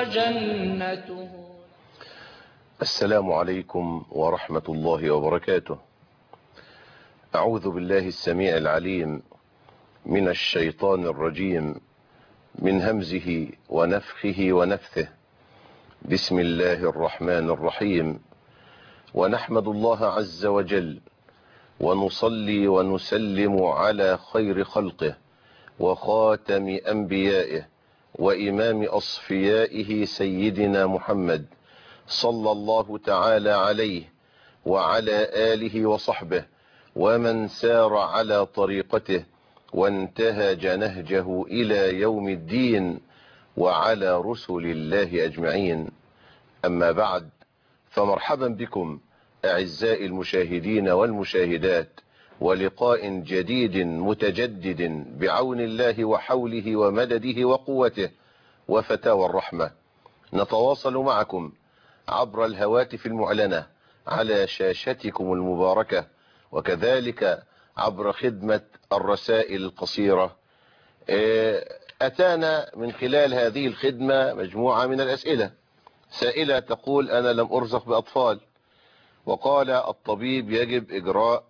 وجنته. السلام عليكم ورحمة الله وبركاته. أعوذ بالله السميع العليم من الشيطان الرجيم، من همزه ونفخه ونفثه. بسم الله الرحمن الرحيم. ونحمد الله عز وجل ونصلي ونسلم على خير خلقه وخاتم أنبيائه وإمام أصفيائه سيدنا محمد صلى الله تعالى عليه وعلى آله وصحبه ومن سار على طريقته وانتهج نهجه إلى يوم الدين وعلى رسل الله أجمعين. أما بعد، فمرحبا بكم أعزائي المشاهدين والمشاهدات، ولقاء جديد متجدد بعون الله وحوله ومدده وقوته وفتاوى الرحمة. نتواصل معكم عبر الهواتف المعلنة على شاشتكم المباركة، وكذلك عبر خدمة الرسائل القصيرة. أتانا من خلال هذه الخدمة مجموعة من الأسئلة. سائلة تقول: أنا لم أرزق بأطفال، وقال الطبيب يجب إجراء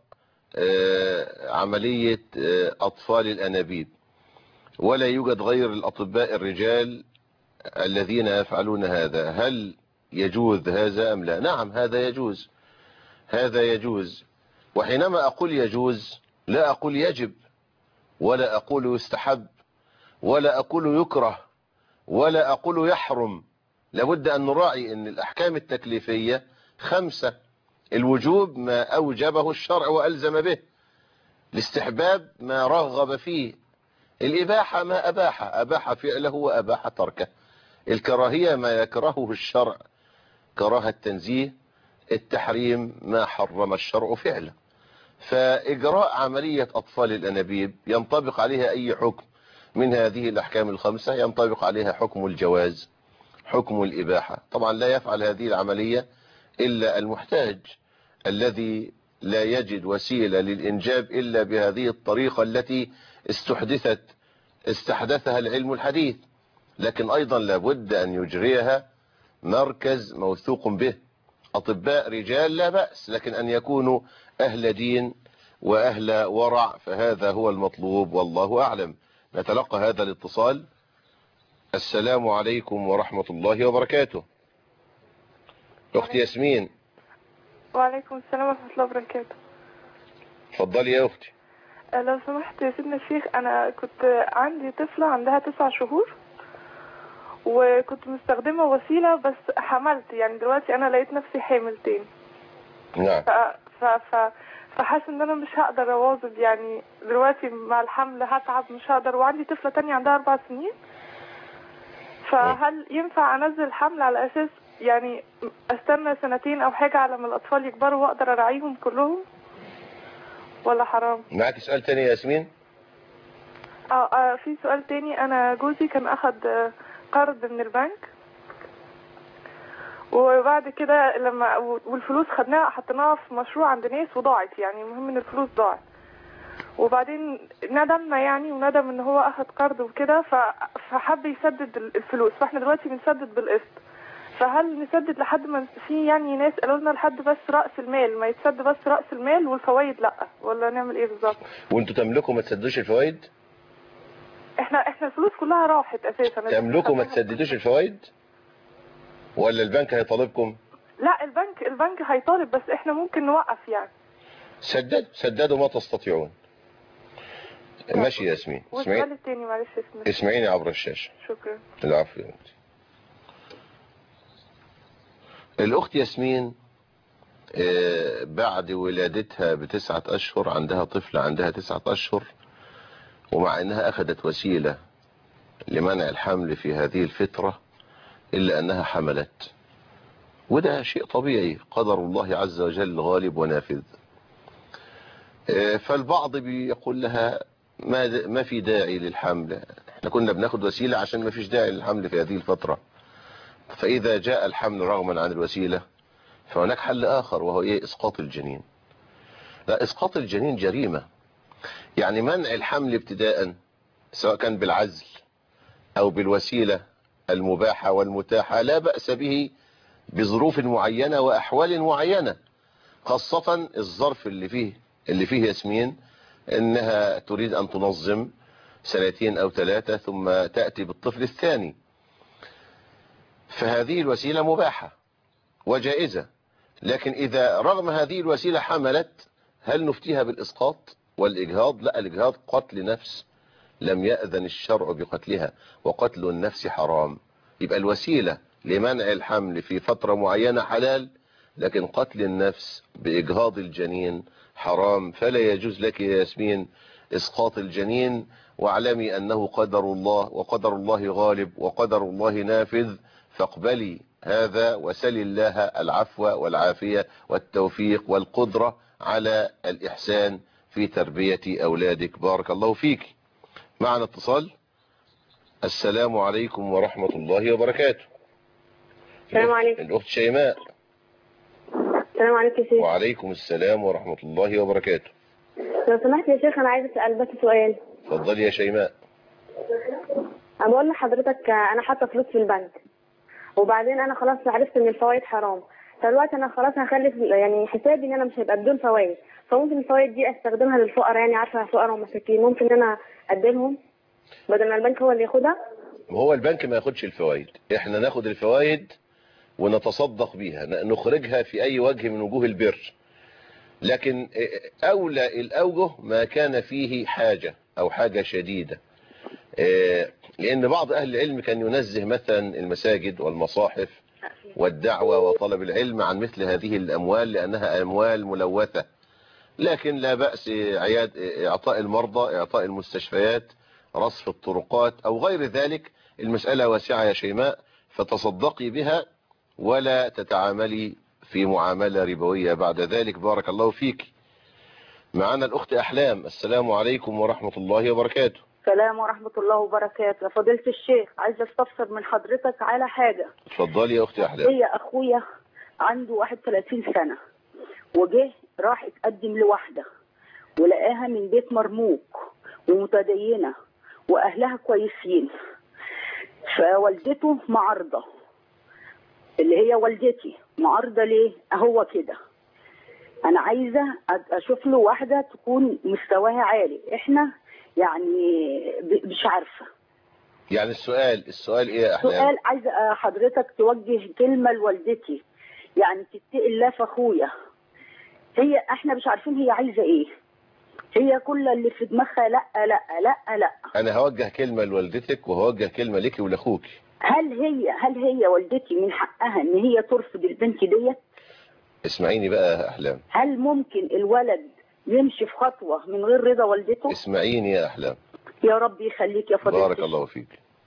عملية أطفال الأنابيب، ولا يوجد غير الأطباء الرجال الذين يفعلون هذا، هل يجوز هذا أم لا؟ نعم، هذا يجوز، هذا يجوز. وحينما أقول يجوز لا أقول يجب، ولا أقول يستحب، ولا أقول يكره، ولا أقول يحرم. لابد أن نراعي أن الأحكام التكليفية 5: الوجوب ما أوجبه الشرع وألزم به، الاستحباب ما رغب فيه، الإباحة ما أباح فعله وأباح تركه، الكراهية ما يكرهه الشرع كراهة التنزيه، التحريم ما حرم الشرع فعله. فإجراء عملية أطفال الأنابيب ينطبق عليها أي حكم من هذه الأحكام 5، ينطبق عليها حكم الجواز، حكم الإباحة. طبعا لا يفعل هذه العملية إلا المحتاج الذي لا يجد وسيلة للإنجاب إلا بهذه الطريقة التي استحدثها العلم الحديث، لكن أيضا لابد أن يجريها مركز موثوق به، أطباء رجال لا بأس، لكن أن يكونوا أهل دين وأهل ورع، فهذا هو المطلوب والله أعلم. نتلقى هذا الاتصال. السلام عليكم ورحمة الله وبركاته. أختي ياسمين. وعليكم السلام ورحمة الله وبركاته. اتفضلي يا أختي. لو سمحت يا سيدنا الشيخ، أنا كنت عندي طفلة عندها 9 شهور، وكنت مستخدمة وسيلة بس حملت، يعني دلوقتي أنا لقيت نفسي حامل تاني. نعم. فحاسة إن أنا مش هقدر أواظب، يعني دلوقتي مع الحمل هتعب، مش هقدر، وعندي طفلة تانية عندها 4 سنين. فهل ينفع أنزل حمل على أساس يعني استنى 2 أو حاجة على ما الأطفال يكبروا وأقدر أراعيهم كلهم، ولا حرام؟ معك سؤال تاني يا ياسمين؟ في سؤال تاني. أنا جوزي كان أخد قرض من البنك، وبعد كده والفلوس خدناها حطيناها في مشروع عند ناس وضاعت، يعني المهم إن الفلوس ضاعت، وبعدين ندمنا يعني، وندم إن هو أخد قرض وكده، فحب يسدد الفلوس، فاحنا دلوقتي بنسدد بالقسط. فهل نسدد لحد ما في يعني ناس قالوا لنا لحد بس رأس المال ما يتسد، بس رأس المال والفوائد لا، ولا نعمل ايه بالظبط؟ وانتوا تملكوا ما تسددوش الفوائد؟ احنا الفلوس كلها راحت اساسا. تملكوا ما تسددوش الفوائد ولا البنك هيطالبكم؟ لا، البنك هيطالب، بس احنا ممكن نوقف يعني. سددوا ما تستطيعون. ماشي يا ياسمين. والسؤال التاني معلش اسمعيني عبر الشاشة. شكرا. العفو يا أختي. الأخت ياسمين بعد ولادتها ب9 أشهر، عندها طفلة عندها 9 أشهر، ومع أنها أخذت وسيلة لمنع الحمل في هذه الفترة إلا أنها حملت، وده شيء طبيعي، قدر الله عز وجل غالب ونافذ. فالبعض بيقول لها ما في داعي للحمل، احنا كنا بناخد وسيلة عشان ما فيش داعي للحمل في هذه الفترة، فإذا جاء الحمل رغما عن الوسيلة فهناك حل آخر، وهو إيه؟ إسقاط الجنين. لا، إسقاط الجنين جريمة، يعني منع الحمل ابتداء سواء كان بالعزل أو بالوسيلة المباحة والمتاحة لا بأس به بظروف معينة وأحوال معينة، خاصة الظرف اللي فيه ياسمين انها تريد ان تنظم 2 أو 3 ثم تأتي بالطفل الثاني، فهذه الوسيلة مباحة وجائزة. لكن إذا رغم هذه الوسيلة حملت، هل نفتيها بالإسقاط والإجهاض؟ لا، الإجهاض قتل نفس لم يأذن الشرع بقتلها، وقتل النفس حرام. يبقى الوسيلة لمنع الحمل في فترة معينة حلال، لكن قتل النفس بإجهاض الجنين حرام. فلا يجوز لك يا ياسمين إسقاط الجنين، واعلمي أنه قدر الله، وقدر الله غالب، وقدر الله نافذ، فاقبلي هذا وسل الله العفو والعافية والتوفيق والقدرة على الإحسان في تربية أولادك. بارك الله فيك. معنا اتصال. السلام عليكم ورحمة الله وبركاته. السلام عليكم. الأخت شيماء. السلام عليكم يا شيخ. وعليكم السلام ورحمة الله وبركاته. لو سمحت يا شيخ، أنا عايزة أسأل بس سؤال. اتفضلي يا شيماء. أنا بقول لحضرتك أنا حاطة فلوس في البنك، وبعدين أنا خلاص عرفت إن الفوائد حرام، فدلوقتي أنا خلاص هخلي يعني حسابي إن أنا مش هيبقى بدون فوائد، فممكن الفوائد دي أستخدمها للفقراء، يعني عارفة فقراء ومساكين، ممكن إن أنا أديلهم بدل ما البنك هو اللي ياخدها. هو البنك ما ياخدش الفوائد، احنا ناخد الفوائد ونتصدق بيها، نخرجها في أي وجه من وجوه البر. لكن أولى الأوجه ما كان فيه حاجة أو حاجة شديدة، لأن بعض أهل العلم كان ينزه مثلا المساجد والمصاحف والدعوة وطلب العلم عن مثل هذه الأموال لأنها أموال ملوثة. لكن لا بأس إعطاء المرضى، إعطاء المستشفيات، رصف الطرقات أو غير ذلك. المسألة واسعة يا شيماء، فتصدقي بها ولا تتعاملي في معاملة ربوية بعد ذلك. بارك الله فيك. معنا الأخت أحلام. السلام عليكم ورحمة الله وبركاته. السلام ورحمة الله وبركاته. يا فضيلة الشيخ، عايزة استفسر من حضرتك على حاجة. اتفضلي يا أختي أحلام. هي أخويا عنده 31 سنة، وجه راح اتقدم لواحدة ولقاها من بيت مرموق ومتدينة وأهلها كويسين، فوالدته معارضة، اللي هي والدتي معارضة. ليه؟ هو كده أنا عايزة أشوف له واحدة تكون مستواها عالي، إحنا يعني مش عارفة. يعني السؤال ايه يا احلام؟ سؤال عايزة حضرتك توجه كلمة لوالدتي، يعني تتقي الله في اخويا. احنا مش عارفين هي عايزة ايه، هي كل اللي في دماغها لا لا لا لا. انا هوجه كلمة لوالدتك وهوجه كلمة لك ولاخوك. هل هي والدتي من حقها ان هي ترفض البنت ديت؟ اسمعيني بقى يا احلام. هل ممكن الولد يمشي في خطوة من غير رضا والدته؟ اسمعيني يا احلام. يا رب يخليك يا فضيلة. بارك الله فيك.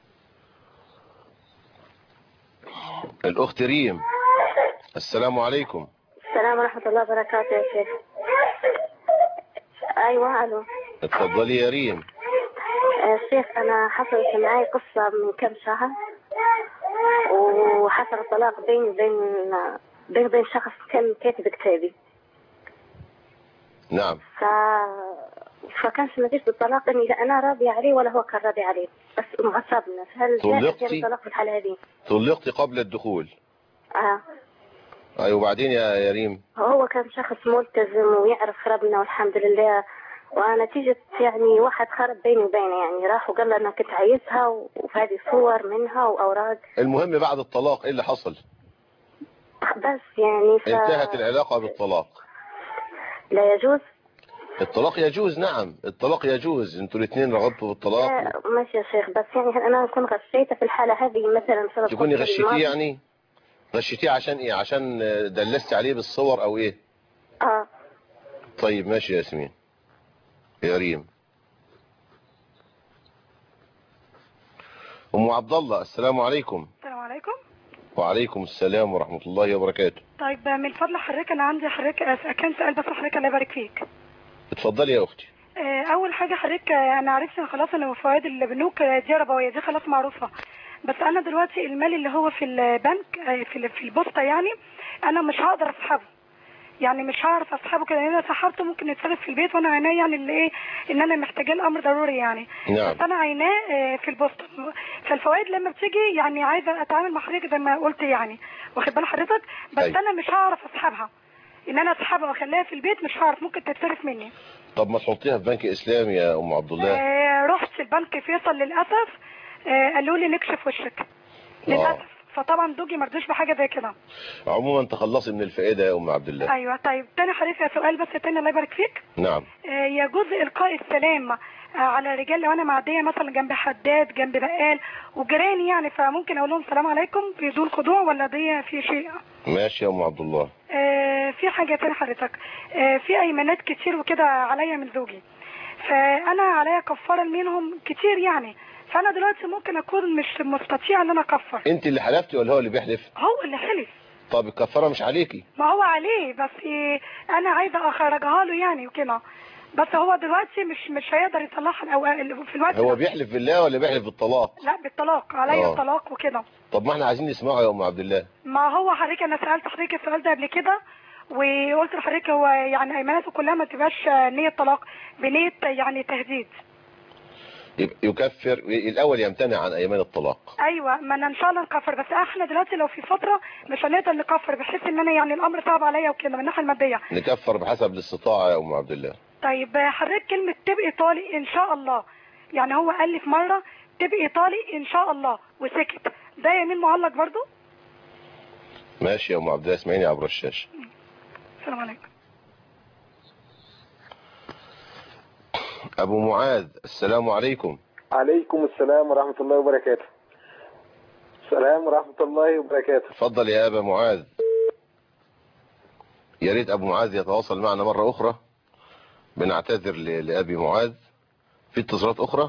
الاخت ريم. السلام عليكم. السلام ورحمة الله وبركاته يا شيخ. أيوة ألو. اتفضلي يا ريم. شيخ، أنا حصلت معي قصة من كم شهر، وحصل طلاق بين شخص كان كاتب كتابي. نعم. فكانت نتيجة الطلاق إني لا أنا راضية عليه ولا هو كان راضي عليه، بس انغصبنا. هل جائز الطلاق في الحالة هذه؟ طلقتي قبل الدخول؟ أيوة. وبعدين يا ريم؟ هو كان شخص ملتزم ويعرف ربنا والحمد لله، ونتيجة يعني واحد خرب بيني وبينه، يعني راح وقال له أنا كنت عايزها وهذه صور منها وأوراق. المهم بعد الطلاق إيه اللي حصل؟ بس يعني انتهت العلاقة بالطلاق. لا يجوز. الطلاق يجوز، نعم الطلاق يجوز، انتوا الاثنين رغبتوا بالطلاق. لا ماشي يا شيخ، بس يعني أنا أكون غشيته في الحالة هذه مثلا بسبب تكوني غشيتيه؟ يعني غشيتيه عشان ايه؟ عشان دلست عليه بالصور او ايه؟ طيب ماشي يا ياسمين. يا ريم. ام عبد الله. السلام عليكم. السلام عليكم. وعليكم السلام ورحمة الله وبركاته. طيب من فضل حضرتك انا عندي كان سؤال بس حضرتك الله يبارك فيك. اتفضلي يا اختي. اول حاجه حضرتك انا عرفت خلاص ان فوائد البنوك دي ربويه، دي خلاص معروفه، بس انا دلوقتي المال اللي هو في البنك في البوسطه يعني انا مش هقدر اسحبه، يعني مش هعرف اسحبه كده، لان انا سحبته ممكن يتصرف في البيت، وانا عيناه يعني اللي ايه ان انا محتاجاه الامر ضروري يعني. نعم. بس انا عيناه في البوسطه. فالفوائد لما بتيجي يعني عايزه اتعامل مع حضرتك زي ما قلت يعني، واخد بال حضرتك؟ بس أيوة. انا مش هعرف اسحبها، ان انا اسحبها واخليها في البيت مش هعرف، ممكن تتصرف مني. طب ما تحطيها في بنك اسلامي يا ام عبد الله. رحت البنك فيصل للاسف، قالوا لي نكشف وشك للاسف. فطبعا زوجي ما رضيش بحاجه زي كده. عموما تخلصي من الفائده يا ام عبد الله. ايوه. طيب تاني حضرتك سؤال بس تاني الله يبارك فيك. نعم. يجوز القاء السلام على الرجال لو انا معديه مثلا جنب حداد جنب بقال وجيراني يعني، فممكن اقول لهم السلام عليكم بدون خضوع، ولا دي في شيء؟ ماشي يا ام عبد الله. في حاجه تاني حضرتك، في ايمانات كتير وكده عليا من زوجي، فانا عليا كفاره منهم كتير يعني، فانا دلوقتي ممكن اكون مش مستطيع ان انا اكفر. انت اللي حلفتي ولا هو اللي بيحلف؟ هو اللي حلف. طب الكفاره مش عليكي. ما هو عليه، بس انا عايزه اخرجها له يعني وكده، بس هو دلوقتي مش هيقدر يطلعها في الوقت هو ده. بيحلف بالله ولا بيحلف بالطلاق؟ لا بالطلاق، عليا طلاق وكده. طب ما احنا عايزين نسمعه يا ام عبد الله. ما هو حضرتك انا سالت حضرتك السؤال ده قبل كده، وقلت لحضرتك هو يعني ايماناته كلها ما تبقاش نيه طلاق، بنيه يعني تهديد. يكفر الاول، يمتنع عن ايمان الطلاق. ايوه، ما انا ان شاء الله نكفر، بس احنا دلوقتي لو في فتره مش هنقدر نكفر، بحيث ان انا يعني الامر صعب عليا وكده من الناحيه الماديه. نكفر بحسب الاستطاعه يا ام عبد الله. طيب حضرتك كلمه تبقي طالق ان شاء الله، يعني هو قال لي في مره تبقي طالق ان شاء الله وسكت، ده يمين معلق برضو؟ ماشي يا ام عبد الله، اسمعيني عبر الشاشه. السلام عليكم. ابو معاذ، السلام عليكم. عليكم السلام ورحمة الله وبركاته. السلام ورحمة الله وبركاته. تفضل يا ابا معاذ. يا ريت ابو معاذ يتواصل معنا مرة اخرى، بنعتذر لابي معاذ. في اتصالات اخرى.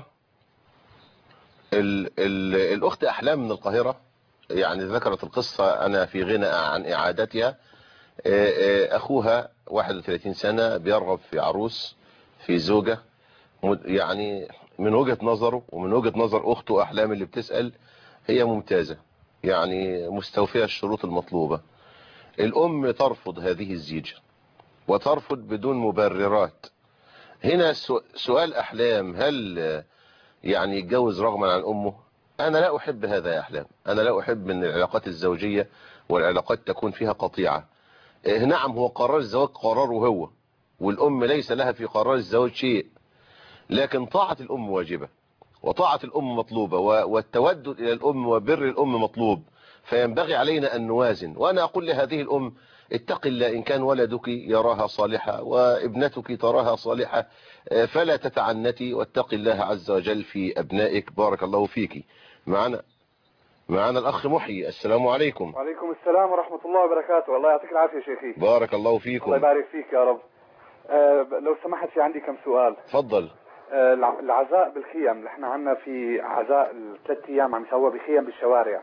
الاخت احلام من القاهرة يعني ذكرت القصة، انا في غنى عن اعادتها. اخوها 31 سنة بيرغب في عروس، في زوجة، يعني من وجهة نظره ومن وجهة نظر اخته احلام اللي بتسأل هي ممتازة، يعني مستوفية الشروط المطلوبة. الام ترفض هذه الزيجة وترفض بدون مبررات. هنا سؤال احلام، هل يعني يتجوز رغما عن امه؟ انا لا احب هذا يا احلام، انا لا احب ان العلاقات الزوجية والعلاقات تكون فيها قطيعة. نعم، هو قرار الزواج قراره هو، والام ليس لها في قرار الزواج شيء، لكن طاعة الام واجبة، وطاعة الام مطلوبة، والتودد الى الام وبر الام مطلوب، فينبغي علينا ان نوازن. وانا اقول لهذه الام اتق الله، ان كان ولدك يراها صالحة وابنتك تراها صالحة فلا تتعنتي، واتق الله عز وجل في ابنائك. بارك الله فيك. معنا الاخ محيي، السلام عليكم. وعليكم السلام ورحمة الله وبركاته. الله يعطيك العافية شيخي. بارك الله فيكم. الله يبارك فيك يا رب. لو سمحت في عندي كم سؤال. تفضل. العزاء بالخيم، نحن عندنا في عزاء ال3 ايام عم يسوى بخيم بالشوارع.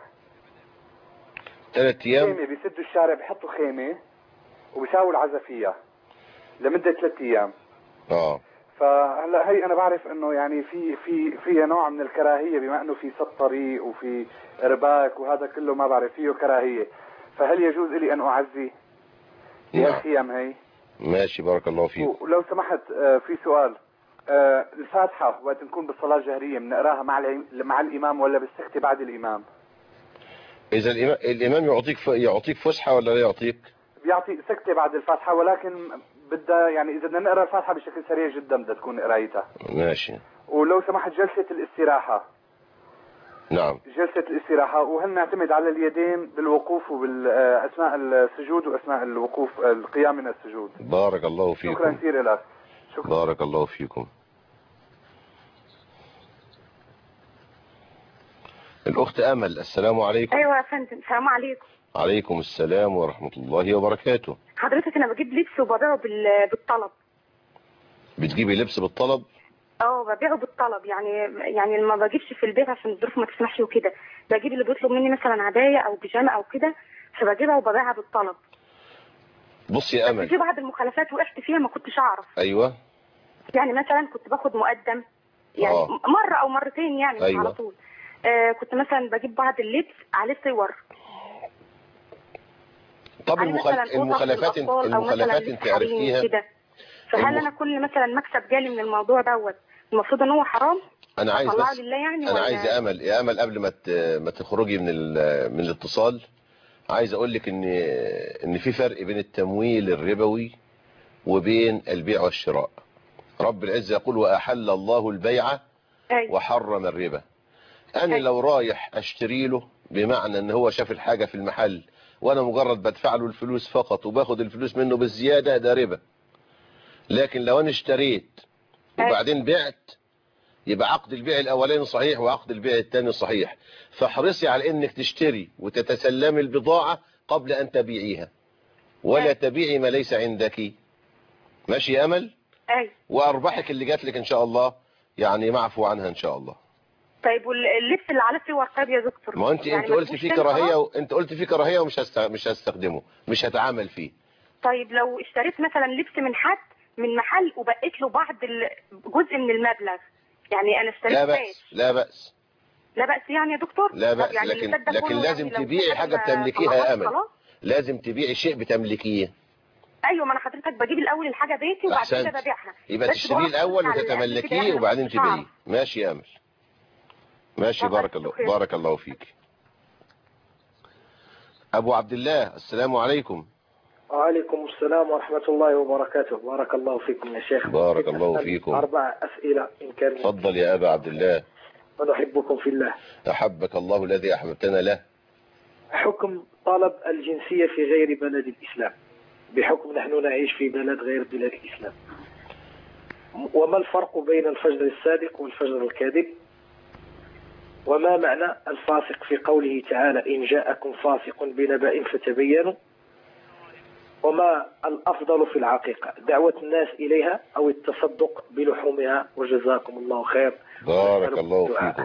3 ايام خيمة بيسدوا الشارع، بيحطوا خيمة وبيساووا العزاء فيها لمدة 3 ايام. فهلا هي انا بعرف انه يعني في نوع من الكراهية، بما انه في سد طريق وفي ارباك وهذا كله، ما بعرف فيه كراهية. فهل يجوز لي ان اعزي في الخيم هي؟ ماشي، بارك الله فيك. ولو سمحت في سؤال، الفاتحة وقت نكون بالصلاة الجهرية بنقراها مع الامام ولا بالسكتة بعد الامام؟ اذا الامام يعطيك فسحة ولا لا يعطيك؟ بيعطي سكتة بعد الفاتحة، ولكن بدها يعني اذا بدنا نقرا الفاتحة بشكل سريع جدا بدها تكون قرايتها. ماشي. ولو سمحت جلسة الاستراحة. نعم. جلسة الاستراحة، وهل نعتمد على اليدين بالوقوف اثناء السجود واثناء الوقوف القيام من السجود؟ بارك الله فيكم. شكرا كثير لك. شكرا. بارك الله فيكم. الأخت أمل، السلام عليكم. أيوة يا فندم، السلام عليكم. عليكم السلام ورحمة الله وبركاته. حضرتك أنا بجيب لبس وببيعه بالطلب. بتجيبي لبس بالطلب؟ ببيعه بالطلب، يعني ما بجيبش في البيت عشان الظروف ما تسمحش وكده، بجيب اللي بيطلب مني مثلا عباية أو بيجامة أو كده، فبجيبها وببيعها بالطلب. بص يا أمل، في بعض المخالفات وقعت فيها ما كنتش أعرف. أيوة. يعني مثلا كنت باخد مقدم، يعني مرة أو مرتين يعني. أيوة. على طول. كنت مثلا بجيب بعض اللبس عليه صور. طب المخالفات انت عرفتيها كده، فهل انا كل مثلا مكسب جالي من الموضوع دوت المفروض ان هو حرام؟ انا عايز بس لله يعني انا عايز يا امل قبل ما تخرجي من الاتصال، عايز اقول لك ان في فرق بين التمويل الربوي وبين البيع والشراء. رب العزة يقول واحل الله البيع وحرم الربا. انا لو رايح اشتري له بمعنى ان هو شاف الحاجة في المحل وانا مجرد بدفع له الفلوس فقط وباخد الفلوس منه بالزيادة، ده ربا. لكن لو انا اشتريت وبعدين بعت، يبقى عقد البيع الاولاني صحيح وعقد البيع الثاني صحيح. فاحرصي على انك تشتري وتتسلمي البضاعة قبل ان تبيعيها، ولا تبيعي ما ليس عندك. ماشي يا امل؟ وارباحك اللي جات لك ان شاء الله يعني معفو عنها ان شاء الله. طيب واللبس اللي على في ورقات يا دكتور؟ ما انت يعني قلت فيه كراهيه، انت قلت فيه كراهيه مش هستخدمه، مش هتعامل فيه. طيب لو اشتريت مثلا لبس من حد من محل وبقيت له بعض جزء من المبلغ، يعني انا اشتريت لا بأس يعني يا دكتور؟ لا بأس، يعني لكن لازم يعني تبيعي حاجه بتملكيها يا امل. لازم تبيعي شيء بتملكيه. ايوه، ما انا حضرتك بجيب الاول الحاجه بيتي وبعد كده ببيعها. يبقى تشتريه الاول وتتملكيه وبعدين تبيعيه. ماشي يا امل، ماشي. بارك الله فيك. ابو عبد الله، السلام عليكم. وعليكم السلام ورحمة الله وبركاته. بارك الله فيكم يا شيخ. بارك الله فيكم. 4 أسئلة إن كان. تفضل يا أبا عبد الله. ونحبكم في الله. أحبك الله الذي أحببتنا له. حكم طلب الجنسية في غير بلد الإسلام، بحكم نحن نعيش في بلد غير بلاد الإسلام. وما الفرق بين الفجر الصادق والفجر الكاذب؟ وما معنى الفاسق في قوله تعالى إن جاءكم فاسق بنبأ فتبينوا؟ وما الأفضل في العقيقة، دعوة الناس إليها أو التصدق بلحومها؟ وجزاكم الله خير. بارك الله فيكم.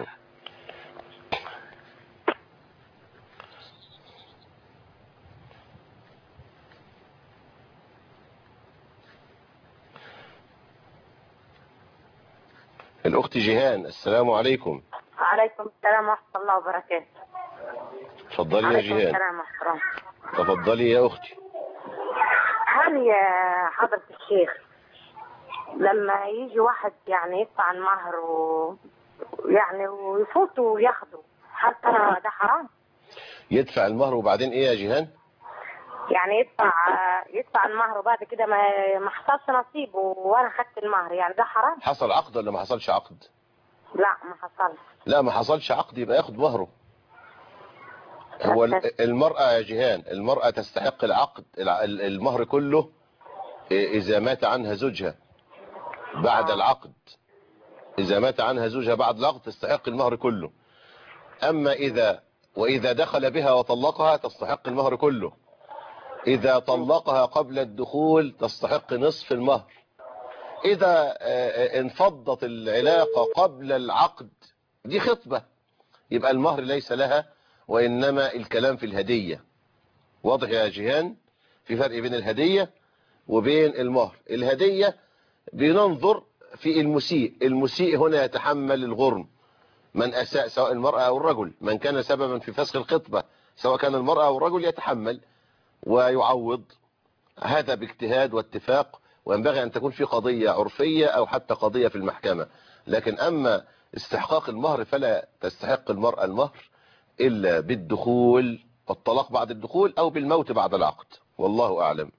الأخت جيهان، السلام عليكم. وعليكم السلام ورحمة الله وبركاته. تفضلي يا جيهان. السلام ورحمة. تفضلي يا أختي. هل يا حضرة الشيخ لما يجي واحد يعني يدفع المهر يعني ويفوت وياخده، هل ترى ده حرام؟ يدفع المهر وبعدين ايه يا جيهان؟ يعني يدفع المهر وبعد كده ما حصلش نصيب وانا خدت المهر، يعني ده حرام؟ حصل عقد ولا ما حصلش عقد؟ لا ما حصلش. لا ما حصلش عقد يبقى ياخد مهره. هو المرأة يا جيهان، المرأة تستحق العقد المهر كله إذا مات عنها زوجها بعد العقد. إذا مات عنها زوجها بعد العقد تستحق المهر كله. أما وإذا دخل بها وطلقها تستحق المهر كله. إذا طلقها قبل الدخول تستحق نصف المهر. إذا انفضت العلاقة قبل العقد، دي خطبة، يبقى المهر ليس لها، وإنما الكلام في الهدية. واضح يا جيهان؟ في فرق بين الهدية وبين المهر. الهدية بننظر في المسيء هنا يتحمل الغرم، من أساء سواء المرأة أو الرجل، من كان سببا في فسخ الخطبة سواء كان المرأة أو الرجل يتحمل ويعوض. هذا باجتهاد واتفاق، وينبغي أن تكون في قضية عرفية أو حتى قضية في المحكمة. لكن أما استحقاق المهر فلا تستحق المرأة المهر إلا بالدخول والطلاق بعد الدخول أو بالموت بعد العقد، والله أعلم.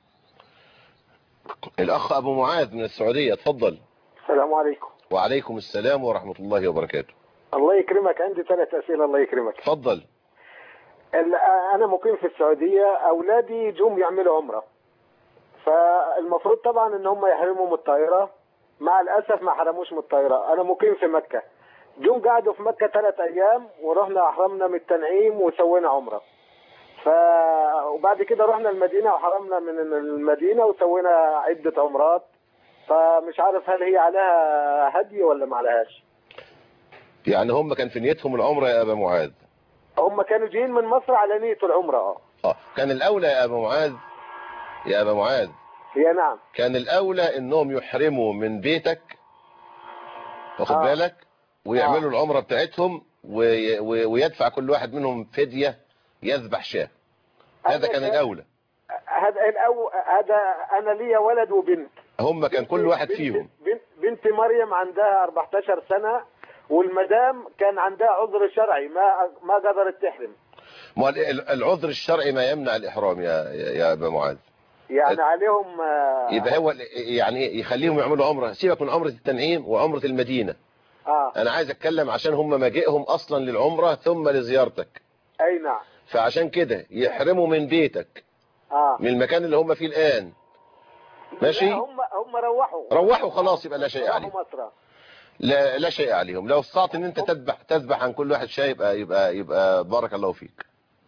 الأخ أبو معاذ من السعودية، تفضل. السلام عليكم. وعليكم السلام ورحمة الله وبركاته. الله يكرمك، عندي 3 أسئلة. الله يكرمك. تفضل. أنا مقيم في السعودية، أولادي جم يعملوا عمرة، فالمفروض طبعا ان هم يحرموا من الطائرة. مع الأسف ما حرموش من الطائرة. أنا مقيم في مكة، جم قعدوا في مكة 3 أيام ورحنا أحرمنا من التنعيم وسوينا عمرة. وبعد كده رحنا المدينة وحرمنا من المدينة وسوينا عدة عمرات. فمش عارف هل هي عليها هدي ولا ما عليهاش. يعني هم كان في نيتهم العمرة يا أبا معاذ؟ هم كانوا جايين من مصر على نية العمرة. كان الأولى يا أبا معاذ يا نعم، كان الأولى إنهم يحرموا من بيتك، واخد بالك، ويعملوا العمرة بتاعتهم ويدفع كل واحد منهم فدية، يذبح شاة. هذا كان الأولى. هذا انا ليا ولد وبنت. هم كان كل واحد فيهم. بنت مريم عندها 14 سنة، والمدام كان عندها عذر شرعي ما قدرت تحرم. العذر الشرعي ما يمنع الإحرام يا أبا معاذ. يعني عليهم يبقى هو يعني يخليهم يعملوا عمرة. سيبك من عمرة التنعيم وعمرة المدينة. أنا عايز أتكلم عشان هم مجيئهم أصلا للعمرة ثم لزيارتك. أي نعم. فعشان كده يحرموا من بيتك من المكان اللي هم فيه الآن. ماشي. هم روحوا خلاص، يبقى لا شيء عليهم. لا شيء عليهم. لو استطعت ان انت تذبح عن كل واحد شاي يبقى بارك الله فيك.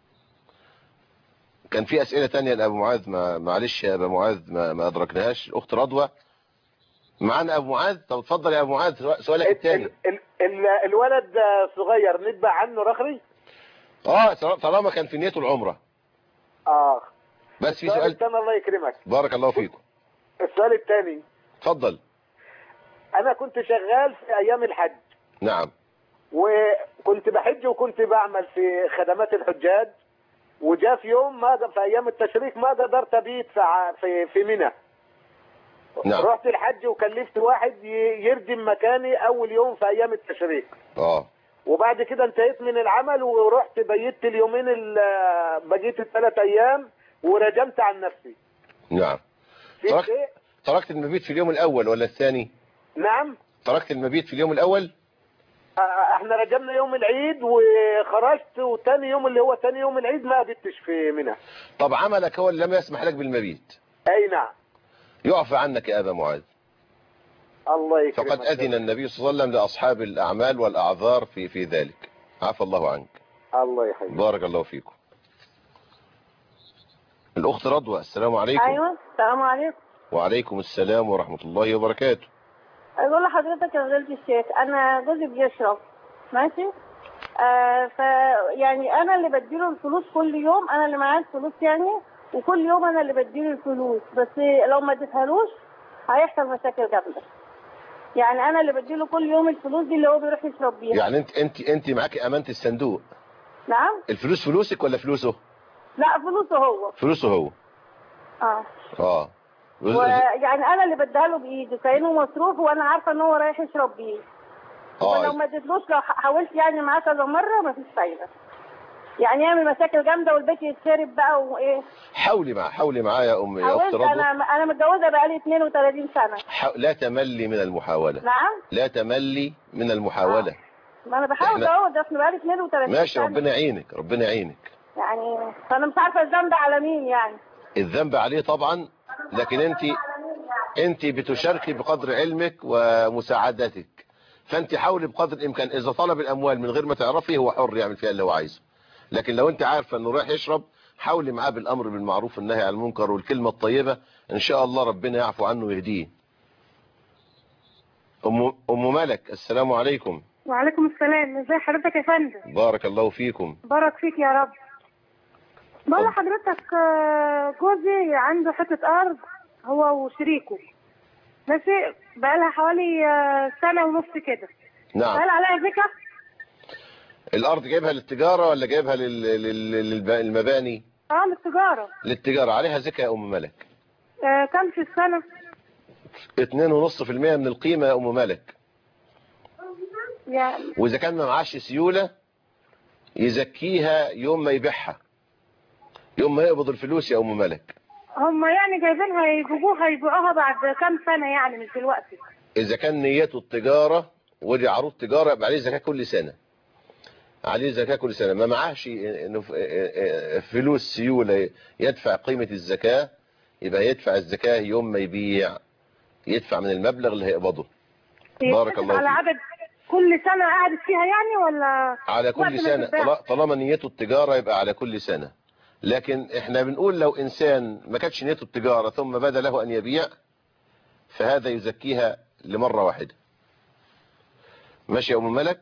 كان في اسئله تانية لابو معاذ، معلش يا ابو معاذ ما ادركناهاش. الاخت رضوى معانا. ابو معاذ، طب اتفضل يا ابو معاذ سؤالك الثاني. الولد صغير نتبع عنه رخري؟ طالما كان في نيته العمره. بس في سؤال الثاني. الله يكرمك. بارك الله فيكم. السؤال الثاني. اتفضل. انا كنت شغال في ايام الحج. نعم. وكنت بحج وكنت بعمل في خدمات الحجاج، وجاء في يوم في ايام التشريق ما قدرت ابيت في منى. نعم. رحت الحج وكلفت واحد يردم مكاني اول يوم في ايام التشريق. وبعد كده انتهيت من العمل ورحت بيت اليومين بقيت ال3 ايام ورجمت عن نفسي. نعم. تركت المبيت في اليوم الاول ولا الثاني؟ نعم. تركت المبيت في اليوم الاول؟ احنا رجمنا يوم العيد وخرجت، وتاني يوم اللي هو تاني يوم العيد ما بيتش في منى. طب عملك هو اللي لم يسمح لك بالمبيت؟ اي نعم. يعفى عنك يا ابا معاذ. الله يكرمك. فقد اذن النبي صلى الله عليه وسلم لاصحاب الاعمال والاعذار في ذلك. عفى الله عنك. الله يحييك. بارك الله فيكم. الاخت رضوى، السلام عليكم. ايوه السلام عليكم. وعليكم السلام ورحمه الله وبركاته. اقول لحضرتك يا فضيلة الشيخ، انا جوزي بيشرب ماشي، يعني انا اللي بديله الفلوس كل يوم، انا اللي معاه الفلوس يعني، وكل يوم انا اللي بديله الفلوس، بس لو ما اديتهالوش هيحصل مشاكل جامده. يعني انا اللي بديله كل يوم الفلوس دي اللي هو بيروح يشرب بيها. يعني انت معاكي امانه الصندوق؟ نعم. الفلوس فلوسك ولا فلوسه؟ لا فلوسه هو. فلوسه هو. ويعني انا اللي بديها له بايدي كانه مصروف، وانا عارفه ان هو رايح يشرب بيه. ولو ما اديتلوش، لو حاولت يعني معاه كذا مره مفيش فايده، يعني يعمل مشاكل جامده والبيت يتشرب بقى وايه. حاولي معاه يا امي يا اخت رضوى. انا متجوزه بقالي 32 سنه. لا تملي من المحاوله. نعم. لا تملي من المحاوله. ما انا بحاول اهو، ده احنا بقالي 32 ماشي سنه. ربنا يعينك ربنا يعينك. يعني فانا مش عارفه الذنب على مين يعني. الذنب عليه طبعا، لكن انت بتشاركي بقدر علمك ومساعدتك، فانت حاولي بقدر الامكان. اذا طلب الاموال من غير ما تعرفي هو حر يعمل فيها اللي هو عايزه، لكن لو انت عارفه انه رايح يشرب حاولي معاه بالامر بالمعروف والنهي عن المنكر والكلمه الطيبه، ان شاء الله ربنا يعفو عنه ويهديه. ام ملك، السلام عليكم. وعليكم السلام. ازي حضرتك يا فندم؟ بارك الله فيكم. بارك فيك يا رب. بقول لحضرتك جوزي عنده حته ارض هو وشريكه ماشي، بقالها حوالي 1.5 سنة كده. نعم. هل عليها زكاة؟ الارض جايبها للتجاره ولا جايبها للمباني؟ للتجاره. للتجاره. عليها زكاه يا ام ملك. كم في السنه؟ 2.5% من القيمه يا ام ملك. يعني واذا كان ما معاش سيوله يزكيها يوم ما يبيعها، يوم ما يقبض الفلوس يا ام ملك. هم يعني جايبينها يبيعوها بعد كم سنه يعني مش دلوقتي. اذا كان نيته التجاره ودي عروض تجاره يبقى عليه زكاه كل سنه. عليه زكاه كل سنه. ما معاش فلوس سيوله يدفع قيمه الزكاه يبقى يدفع الزكاه يوم ما يبيع، يدفع من المبلغ اللي هيقبضه. بارك الله فيك. على عدد كل سنه قعدت فيها يعني ولا على كل سنه؟ طالما نيته التجاره يبقى على كل سنه. لكن احنا بنقول لو انسان ما كانتش نيته التجاره ثم بدا له ان يبيع فهذا يزكيها لمره واحده. ماشي يا ام ملك.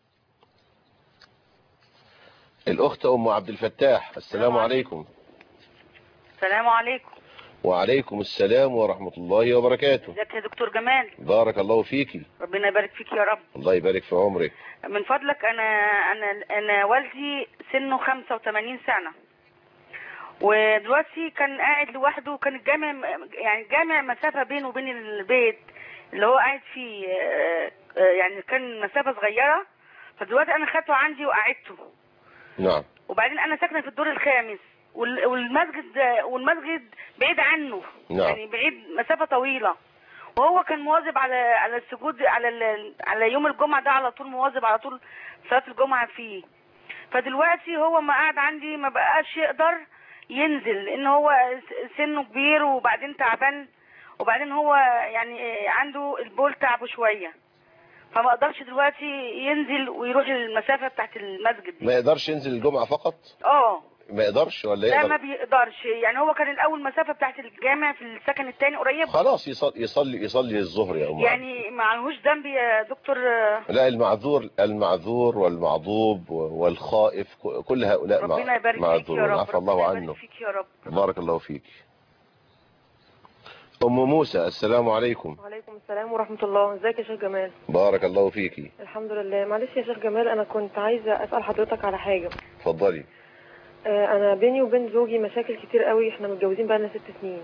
الاخت ام عبد الفتاح، السلام عليكم. السلام عليكم. وعليكم السلام ورحمه الله وبركاته. ازيك يا دكتور جمال؟ بارك الله فيكي. ربنا يبارك فيك يا رب. الله يبارك في عمرك. من فضلك انا والدي سنه 85 سنه، ودلوقتي كان قاعد لوحده، وكان الجامع مسافة بينه وبين البيت اللي هو قاعد فيه يعني كان مسافة صغيرة. فدلوقتي انا خدته عندي وقعدته. نعم. وبعدين انا ساكنة في الدور الخامس، والمسجد بعيد عنه. نعم. يعني بعيد مسافة طويلة، وهو كان مواظب على السجود على يوم الجمعة ده، على طول مواظب على طول صلاة الجمعة فيه. فدلوقتي هو ما قاعد عندي ما بقاش يقدر ينزل، لان هو سنه كبير وبعدين تعبان، وبعدين هو يعني عنده البول تعبه شوية، فما قدرش دلوقتي ينزل ويروح المسافة بتاعت المسجد دي. ما يقدرش ينزل الجمعة فقط؟ ما يقدرش ولا يقدر؟ لا ما بيقدرش. يعني هو كان الاول مسافة بتاعت الجامع في السكن الثاني قريب. خلاص يصلي الظهر يا أم. يعني معهوش ذنب يا دكتور؟ لا، المعذور والمعذوب والخائف كل هؤلاء ربنا يبارك فيك يا رب. عفى الله عنه. فيك يا رب. بارك الله فيك. أم موسى، السلام عليكم. وعليكم السلام ورحمة الله. ازيك يا شيخ جمال؟ بارك الله فيكي. الحمد لله. معلش يا شيخ جمال، أنا كنت عايزة أسأل حضرتك على حاجة. اتفضلي. أنا بيني وبين زوجي مشاكل كتير قوي، احنا متجوزين بقالنا 6 سنين.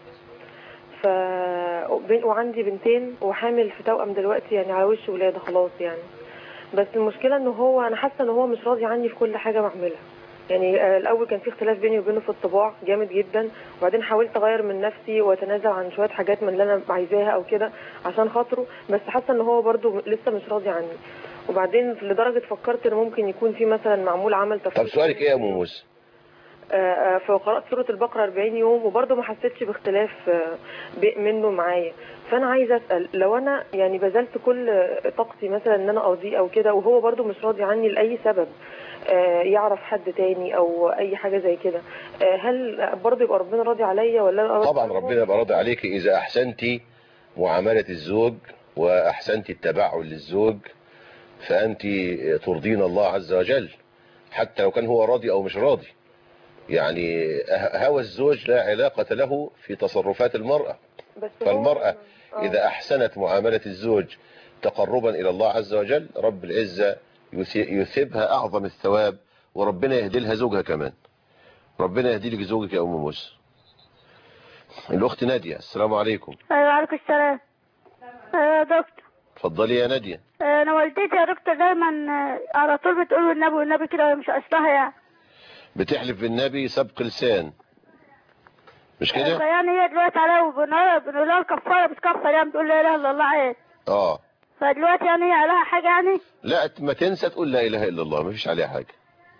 وعندي بنتين وحامل في توأم دلوقتي، يعني على وش ولادة خلاص يعني. بس المشكلة ان انا حاسة ان هو مش راضي عني في كل حاجة بعملها. يعني الاول كان في اختلاف بيني وبينه في الطباع جامد جدا، وبعدين حاولت اغير من نفسي واتنازل عن شوية حاجات من اللي انا عايزاها او كده عشان خاطره، بس حاسة ان هو برضو لسه مش راضي عني. وبعدين لدرجة فكرت ان ممكن يكون في مثلا معمول عمل تفكير. طب سؤالك ايه يا ام موسى؟ فقرأت سورة البقرة 40 يوم وبرضه ما حسيتش باختلاف منه معايا. فأنا عايزة أسأل، لو أنا يعني بذلت كل طاقتي مثلا إن أنا أرضيه أو كده، وهو برضه مش راضي عني لأي سبب، يعرف حد تاني أو أي حاجة زي كده، هل برضه يبقى ربنا راضي عليا ولا؟ طبعا ربنا يبقى راضي عليك إذا أحسنتي معاملة الزوج وأحسنتي التبعل للزوج، فأنت ترضين الله عز وجل حتى لو كان هو راضي أو مش راضي. يعني هوى الزوج لا علاقة له في تصرفات المرأة. فالمرأة إذا أحسنت معاملة الزوج تقربا إلى الله عز وجل، رب العزة يثيبها أعظم الثواب، وربنا يهدي لها زوجها كمان. ربنا يهدي لك زوجك يا أم موسى. الأخت نادية، السلام عليكم. وعليكم السلام. يا دكتور. اتفضلي يا نادية. أنا والدتي يا دكتور دايما على طول بتقول النبي والنبي كده، مش قصدها يعني. بتحلف بالنبي سبق لسان، مش كده؟ يعني هي دلوقتي عليها بنقول لها الكفاره بتكفر، يعني بتقول لا اله الا الله عاد. فدلوقتي يعني هي عليها حاجه يعني؟ لا، ما تنسى تقول لا اله الا الله، ما فيش عليها حاجه.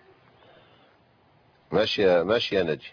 ماشي يا نجي.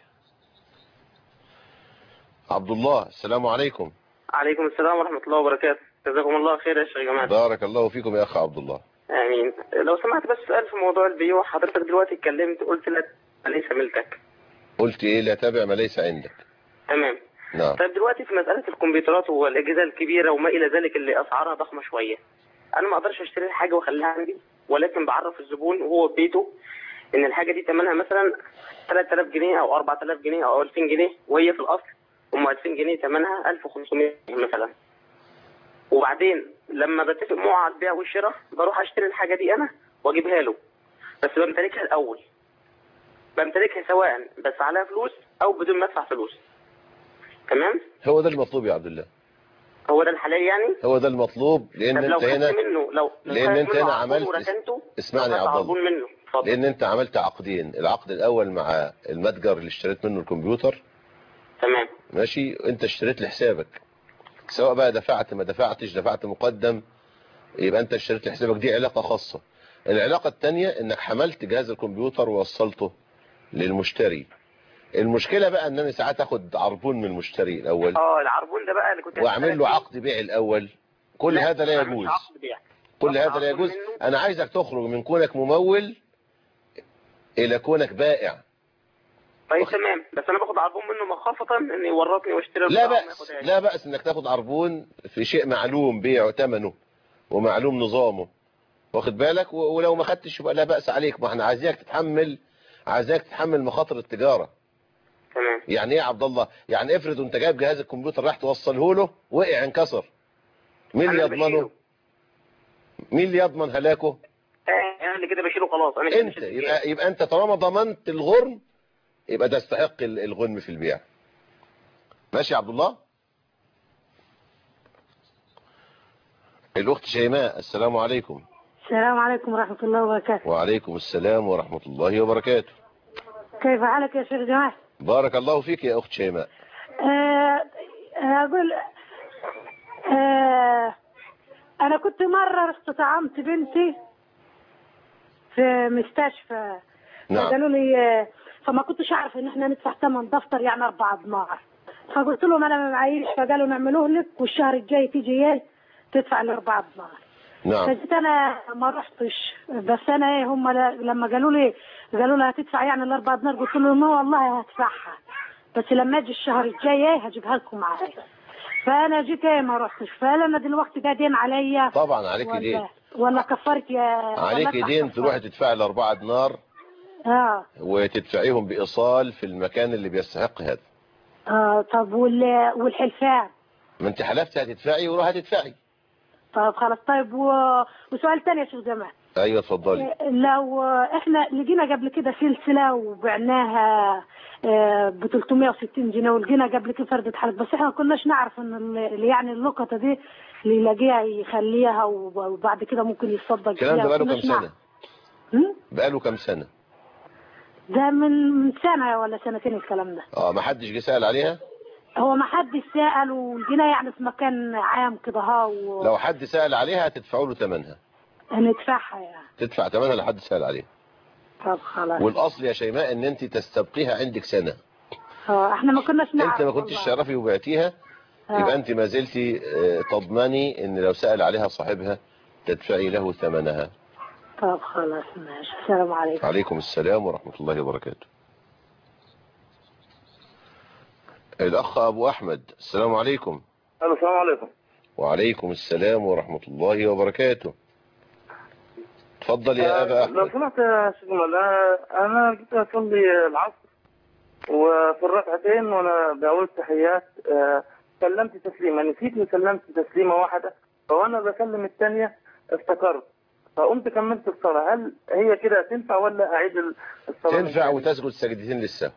عبد الله، السلام عليكم. عليكم السلام ورحمه الله وبركاته. جزاكم الله خير يا شيخ جمال. بارك الله فيكم يا اخ عبد الله. امين. لو سمحت بس سؤال في موضوع البيوع، حضرتك دلوقتي اتكلمت قلت لا ليس ملكك. قلت ايه؟ لا تبع ما ليس عندك. تمام. نعم. طيب دلوقتي في مساله الكمبيوترات والاجهزه الكبيره وما الى ذلك اللي اسعارها ضخمه شويه، انا ما اقدرش اشتري حاجه واخليها عندي، ولكن بعرف الزبون وهو في بيته ان الحاجه دي ثمنها مثلا 3000 جنيه او 4000 جنيه او 2000 جنيه، وهي في الاصل ام 2000 جنيه ثمنها 1500 مثلا. وبعدين لما بتفق معه على البيع والشراء بروح اشتري الحاجه دي انا واجيبها له، بس بمتلكها الاول، بمتلكها سواء بس عليها فلوس او بدون ما ادفع فلوس. تمام؟ هو ده المطلوب يا عبد الله. هو ده الحلال يعني؟ هو ده المطلوب، لان انت هنا لان انت هنا عملت، اسمعني يا عبد الله، لان انت عملت عقدين. العقد الاول مع المتجر اللي اشتريت منه الكمبيوتر. تمام. ماشي. انت اشتريت لحسابك، سواء بقى دفعت ما دفعتش، دفعت مقدم، يبقى انت اشتريت لحسابك، دي علاقة خاصة. العلاقة الثانية انك حملت جهاز الكمبيوتر ووصلته للمشتري. المشكلة بقى ان انا ساعات اخد عربون من المشتري الاول. العربون ده بقى اللي كنت واعمل له عقد بيع الاول. كل هذا لا يجوز. كل هذا لا يجوز. انا عايزك تخرج من كونك ممول الى كونك بائع. طيب تمام، بس انا باخد عربون منه مخافة ان يورطني واشتري. لا بأس انك تاخد عربون في شيء معلوم بيعه ثمنه ومعلوم نظامه، واخد بالك؟ ولو ما خدتش يبقى لا بأس عليك. ما احنا عايزينك تتحمل مخاطر التجارة. تمام. يعني ايه يا عبد الله؟ يعني افرض انت جايب جهاز الكمبيوتر راح توصله له وقع انكسر، مين اللي يضمنه؟ مين اللي يضمن هلاكه؟ انا اللي كده بشيله خلاص. انا انت. يبقى انت طالما ضمنت الغرم يبقى تستحق الغنم في البيع. ماشي يا عبد الله. الأخت شيماء، السلام عليكم. السلام عليكم ورحمة الله وبركاته. وعليكم السلام ورحمة الله وبركاته. كيف حالك يا شيخ جمال؟ بارك الله فيك يا أخت شيماء. أقول أنا كنت مرة استطعمت بنتي في مستشفى. نعم. قالوا لي فما كنتش أعرف إن إحنا ندفع ثمن دفتر يعني 4 دينار. فقلت لهم أنا ما معيش، فقالوا نعملوه لك والشهر الجاي تيجي تدفع ال4 دينار. نعم. فجيت انا ما رحتش، بس انا هم لما قالوا لي هتدفع يعني ال4 دينار، قلت لهم ما والله هدفعها، بس لما اجي الشهر الجاي هجيبها لكم معايا. فانا جيت ما رحتش، فلما دلوقتي قاعدين عليا. طبعا عليك دين. ولا كفرت يا عليك دين، تروحي تدفعي ال4 دينار وتدفعيهم بايصال في المكان اللي بيستحق هذا. طب والحلفان؟ ما انت حلفتي هتدفعي وروح هتدفعي. طب خلاص. طيب وسؤال ثاني يا شيخ جمال. ايوه اتفضلي. لو احنا لقينا قبل كده سلسله وبعناها ب 360 جنيه، ولقينا قبل كده فردة حلق، بس احنا ما كناش نعرف ان يعني اللقطه دي اللي يلاقيها يخليها وبعد كده ممكن يتصدق. الكلام ده بقاله كام سنه؟ بقاله كام سنه؟ ده من سنه ولا سنتين الكلام ده. ما حدش جه سأل عليها؟ هو ما حد سأل، ولقينا يعني في مكان عام كده لو حد سأل عليها هتدفعوا له ثمنها. ندفعها يعني. تدفع ثمنها لحد سأل عليها. طب خلاص. والاصل يا شيماء ان انت تستبقيها عندك سنة. احنا ما كناش نعرف. انت ما كنتش تعرفي وبعتيها، يبقى انت ما زلتي تضمني ان لو سأل عليها صاحبها تدفعي له ثمنها. طب خلاص ماشي. السلام عليكم. عليكم السلام ورحمة الله وبركاته. الأخ أبو أحمد، السلام عليكم. السلام عليكم. وعليكم السلام ورحمة الله وبركاته. تفضل يا أبا أحمد. لو سمحت يا شيخ جمال، أنا جيت أصلي العصر وفي الركعتين وأنا بقول تحيات سلمت تسليمة، نسيت وسلمت تسليمة واحدة، فوأنا بسلم الثانية افتكرت فقمت كملت الصلاة. هل هي كده تنفع ولا أعيد الصلاة؟ تنفع وتسجد سجدتين للسهو.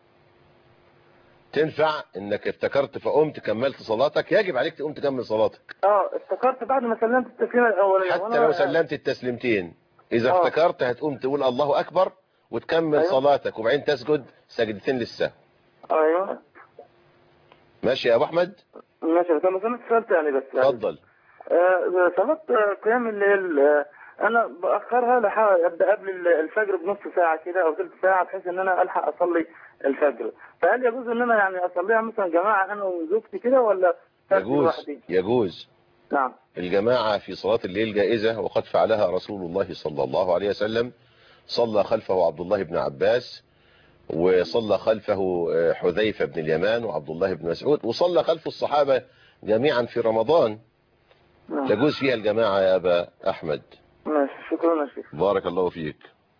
تنفع انك افتكرت فقمت كملت صلاتك، يجب عليك تقوم تكمل صلاتك. افتكرت بعد ما سلمت التسليمه الاوليه. حتى لو سلمت التسليمتين اذا افتكرت هتقوم تقول الله اكبر وتكمل صلاتك وبعدين تسجد سجدتين للسهو. ايوه ماشي يا ابو احمد. ماشي. طب سمعت سؤال ثاني بس. اتفضل. صلاه قيام الليل انا باخرها ابدا قبل الفجر بنص ساعه كده او ثلث ساعه بحيث ان انا الحق اصلي الفجر. فهل يجوز ان انا يعني اصليها مثلا جماعه انا وزوجتي كده ولا يجوز. نعم. الجماعه في صلاه الليل جائزه، وقد فعلها رسول الله صلى الله عليه وسلم. صلى خلفه عبد الله بن عباس، وصلى خلفه حذيفه بن اليمان وعبد الله بن مسعود، وصلى خلف الصحابه جميعا في رمضان. تجوز فيها الجماعه يا ابا احمد. ماشي. شكرا يا شيخ. بارك الله فيك.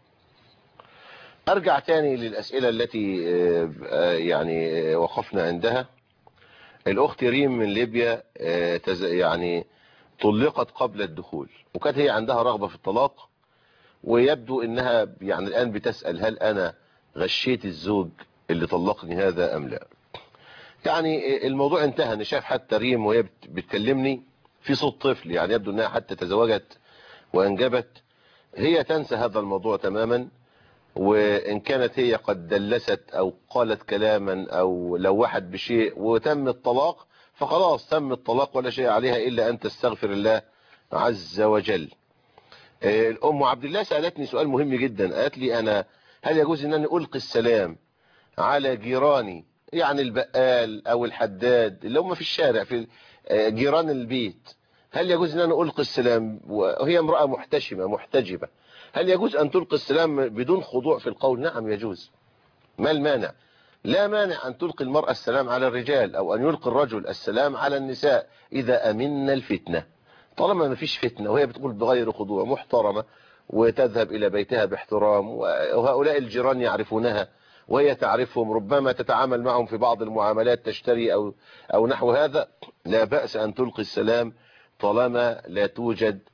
ارجع تاني للاسئله التي يعني وقفنا عندها. الاخت ريم من ليبيا يعني طلقت قبل الدخول، وكانت هي عندها رغبه في الطلاق، ويبدو انها يعني الان بتسال هل انا غشيت الزوج اللي طلقني هذا ام لا. يعني الموضوع انتهى. انا شايف حتى ريم وهي بتكلمني في صوت طفل، يعني يبدو انها حتى تزوجت وانجبت. هي تنسى هذا الموضوع تماما، وإن كانت هي قد دلست أو قالت كلاما أو لوحت بشيء وتم الطلاق، فخلاص تم الطلاق ولا شيء عليها إلا أن تستغفر الله عز وجل. الأم عبد الله سألتني سؤال مهم جدا. قالت لي أنا هل يجوز أن أنا ألقي السلام على جيراني، يعني البقال أو الحداد اللي هم في الشارع في جيران البيت، هل يجوز أن أنا ألقي السلام وهي امرأة محتجبة؟ هل يجوز أن تلقي السلام بدون خضوع في القول؟ نعم يجوز. ما المانع؟ لا مانع أن تلقي المرأة السلام على الرجال أو أن يلقي الرجل السلام على النساء إذا أمنا الفتنة. طالما ما فيش فتنة وهي بتقول بغير خضوع محترمة وتذهب إلى بيتها باحترام، وهؤلاء الجيران يعرفونها وهي تعرفهم، ربما تتعامل معهم في بعض المعاملات تشتري أو نحو هذا، لا بأس أن تلقي السلام طالما لا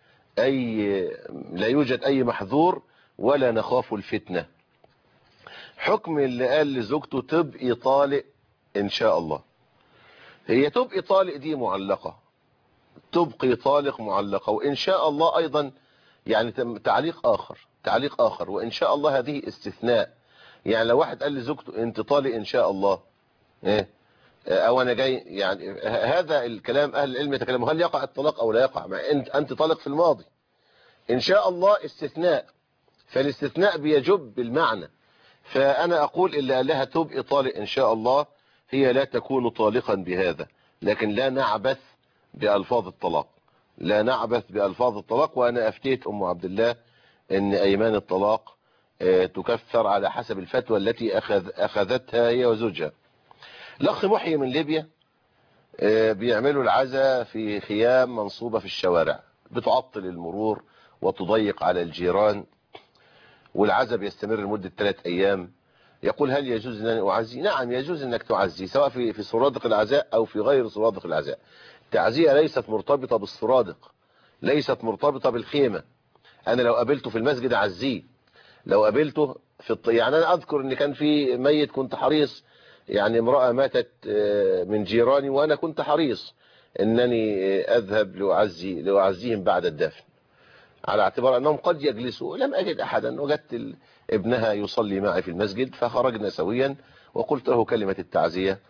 يوجد أي محذور ولا نخاف الفتنة. حكم اللي قال لزوجته تبقي طالق ان شاء الله. هي تبقي طالق دي معلقة، تبقي طالق معلقة، وان شاء الله ايضا يعني تعليق اخر، وان شاء الله هذه استثناء. يعني لو واحد قال لزوجته انت طالق ان شاء الله ايه او انا جاي، يعني هذا الكلام اهل العلم يتكلموا هل يقع الطلاق او لا يقع، مع انت طالق في الماضي. ان شاء الله استثناء، فالاستثناء بيجب بالمعنى. فانا اقول اللي قال لها تبقي طالق ان شاء الله هي لا تكون طالقا بهذا، لكن لا نعبث بألفاظ الطلاق، لا نعبث بألفاظ الطلاق. وانا افتيت ام عبد الله ان ايمان الطلاق تكفر على حسب الفتوى التي اخذتها هي وزوجها. الاخ محيي من ليبيا بيعملوا العزاء في خيام منصوبة في الشوارع بتعطل المرور وتضيق على الجيران، والعزاء بيستمر لمدة 3 أيام. يقول هل يجوز أن أعزي؟ نعم يجوز أنك تعزي، سواء في سرادق العزاء أو في غير سرادق العزاء. التعزية ليست مرتبطة بالسرادق، ليست مرتبطة بالخيمة. أنا لو قابلته في المسجد أعزيه، لو قابلته يعني أنا أذكر أن كان في ميت كنت حريص، يعني امرأة ماتت من جيراني وأنا كنت حريص أنني أذهب لأعزيهم بعد الدفن، على اعتبار أنهم قد يجلسوا. لم أجد أحدا، وجدت ابنها يصلي معي في المسجد فخرجنا سويا وقلت له كلمة التعزية،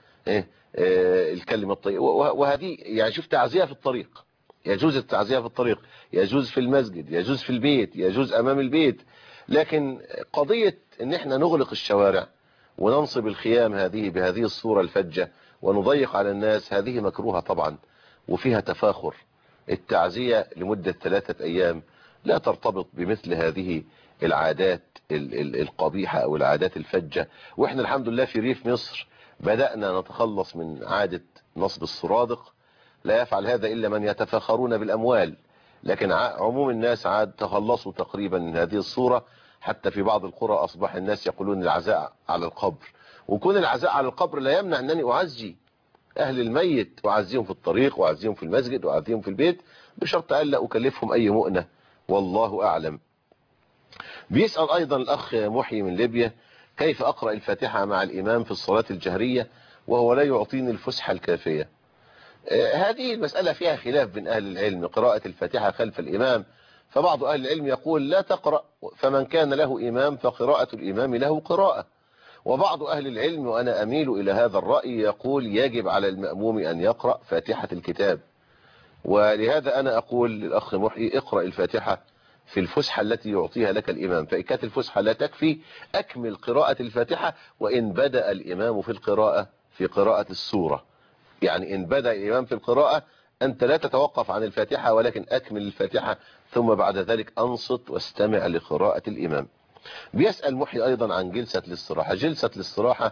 الكلمة الطيبة. وهذه يعني شوف تعزية في الطريق، يجوز التعزية في الطريق، يجوز في المسجد، يجوز في البيت، يجوز أمام البيت. لكن قضية ان احنا نغلق الشوارع وننصب الخيام هذه بهذه الصورة الفجة ونضيق على الناس، هذه مكروهة طبعا وفيها تفاخر. التعزية لمدة 3 أيام لا ترتبط بمثل هذه العادات القبيحة أو العادات الفجة. وإحنا الحمد لله في ريف مصر بدأنا نتخلص من عادة نصب السرادق. لا يفعل هذا إلا من يتفاخرون بالأموال، لكن عموم الناس عاد تخلصوا تقريبا من هذه الصورة. حتى في بعض القرى أصبح الناس يقولون العزاء على القبر، وكون العزاء على القبر لا يمنع أنني أعزي أهل الميت، وأعزيهم في الطريق وأعزيهم في المسجد وأعزيهم في البيت، بشرط ألا أكلفهم أي مؤنة، والله أعلم. بيسأل أيضا الأخ محيي من ليبيا كيف أقرأ الفاتحة مع الإمام في الصلاة الجهرية وهو لا يعطيني الفسحة الكافية. هذه المسألة فيها خلاف بين أهل العلم، قراءة الفاتحة خلف الإمام. فبعض أهل العلم يقول لا تقرأ، فمن كان له إمام فقراءة الإمام له قراءة. وبعض أهل العلم وأنا أميل إلى هذا الرأي يقول يجب على المأموم أن يقرأ فاتحة الكتاب. ولهذا أنا أقول للأخ محيي اقرأ الفاتحة في الفسحة التي يعطيها لك الإمام، فإن كانت الفسحة لا تكفي أكمل قراءة الفاتحة، وإن بدأ الإمام في القراءة في قراءة السورة، يعني إن بدأ الإمام في القراءة أنت لا تتوقف عن الفاتحة ولكن أكمل الفاتحة، ثم بعد ذلك أنصت واستمع لقراءة الإمام. بيسأل محيي أيضا عن جلسة الاستراحة. جلسة الاستراحة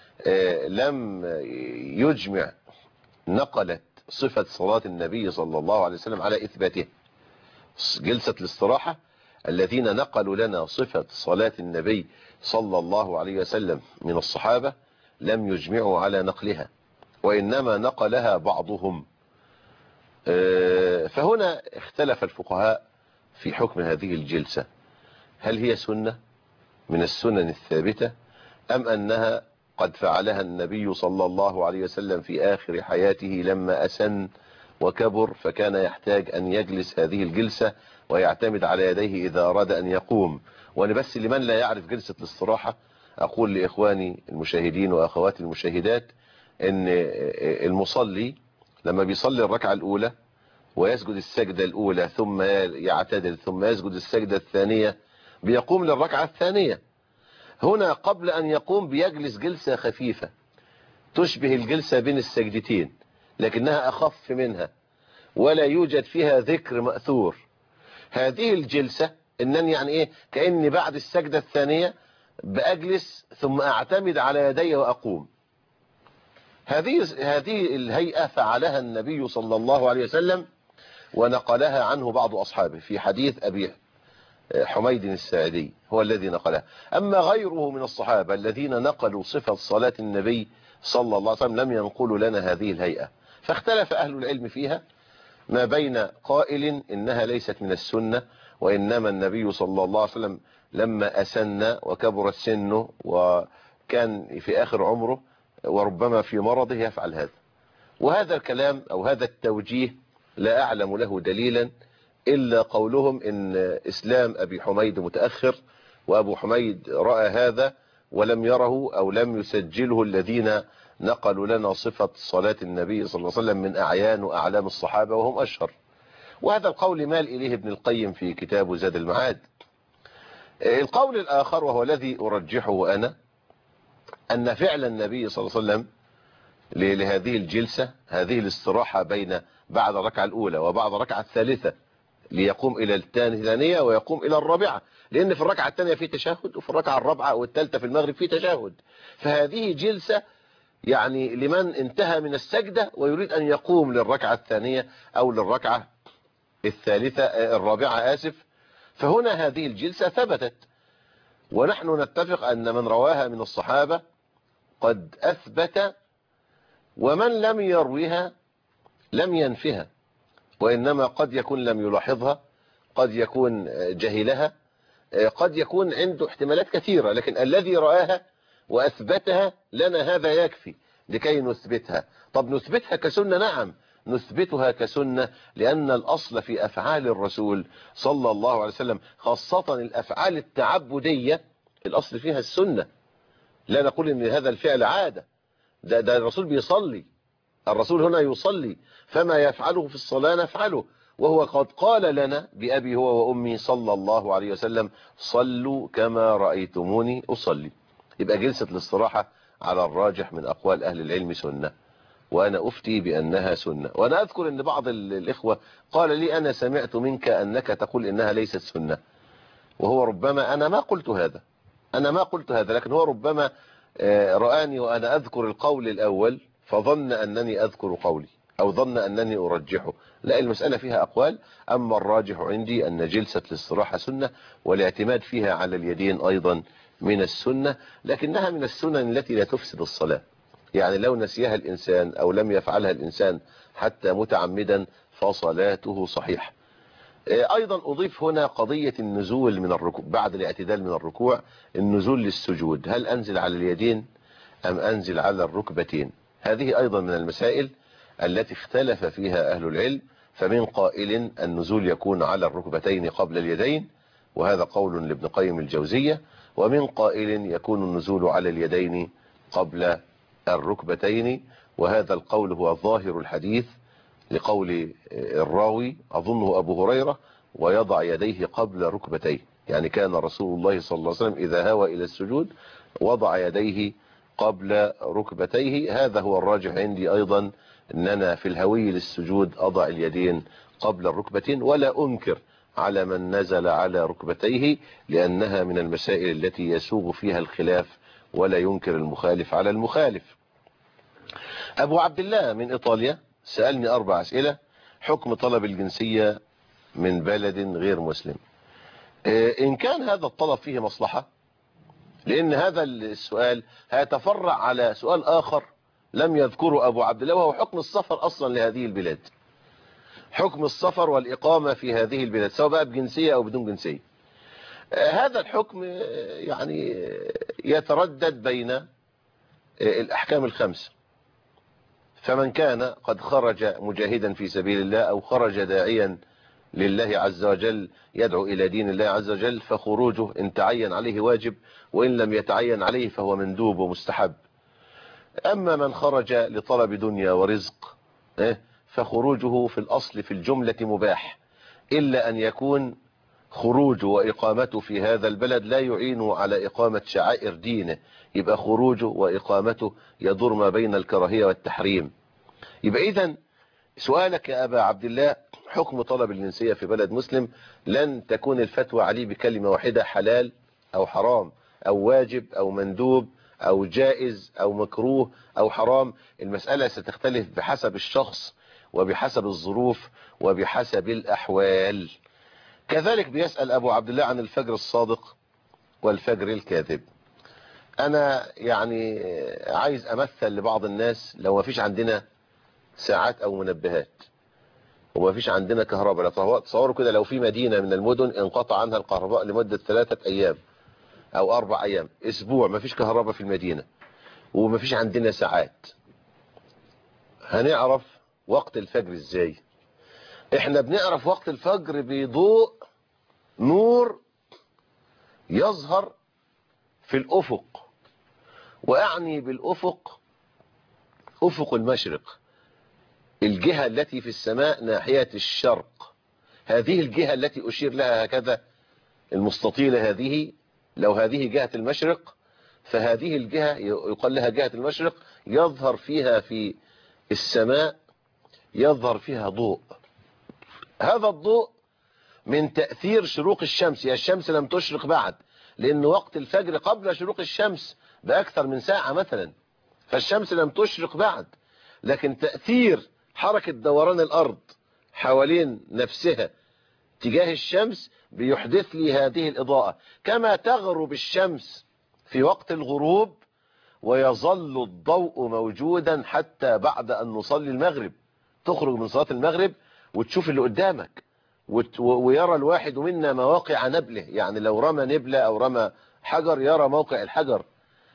لم يجمع نقلت صفة صلاة النبي صلى الله عليه وسلم على إثباته. جلسة الاستراحة الذين نقلوا لنا صفة صلاة النبي صلى الله عليه وسلم من الصحابة لم يجمعوا على نقلها، وإنما نقلها بعضهم. فهنا اختلف الفقهاء في حكم هذه الجلسة، هل هي سنة من السنن الثابتة أم أنها قد فعلها النبي صلى الله عليه وسلم في آخر حياته لما أسن وكبر، فكان يحتاج أن يجلس هذه الجلسة ويعتمد على يديه إذا أراد أن يقوم. وأنا بس لمن لا يعرف جلسة الاستراحة أقول لإخواني المشاهدين وأخواتي المشاهدات أن المصلي لما بيصلي الركعة الأولى ويسجد السجدة الأولى ثم يعتدل ثم يسجد السجدة الثانية بيقوم للركعة الثانية. هنا قبل أن يقوم بيجلس جلسة خفيفة تشبه الجلسة بين السجدتين لكنها أخف منها ولا يوجد فيها ذكر مأثور. هذه الجلسة إنني يعني إيه كأني بعد السجدة الثانية بأجلس ثم أعتمد على يدي وأقوم. هذه الهيئة فعلها النبي صلى الله عليه وسلم ونقلها عنه بعض أصحابه في حديث أبي حميد الساعدي هو الذي نقلها. أما غيره من الصحابة الذين نقلوا صفة صلاة النبي صلى الله عليه وسلم لم ينقلوا لنا هذه الهيئة، فاختلف أهل العلم فيها ما بين قائل إنها ليست من السنة وإنما النبي صلى الله عليه وسلم لما أسن وكبرت سنه وكان في آخر عمره وربما في مرضه يفعل هذا. وهذا الكلام أو هذا التوجيه لا أعلم له دليلا إلا قولهم إن إسلام أبي حميد متأخر، وأبو حميد رأى هذا ولم يره أو لم يسجله الذين نقلوا لنا صفة صلاة النبي صلى الله عليه وسلم من أعيان وأعلام الصحابة وهم أشهر. وهذا القول مال إليه ابن القيم في كتابه زاد المعاد. القول الآخر وهو الذي أرجحه أنا أن فعل النبي صلى الله عليه وسلم لهذه الجلسة، هذه الاستراحة بين بعد الركعة الأولى وبعد الركعة الثالثة، ليقوم إلى الثانية ويقوم إلى الرابعة، لأن في الركعة الثانية في تشهد وفي الركعة الرابعة والثالثة في المغرب في تشهد. فهذه جلسة يعني لمن انتهى من السجدة ويريد أن يقوم للركعة الثانية أو للركعة الرابعة آسف. فهنا هذه الجلسة ثبتت، ونحن نتفق أن من رواها من الصحابة قد أثبت، ومن لم يروها لم ينفها، وإنما قد يكون لم يلاحظها، قد يكون جهلها، قد يكون عنده احتمالات كثيرة، لكن الذي رآها وأثبتها لنا هذا يكفي لكي نثبتها. طب نثبتها كسنة؟ نعم نثبتها كسنة، لأن الأصل في أفعال الرسول صلى الله عليه وسلم خاصة الأفعال التعبدية الأصل فيها السنة. لا نقول إن هذا الفعل عادة، ده الرسول بيصلي، الرسول هنا يصلي، فما يفعله في الصلاة نفعله، وهو قد قال لنا بأبي هو وأمي صلى الله عليه وسلم صلوا كما رأيتموني أصلي. يبقى جلسة الاستراحة على الراجح من أقوال أهل العلم سنة، وأنا أفتي بأنها سنة. وأنا أذكر أن بعض الإخوة قال لي أنا سمعت منك أنك تقول إنها ليست سنة، وهو ربما أنا ما قلت هذا، لكن هو ربما رآني وأنا أذكر القول الأول فظن أنني أذكر قولي أو ظن أنني أرجحه. لا، المسألة فيها أقوال، أما الراجح عندي أن جلسة الاستراحة سنة، والاعتماد فيها على اليدين أيضا من السنة، لكنها من السنن التي لا تفسد الصلاة. يعني لو نسيها الإنسان أو لم يفعلها الإنسان حتى متعمدا فصلاته صحيحة. أيضا أضيف هنا قضية النزول من الركوع بعد الاعتدال من الركوع، النزول للسجود، هل أنزل على اليدين أم أنزل على الركبتين؟ هذه أيضا من المسائل التي اختلف فيها أهل العلم، فمن قائل النزول يكون على الركبتين قبل اليدين، وهذا قول لابن قيم الجوزية، ومن قائل يكون النزول على اليدين قبل الركبتين، وهذا القول هو ظاهر الحديث لقول الراوي أظنه أبو هريرة ويضع يديه قبل ركبتيه، يعني كان رسول الله صلى الله عليه وسلم إذا هوى إلى السجود وضع يديه قبل ركبتيه. هذا هو الراجح عندي أيضا، أننا في الهوي للسجود أضع اليدين قبل الركبتين، ولا أنكر على من نزل على ركبتيه، لأنها من المسائل التي يسوغ فيها الخلاف ولا ينكر المخالف على المخالف. أبو عبد الله من إيطاليا سألني 4 أسئلة. حكم طلب الجنسية من بلد غير مسلم. إن كان هذا الطلب فيه مصلحة، لأن هذا السؤال هيتفرع على سؤال آخر لم يذكره أبو عبد الله، وهو حكم السفر أصلا لهذه البلاد، حكم السفر والإقامة في هذه البلاد سواء بقى بجنسية أو بدون جنسية. هذا الحكم يعني يتردد بين الأحكام الخمسة. فمن كان قد خرج مجاهدا في سبيل الله أو خرج داعيا لله عز وجل يدعو إلى دين الله عز وجل، فخروجه إن تعين عليه واجب، وإن لم يتعين عليه فهو مندوب ومستحب. أما من خرج لطلب دنيا ورزق فخروجه في الأصل في الجملة مباح، إلا أن يكون خروجه وإقامته في هذا البلد لا يعين على إقامة شعائر دينه، يبقى خروجه وإقامته يدور ما بين الكراهية والتحريم. يبقى إذن سؤالك يا أبا عبد الله حكم طلب الجنسية في بلد مسلم، لن تكون الفتوى عليه بكلمة واحدة حلال أو حرام أو واجب أو مندوب أو جائز أو مكروه أو حرام. المسألة ستختلف بحسب الشخص وبحسب الظروف وبحسب الأحوال. كذلك بيسأل أبو عبد الله عن الفجر الصادق والفجر الكاذب. أنا يعني عايز أمثل لبعض الناس، لو ما فيش عندنا ساعات أو منبهات وما فيش عندنا كهرباء. تصوروا كده لو في مدينة من المدن انقطع عنها الكهرباء لمدة 3 أيام أو 4 أيام، أسبوع ما فيش كهرباء في المدينة وما فيش عندنا ساعات، هنعرف وقت الفجر ازاي؟ احنا بنعرف وقت الفجر بضوء نور يظهر في الأفق، وأعني بالأفق أفق المشرق، الجهة التي في السماء ناحية الشرق، هذه الجهة التي أشير لها هكذا المستطيلة هذه، لو هذه جهة المشرق فهذه الجهة يقال لها جهة المشرق، يظهر فيها في السماء يظهر فيها ضوء. هذا الضوء من تأثير شروق الشمس، يا الشمس لم تشرق بعد، لأن وقت الفجر قبل شروق الشمس بأكثر من ساعة مثلا، فالشمس لم تشرق بعد، لكن تأثير حركة دوران الأرض حوالين نفسها تجاه الشمس بيحدث لي هذه الإضاءة. كما تغرب الشمس في وقت الغروب ويظل الضوء موجودا حتى بعد أن نصلي المغرب، تخرج من صلاة المغرب وتشوف اللي قدامك ويرى الواحد منا مواقع نبله، يعني لو رمى نبلة أو رمى حجر يرى موقع الحجر،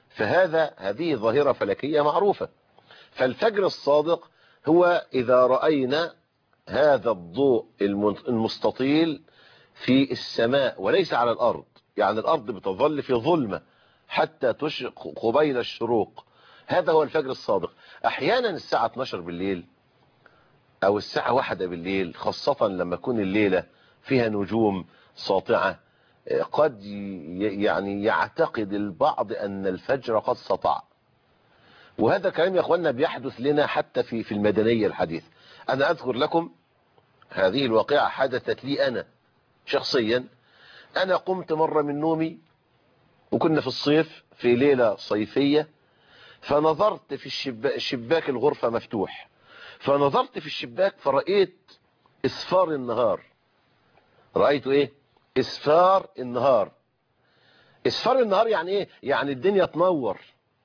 هذه ظاهرة فلكية معروفة. فالفجر الصادق هو إذا رأينا هذا الضوء المستطيل في السماء وليس على الأرض، يعني الأرض بتظل في ظلمة حتى تشرق قبيل الشروق، هذا هو الفجر الصادق. أحيانا الساعة 12 بالليل أو الساعة 1 بالليل، خاصة لما تكون الليلة فيها نجوم ساطعة، قد يعني يعتقد البعض أن الفجر قد سطع، وهذا كلام يا أخوانا بيحدث لنا حتى في المدنية الحديث. أنا أذكر لكم هذه الواقعة حدثت لي أنا شخصيا. أنا قمت مرة من نومي وكنا في الصيف في ليلة صيفية، فنظرت في شباك الغرفة مفتوح، فنظرت في الشباك فرأيت إسفار النهار. رأيت إيه؟ إسفار النهار. إسفار النهار يعني إيه؟ يعني الدنيا تنور،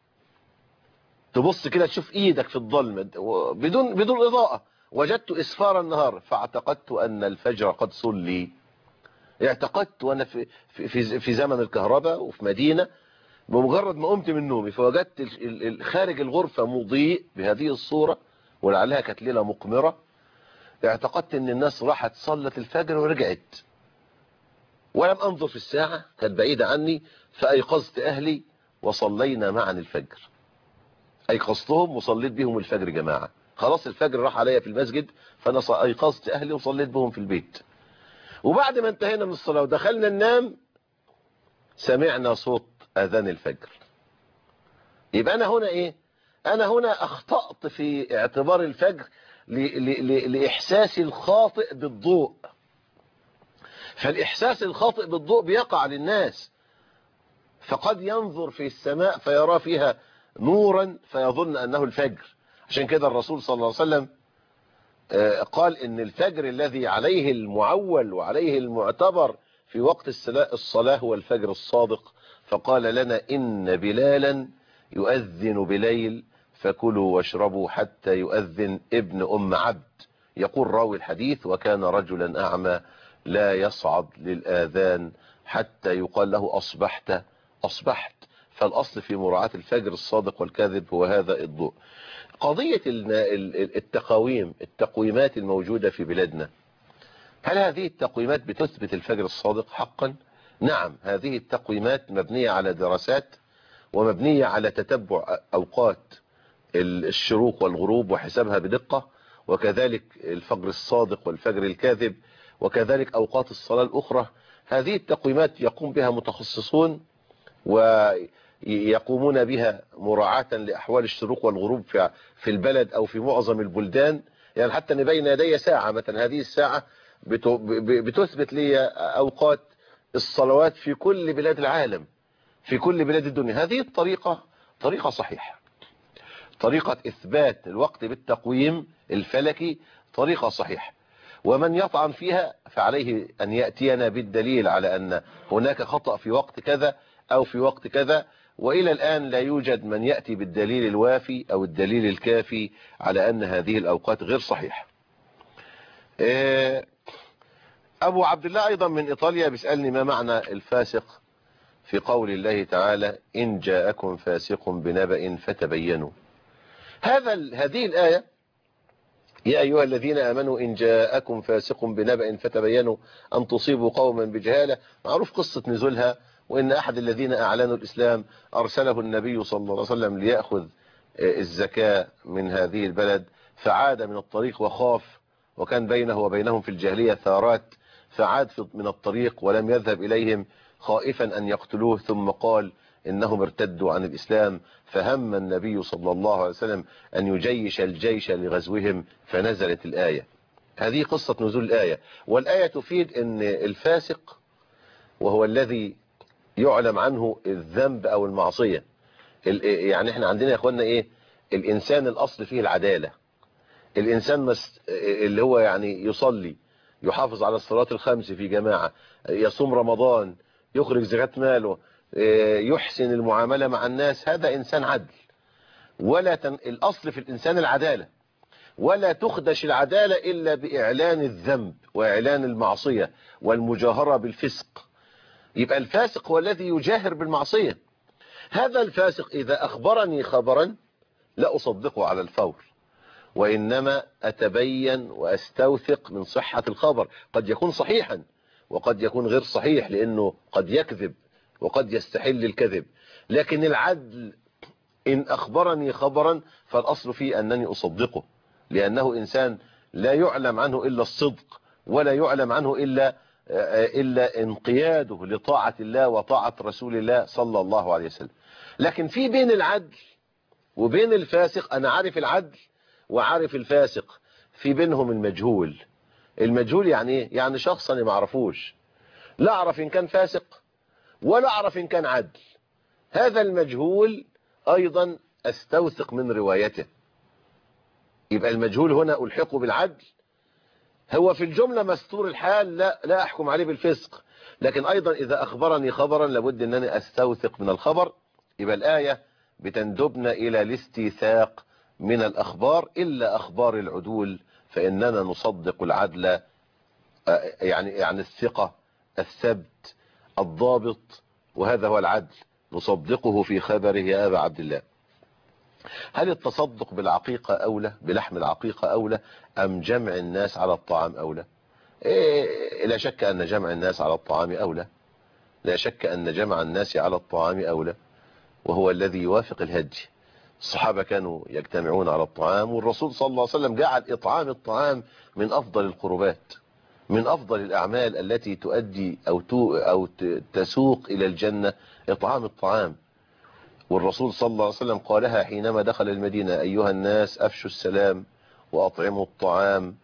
تبص كده تشوف إيدك في الظلمة بدون إضاءة. وجدت إسفار النهار فاعتقدت أن الفجر قد صلي. اعتقدت وأنا في زمن الكهرباء وفي مدينة، بمجرد ما قمت من نومي فوجدت خارج الغرفة مضيء بهذه الصورة، ولعلها كانت ليلة مقمرة، اعتقدت ان الناس راحت صلت الفجر ورجعت، ولم انظر في الساعة، كانت بعيدة عني، فايقظت اهلي وصلينا معا الفجر. ايقظتهم وصليت بهم الفجر جماعة، خلاص الفجر راح عليا في المسجد، فانا ايقظت اهلي وصليت بهم في البيت. وبعد ما انتهينا من الصلاة ودخلنا ننام سمعنا صوت اذان الفجر. يبقى انا هنا ايه؟ انا هنا اخطأت في اعتبار الفجر لإحساسي الخاطئ بالضوء. فالإحساس الخاطئ بالضوء بيقع للناس، فقد ينظر في السماء فيرى فيها نورا فيظن أنه الفجر. عشان كده الرسول صلى الله عليه وسلم قال إن الفجر الذي عليه المعول وعليه المعتبر في وقت الصلاة هو الفجر الصادق. فقال لنا إن بلالا يؤذن بليل فكلوا واشربوا حتى يؤذن ابن أم عبد. يقول راوي الحديث وكان رجلا أعمى لا يصعد للآذان حتى يقال له أصبحت. فالأصل في مراعاة الفجر الصادق والكاذب هو هذا الضوء. قضية التقويمات الموجودة في بلادنا، هل هذه التقويمات بتثبت الفجر الصادق حقا؟ نعم، هذه التقويمات مبنية على دراسات ومبنية على تتبع أوقات الشروق والغروب وحسابها بدقة، وكذلك الفجر الصادق والفجر الكاذب، وكذلك أوقات الصلاة الأخرى. هذه التقويمات يقوم بها متخصصون ويقومون بها مراعاة لأحوال الشروق والغروب في البلد أو في معظم البلدان. يعني حتى أن بين يدي ساعة مثلا، هذه الساعة بتثبت لي أوقات الصلوات في كل بلاد العالم، في كل بلاد الدنيا. هذه طريقة صحيحة، طريقة إثبات الوقت بالتقويم الفلكي طريقة صحيحة، ومن يطعن فيها فعليه أن يأتينا بالدليل على أن هناك خطأ في وقت كذا أو في وقت كذا. وإلى الآن لا يوجد من يأتي بالدليل الوافي أو الدليل الكافي على أن هذه الأوقات غير صحيحة. أبو عبد الله أيضا من إيطاليا بيسألني ما معنى الفاسق في قول الله تعالى إن جاءكم فاسق بنبأ فتبينوا. هذه الآية يا أيها الذين آمنوا إن جاءكم فاسق بنبأ فتبينوا أن تصيبوا قوما بجهالة، معروف قصة نزولها، وإن أحد الذين أعلنوا الإسلام أرسله النبي صلى الله عليه وسلم ليأخذ الزكاة من هذه البلد، فعاد من الطريق وخاف، وكان بينه وبينهم في الجاهلية ثارات، فعاد من الطريق ولم يذهب إليهم خائفا أن يقتلوه، ثم قال إنهم ارتدوا عن الإسلام، فهم النبي صلى الله عليه وسلم أن يجيش الجيش لغزوهم، فنزلت الآية. هذه قصة نزول الآية. والآية تفيد أن الفاسق وهو الذي يعلم عنه الذنب أو المعصية. يعني احنا عندنا يا اخوانا ايه؟ الإنسان الأصل فيه العدالة. الإنسان اللي هو يعني يصلي، يحافظ على الصلاة الخمس في جماعة، يصوم رمضان، يخرج زكاة ماله، يحسن المعاملة مع الناس، هذا إنسان عدل. الأصل في الإنسان العدالة، ولا تخدش العدالة إلا بإعلان الذنب وإعلان المعصية والمجاهرة بالفسق. يبقى الفاسق هو الذي يجاهر بالمعصية. هذا الفاسق إذا أخبرني خبرا لا أصدقه على الفور، وإنما أتبين وأستوثق من صحة الخبر. قد يكون صحيحا وقد يكون غير صحيح، لأنه قد يكذب وقد يستحل الكذب. لكن العدل إن أخبرني خبرا فالأصل فيه أنني أصدقه، لأنه إنسان لا يعلم عنه إلا الصدق، ولا يعلم عنه إلا انقياده لطاعة الله وطاعة رسول الله صلى الله عليه وسلم. لكن في بين العدل وبين الفاسق، أنا عارف العدل وعارف الفاسق، في بينهم المجهول. المجهول يعني إيه؟ يعني شخص أنا ما أعرفوش، لا أعرف إن كان فاسق ولا أعرف إن كان عدل. هذا المجهول أيضا أستوثق من روايته. يبقى المجهول هنا ألحقه بالعدل. هو في الجملة مستور الحال، لا أحكم عليه بالفسق، لكن أيضا إذا أخبرني خبرا لابد أنني أستوثق من الخبر. يبقى الآية بتندبنا إلى الاستيثاق من الأخبار، إلا أخبار العدول فإننا نصدق العدل، يعني الثقة، الثبت، الضابط، وهذا هو العدل، نصدقه في خبره يا أبا عبد الله. هل التصدق بالعقيقة أولى، بلحم العقيقة أولى، أم جمع الناس على الطعام أولى؟ لا شك أن جمع الناس على الطعام أولى، لا شك أن جمع الناس على الطعام أولى، وهو الذي يوافق الهدي. الصحابة كانوا يجتمعون على الطعام، والرسول صلى الله عليه وسلم جعل إطعام الطعام من أفضل القربات، من أفضل الأعمال التي تؤدي أو تسوق إلى الجنة، إطعام الطعام. والرسول صلى الله عليه وسلم قالها حينما دخل المدينة: أيها الناس أفشوا السلام وأطعموا الطعام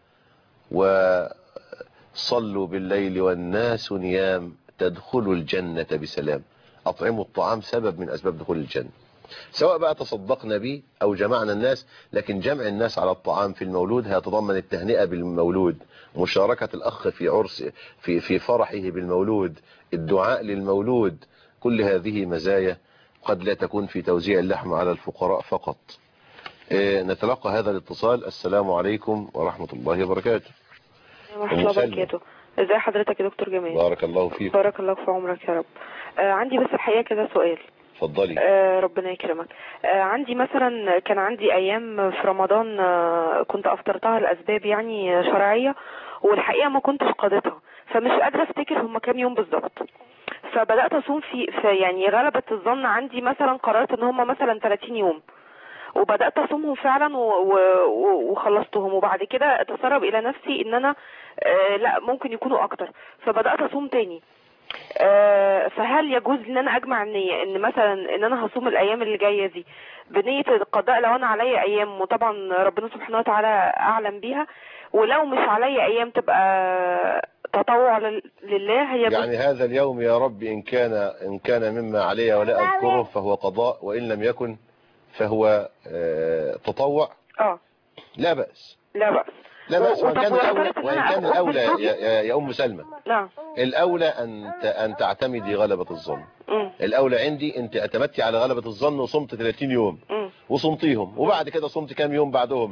وصلوا بالليل والناس نيام تدخلوا الجنة بسلام. أطعموا الطعام سبب من أسباب دخول الجنة، سواء بقى تصدقنا به أو جمعنا الناس. لكن جمع الناس على الطعام في المولود هيتضمن التهنئة بالمولود، مشاركة الأخ في عرس في فرحه بالمولود، الدعاء للمولود. كل هذه مزايا قد لا تكون في توزيع اللحم على الفقراء فقط. نتلقى هذا الاتصال. السلام عليكم ورحمة الله وبركاته. ورحمة الله وبركاته. ازي حضرتك يا دكتور جمال؟ بارك الله فيك. بارك الله في عمرك يا رب. عندي بس الحقيقة كده سؤال. اتفضلي. ربنا يكرمك. عندي مثلا كان عندي ايام في رمضان كنت افطرتها لاسباب يعني شرعية، والحقيقة ما كنتش قادتها، فمش قادرة افتكر هم كام يوم بالظبط. فبدأت اصوم في يعني غلبة الظن عندي، مثلا قررت ان هم مثلا 30 يوم، وبدأت اصومهم فعلا وخلصتهم. وبعد كده اتسرب الى نفسي ان انا لا ممكن يكونوا اكتر، فبدأت اصوم تاني. فهل يجوز ان انا اجمع النية ان مثلا ان انا هصوم الايام اللي جاية دي بنية القضاء لو انا عليا ايام، وطبعا ربنا سبحانه وتعالى اعلم بيها، ولو مش عليا ايام تبقى تطوع لله؟ هي يعني هذا اليوم يا رب إن كان مما علي ولا أذكره فهو قضاء، وإن لم يكن فهو تطوع. لا بأس، لا بأس، لا بأس. وإن كان الأولى يا أم سلمى، نعم، الأولى أن تعتمدي غلبة الظن. الأولى عندي أنت اعتمدتي على غلبة الظن وصمت 30 يوم وصمتيهم، وبعد كده صمت كام يوم بعدهم؟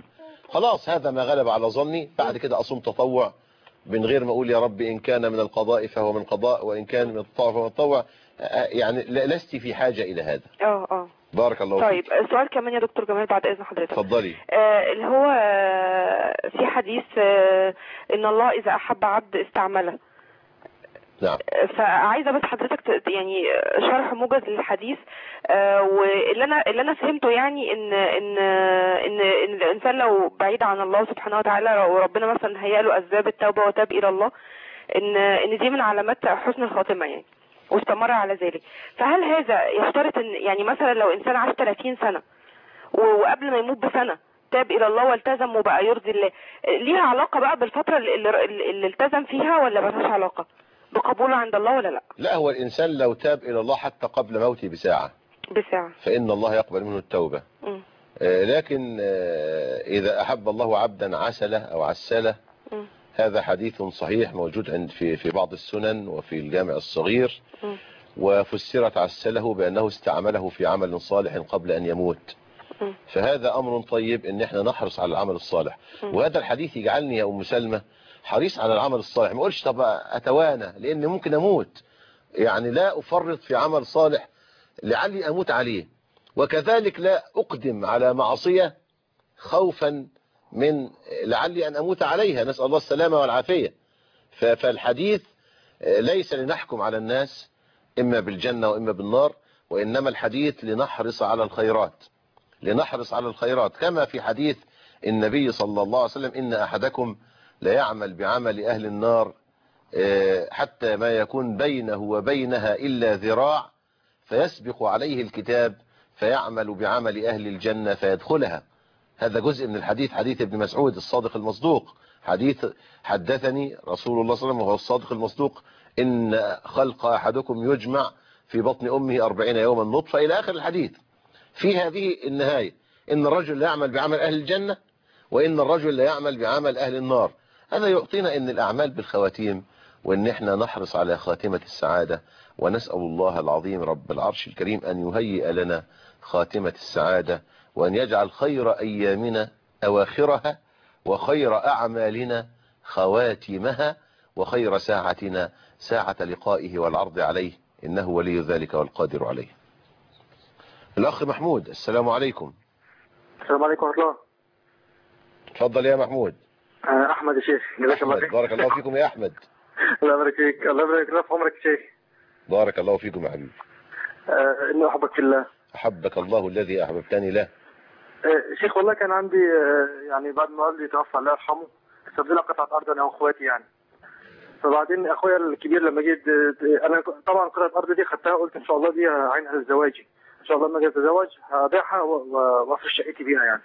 خلاص هذا ما غلب على ظني، بعد كده أصوم تطوع من غير ما أقول يا رب إن كان من القضاء فهو من قضاء وإن كان من التطوع فهو من التطوع. يعني لست في حاجة إلى هذا. بارك الله طيب فيك. سؤال كمان يا دكتور جمال بعد إذن حضرتك. اتفضلي. اللي هو في حديث إن الله إذا أحب عبد استعمله. نعم. فعايزه بس حضرتك يعني شرح موجز للحديث. واللي انا فهمته يعني ان الانسان لو بعيد عن الله سبحانه وتعالى وربنا مثلا هيأ له اسباب التوبه وتاب الى الله ان دي من علامات حسن الخاتمه يعني، واستمر على ذلك. فهل هذا يشترط ان يعني مثلا لو انسان عاش 30 سنه وقبل ما يموت بسنه تاب الى الله والتزم وبقى يرضي الله، ليها علاقه بقى بالفتره اللي التزم فيها ولا مالهاش علاقه بقبوله عند الله ولا لا؟ لا، هو الإنسان لو تاب إلى الله حتى قبل موته بساعة فإن الله يقبل منه التوبة. لكن إذا أحب الله عبدا عسله أو عسله، هذا حديث صحيح موجود في بعض السنن وفي الجامع الصغير، وفسرت عسله بأنه استعمله في عمل صالح قبل أن يموت. فهذا أمر طيب إن احنا نحرص على العمل الصالح. وهذا الحديث يجعلني يا أم سلمة حريص على العمل الصالح، ما اقولش طب أتوانى لأن ممكن أموت، يعني لا أفرط في عمل صالح لعلي أموت عليه، وكذلك لا أقدم على معصية خوفا من لعلي أن أموت عليها، نسأل الله السلامة والعافية. فالحديث ليس لنحكم على الناس إما بالجنة وإما بالنار، وإنما الحديث لنحرص على الخيرات، لنحرص على الخيرات، كما في حديث النبي صلى الله عليه وسلم إن أحدكم لا يعمل بعمل أهل النار حتى ما يكون بينه وبينها إلا ذراع فيسبق عليه الكتاب فيعمل بعمل أهل الجنة فيدخلها. هذا جزء من الحديث، حديث ابن مسعود الصادق المصدوق، حديث حدثني رسول الله صلى الله عليه وسلم وهو الصادق المصدوق إن خلق أحدكم يجمع في بطن أمه 40 يوما نطفة إلى آخر الحديث. في هذه النهاية إن الرجل لا يعمل بعمل أهل الجنة وإن الرجل لا يعمل بعمل أهل النار. هذا يعطينا إن الأعمال بالخواتيم، وإن احنا نحرص على خاتمة السعادة، ونسأل الله العظيم رب العرش الكريم أن يهيئ لنا خاتمة السعادة، وأن يجعل خير أيامنا أواخرها وخير أعمالنا خواتمها وخير ساعتنا ساعة لقائه والعرض عليه، إنه ولي ذلك والقادر عليه. الأخ محمود، السلام عليكم. السلام عليكم ورحمة الله. تفضل يا محمود. أحمد يا شيخ. أحمد، بارك الله فيكم يا أحمد. الله يبارك فيك، الله يبارك في عمرك يا شيخ. بارك الله فيكم يا حبيبي. إني أحبك في الله. أحبك الله الذي أحببتني له. شيخ والله كان عندي يعني بعد ما والدي توفى الله يرحمه ساب لنا قطعة أرض أنا وأخواتي يعني. فبعدين أخويا الكبير لما جيت أنا طبعا قطعة الأرض دي خدتها قلت إن شاء الله دي عينها للزواج، إن شاء الله لما أجي أتزوج هبيعها وأفرش شقتي بيها يعني.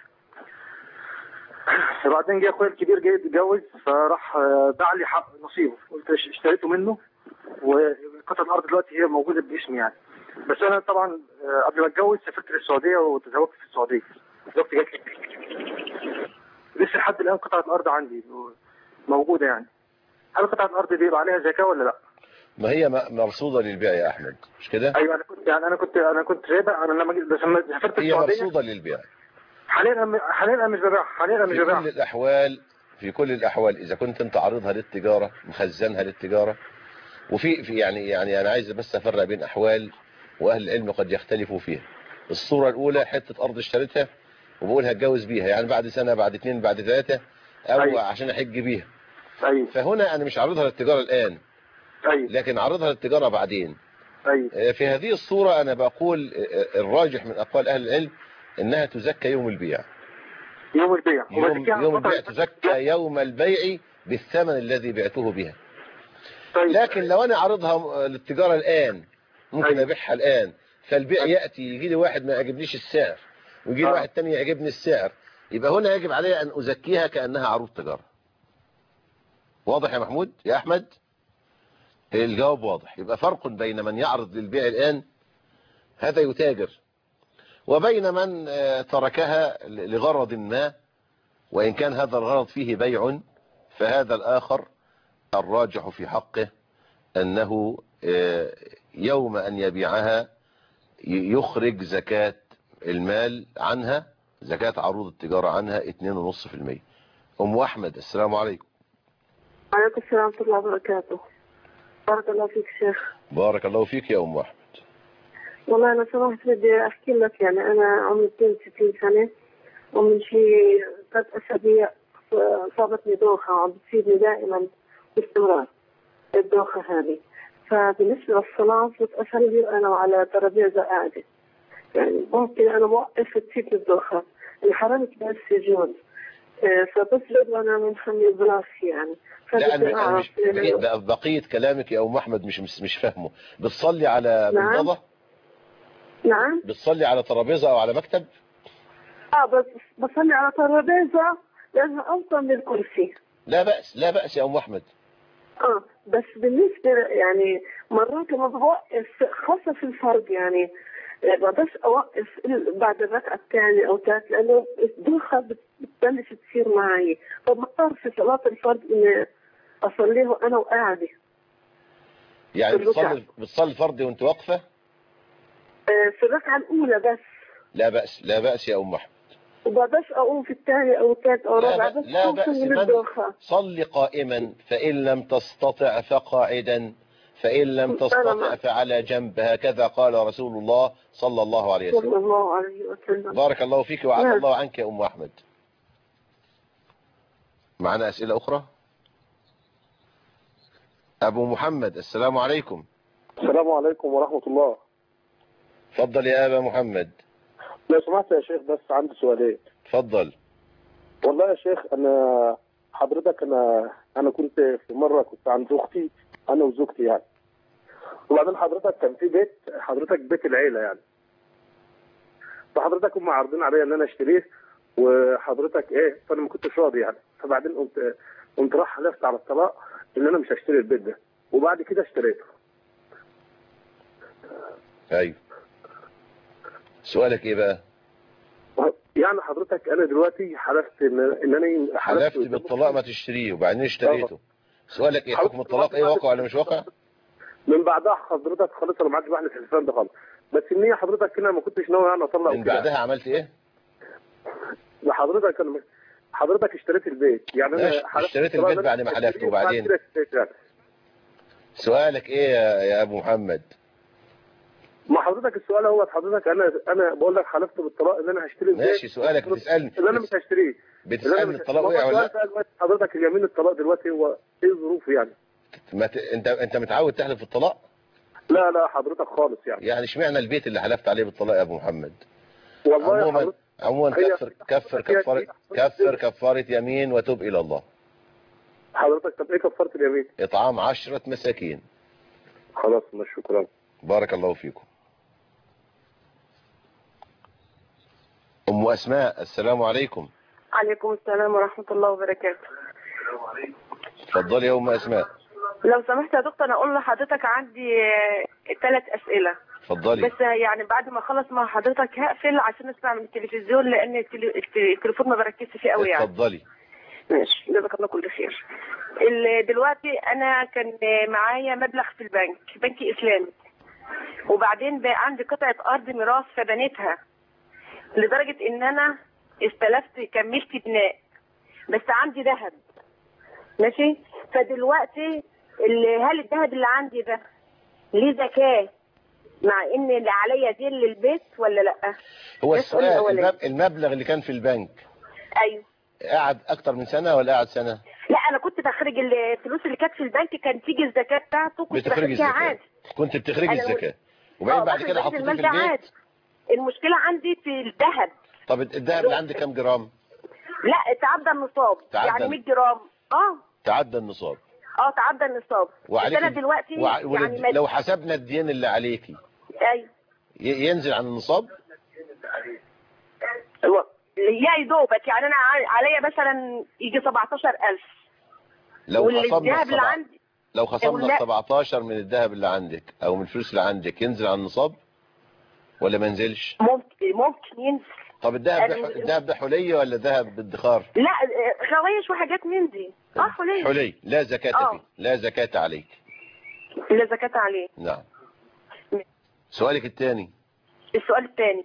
فبعدين جه أخويا الكبير جاي يتجوز فراح باع لي حق نصيبه، قلت اشتريته منه وقطعة الأرض دلوقتي هي موجودة باسمي يعني. بس أنا طبعا قبل ما أتجوز سافرت للسعودية وتزوجت في السعودية، زوجتي جات لي لسه لحد الآن قطعة الأرض عندي موجودة يعني. هل قطعة الأرض دي يبقى عليها زكاة ولا لا؟ ما هي مرصودة للبيع يا أحمد، مش كده؟ أيوة أنا كنت سايبها، أنا لما سافرت السعودية هي مرصودة للبيع. حاليا مش ببيعها، في كل الأحوال إذا كنت أنت عارضها للتجارة مخزنها للتجارة، وفي يعني أنا عايز بس أفرق بين أحوال وأهل العلم قد يختلفوا فيها. الصورة الأولى حتة أرض اشتريتها وبقول هتجوز بيها، يعني بعد سنة بعد 2 بعد 3 أو أيوة. عشان أحج بيها. أيوة. فهنا أنا مش عارضها للتجارة الآن، أيوة. لكن عارضها للتجارة بعدين. أيوة. في هذه الصورة أنا بقول الراجح من أقوال أهل العلم إنها تزكى يوم البيع. يوم البيع يوم البيع تزكى يوم البيع بالثمن الذي بعته بها. طيب. لكن لو أنا عارضها للتجارة الآن ممكن أيوة. أبيعها الآن، فالبيع أيوة. يأتي يجي لي واحد ما يعجبنيش السعر ويجي لي واحد تاني يعجبني السعر، يبقى هنا يجب علي أن أزكيها كأنها عروض تجارة. واضح يا محمود يا أحمد؟ الجواب واضح. يبقى فرق بين من يعرض للبيع الآن هذا يتاجر، وبين من تركها لغرض ما وإن كان هذا الغرض فيه بيع، فهذا الآخر الراجح في حقه أنه يوم أن يبيعها يخرج زكاة المال عنها زكاة عروض التجارة عنها 2.5%. أم أحمد السلام عليكم. وعليكم السلام ورحمة الله وبركاته. بارك الله فيك شيخ. بارك الله فيك يا أم أحمد. والله أنا سمحت بدي أحكي لك، يعني أنا عمري 62 سنة ومن شي 3 أسابيع صابتني دوخة وعم بتصيبني دائما باستمرار الدوخة هذه. فبالنسبة للصلاة صرت أصلي وأنا على ترابيزة قاعدة، يعني ممكن أنا بوقف تصيب الدوخة. انحرمت بس يجوز فبسجد وأنا منحني براسي يعني. لا أنا مش بقية كلامك يا أم أحمد مش فاهمه. بتصلي على منضدة؟ نعم. بتصلي على ترابيزة أو على مكتب؟ بس بصلي على ترابيزة لأنها أوطى من الكرسي. لا بأس لا بأس يا أم أحمد. بس بالنسبة يعني مرات لما بوقف خاصة في الفرض يعني بقدرش أوقف بعد الركعة الثانية أو ثالث لأنه الدوخة بتبلش تصير معي، فبضطر في صلاة الفرض إني أصليه وأنا وقاعدة. يعني بتصلي الفرض وأنت واقفة؟ في الركعة الأولى بس. لا بأس لا بأس يا أم أحمد. وبقدرش أقوم في الثانية أو الثالث أو الرابعة بس لا بأس. من الدوخة. صلي قائما فإن لم تستطع فقاعدا فإن لم تستطع فعلى جنب، هكذا قال رسول الله صلى الله عليه وسلم. صلى الله عليه وسلم. بارك الله فيك وعفى الله عنك يا أم أحمد. معنا أسئلة أخرى؟ أبو محمد السلام عليكم. السلام عليكم ورحمة الله. تفضل يا أبا محمد. لو سمحت يا شيخ بس عندي سؤالين. تفضل. والله يا شيخ أنا حضرتك أنا كنت في مرة كنت عند أختي أنا وزوجتي يعني، وبعدين حضرتك كان في بيت العيلة يعني، فحضرتك هم عارضين عليا إن أنا أشتريه وحضرتك فأنا ما كنتش راضي يعني، فبعدين قمت راح حلفت على الطلاق إن أنا مش هشتري البيت ده، وبعد كده اشتريته. أيوه. سؤالك إيه بقى؟ يعني حضرتك أنا دلوقتي حلفت إن أنا حلفت بالطلاق ما تشتريه وبعدين اشتريته. سؤالك إيه؟ حكم الطلاق إيه، واقع ولا مش واقع؟ من بعدها حضرتك خلاص أنا ما عادش بحلف الحلفان ده خالص، بس النية حضرتك كده ما كنتش ناوي يعني أطلق. من بعدها عملت إيه؟ حضرتك اشتريت البيت يعني أنا اشتريت البيت بعد ما حلفت وبعدين سؤالك إيه يا أبو محمد؟ ما حضرتك السؤال هو حضرتك انا بقول لك حلفت بالطلاق ان انا هشتري البيت. ماشي سؤالك بتسالني ان انا مش هشتريه. بتسالني الطلاق وقع ولا لا؟ حضرتك اليمين الطلاق دلوقتي هو ايه ظروفه يعني؟ انت متعود تحلف بالطلاق؟ لا حضرتك خالص يعني اشمعنى البيت اللي حلفت عليه بالطلاق يا ابو محمد؟ والله عموما كفر كفارة يمين وتوب الى الله. حضرتك طب ايه كفارة اليمين؟ اطعام 10 مساكين. خلاص شكرا. بارك الله فيكم. أم أسماء السلام عليكم. عليكم السلام ورحمة الله وبركاته. اتفضلي يا أم أسماء. لو سمحت يا دكتور أنا أقول لحضرتك عندي 3 أسئلة. اتفضلي. بس يعني بعد ما أخلص مع حضرتك هقفل عشان أسمع من التلفزيون لأن التليفون ما بركزش فيه قوي يعني. اتفضلي. ماشي جزاك الله كل خير. دلوقتي أنا كان معايا مبلغ في بنك إسلامي، وبعدين بقى عندي قطعة أرض ميراث فبنيتها لدرجة إن أنا استلفت كملت بناء، بس عندي ذهب ماشي. فدلوقتي هل الذهب اللي عندي ده ليه زكاة مع إن اللي عليا دين للبيت ولا لأ؟ هو السؤال المبلغ اللي كان في البنك أيوه قاعد أكتر من سنة ولا قاعد سنة؟ لا أنا كنت بخرج الفلوس اللي كانت في البنك كان تيجي الزكاة بتاعته كنت بخرجها عادي. كنت بتخرجي الزكاة وبعدين بعد كده حطيتيه في البيت عادي. المشكلة عندي في الذهب. طب الذهب اللي عندك كام جرام؟ لا تعدى النصاب يعني 100 جرام. تعدى النصاب. تعدى النصاب. أنا دلوقتي يعني لو حسبنا الدين اللي عليكي ايوه ينزل عن النصاب؟ يا دوبك يعني انا عليا مثلا يجي 17,000. لو خصمنا 17 من الذهب اللي عندك او من الفلوس اللي عندك ينزل عن النصاب ولا ما ينزلش؟ ممكن ينزل. طب الذهب ده حلي ولا ذهب بالادخار؟ لا غوايش وحاجات من دي. حلي لا زكاة فيه. لا زكاة عليك. لا زكاة عليه. نعم. سؤالك الثاني. السؤال الثاني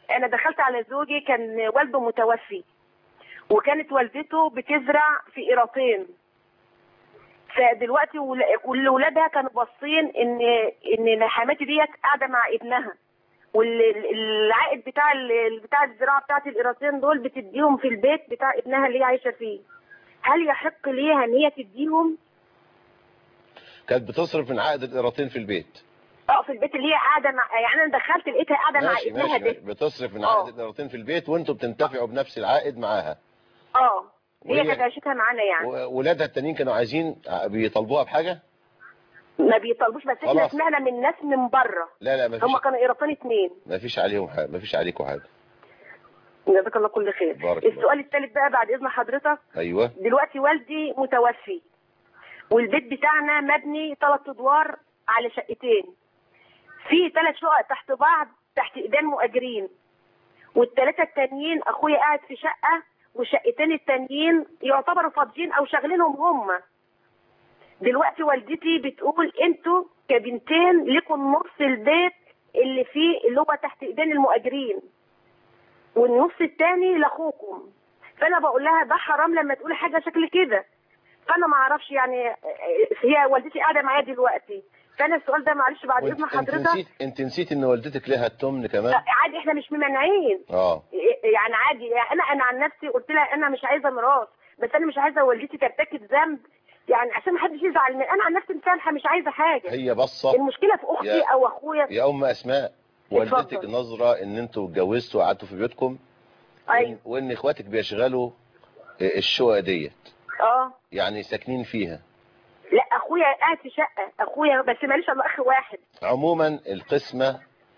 انا دخلت على زوجي كان والده متوفي، وكانت والدته بتزرع في قيراطين. فدلوقتي ولادها كانوا باصين ان حماتي ديت قاعده مع ابنها، والعائد بتاع الزراعه بتاعت القيراطين دول بتديهم في البيت بتاع ابنها اللي هي عايشه فيه. هل يحق ليها ان هي تديهم؟ كانت بتصرف من عائد القيراطين في البيت؟ في البيت اللي هي قاعده مع، يعني انا دخلت لقيتها قاعده مع ابنها ده. بتصرف من عائد القيراطين في البيت وانتوا بتنتفعوا بنفس العائد معاها. هي كانت عايشتها معانا يعني. ولادها التانيين كانوا عايزين بيطالبوها بحاجه؟ ما بيطالبوش، بس احنا سمعنا من ناس من بره. لا مفيش، هم كانوا قيراطين 2. مفيش عليهم حاجه، مفيش عليكم حاجه. جزاك الله كل خير. السؤال الثالث بقى بعد اذن حضرتك. ايوه. دلوقتي والدي متوفي، والبيت بتاعنا مبني 3 ادوار على شقتين، في 3 شقق تحت بعض تحت ايدين مؤجرين، وال3 التانيين اخويا قاعد في شقه، والشقتين التانيين يعتبروا فاضيين او شغلينهم هم. دلوقتي والدتي بتقول انتوا كبنتين لكم نص البيت اللي هو تحت ايدين المؤجرين، والنص التاني لاخوكم. فانا بقول لها ده حرام لما تقولي حاجه شكل كده. فانا ما اعرفش يعني، هي والدتي قاعده معايا دلوقتي، فانا السؤال ده معلش بعد اذن حضرتك. انت نسيت ان والدتك لها التمن كمان؟ عادي، احنا مش ممنعين. يعني عادي، يعني انا عن نفسي قلت لها انا مش عايزه ميراث، بس انا مش عايزه والدتي ترتكب ذنب، يعني عشان ما حدش يزعل مني. انا عن نفسي مسامحه، مش عايزه حاجه. هي بصه المشكله في اختي او اخويا. يا ام اسماء، والدتك نظره ان انتوا اتجوزتوا وقعدتوا في بيوتكم. ايوه. وان اخواتك بيشغلوا الشقه ديت. يعني ساكنين فيها. لا اخويا قاعد في شقه، اخويا بس ماليش الا اخ واحد. عموما القسمه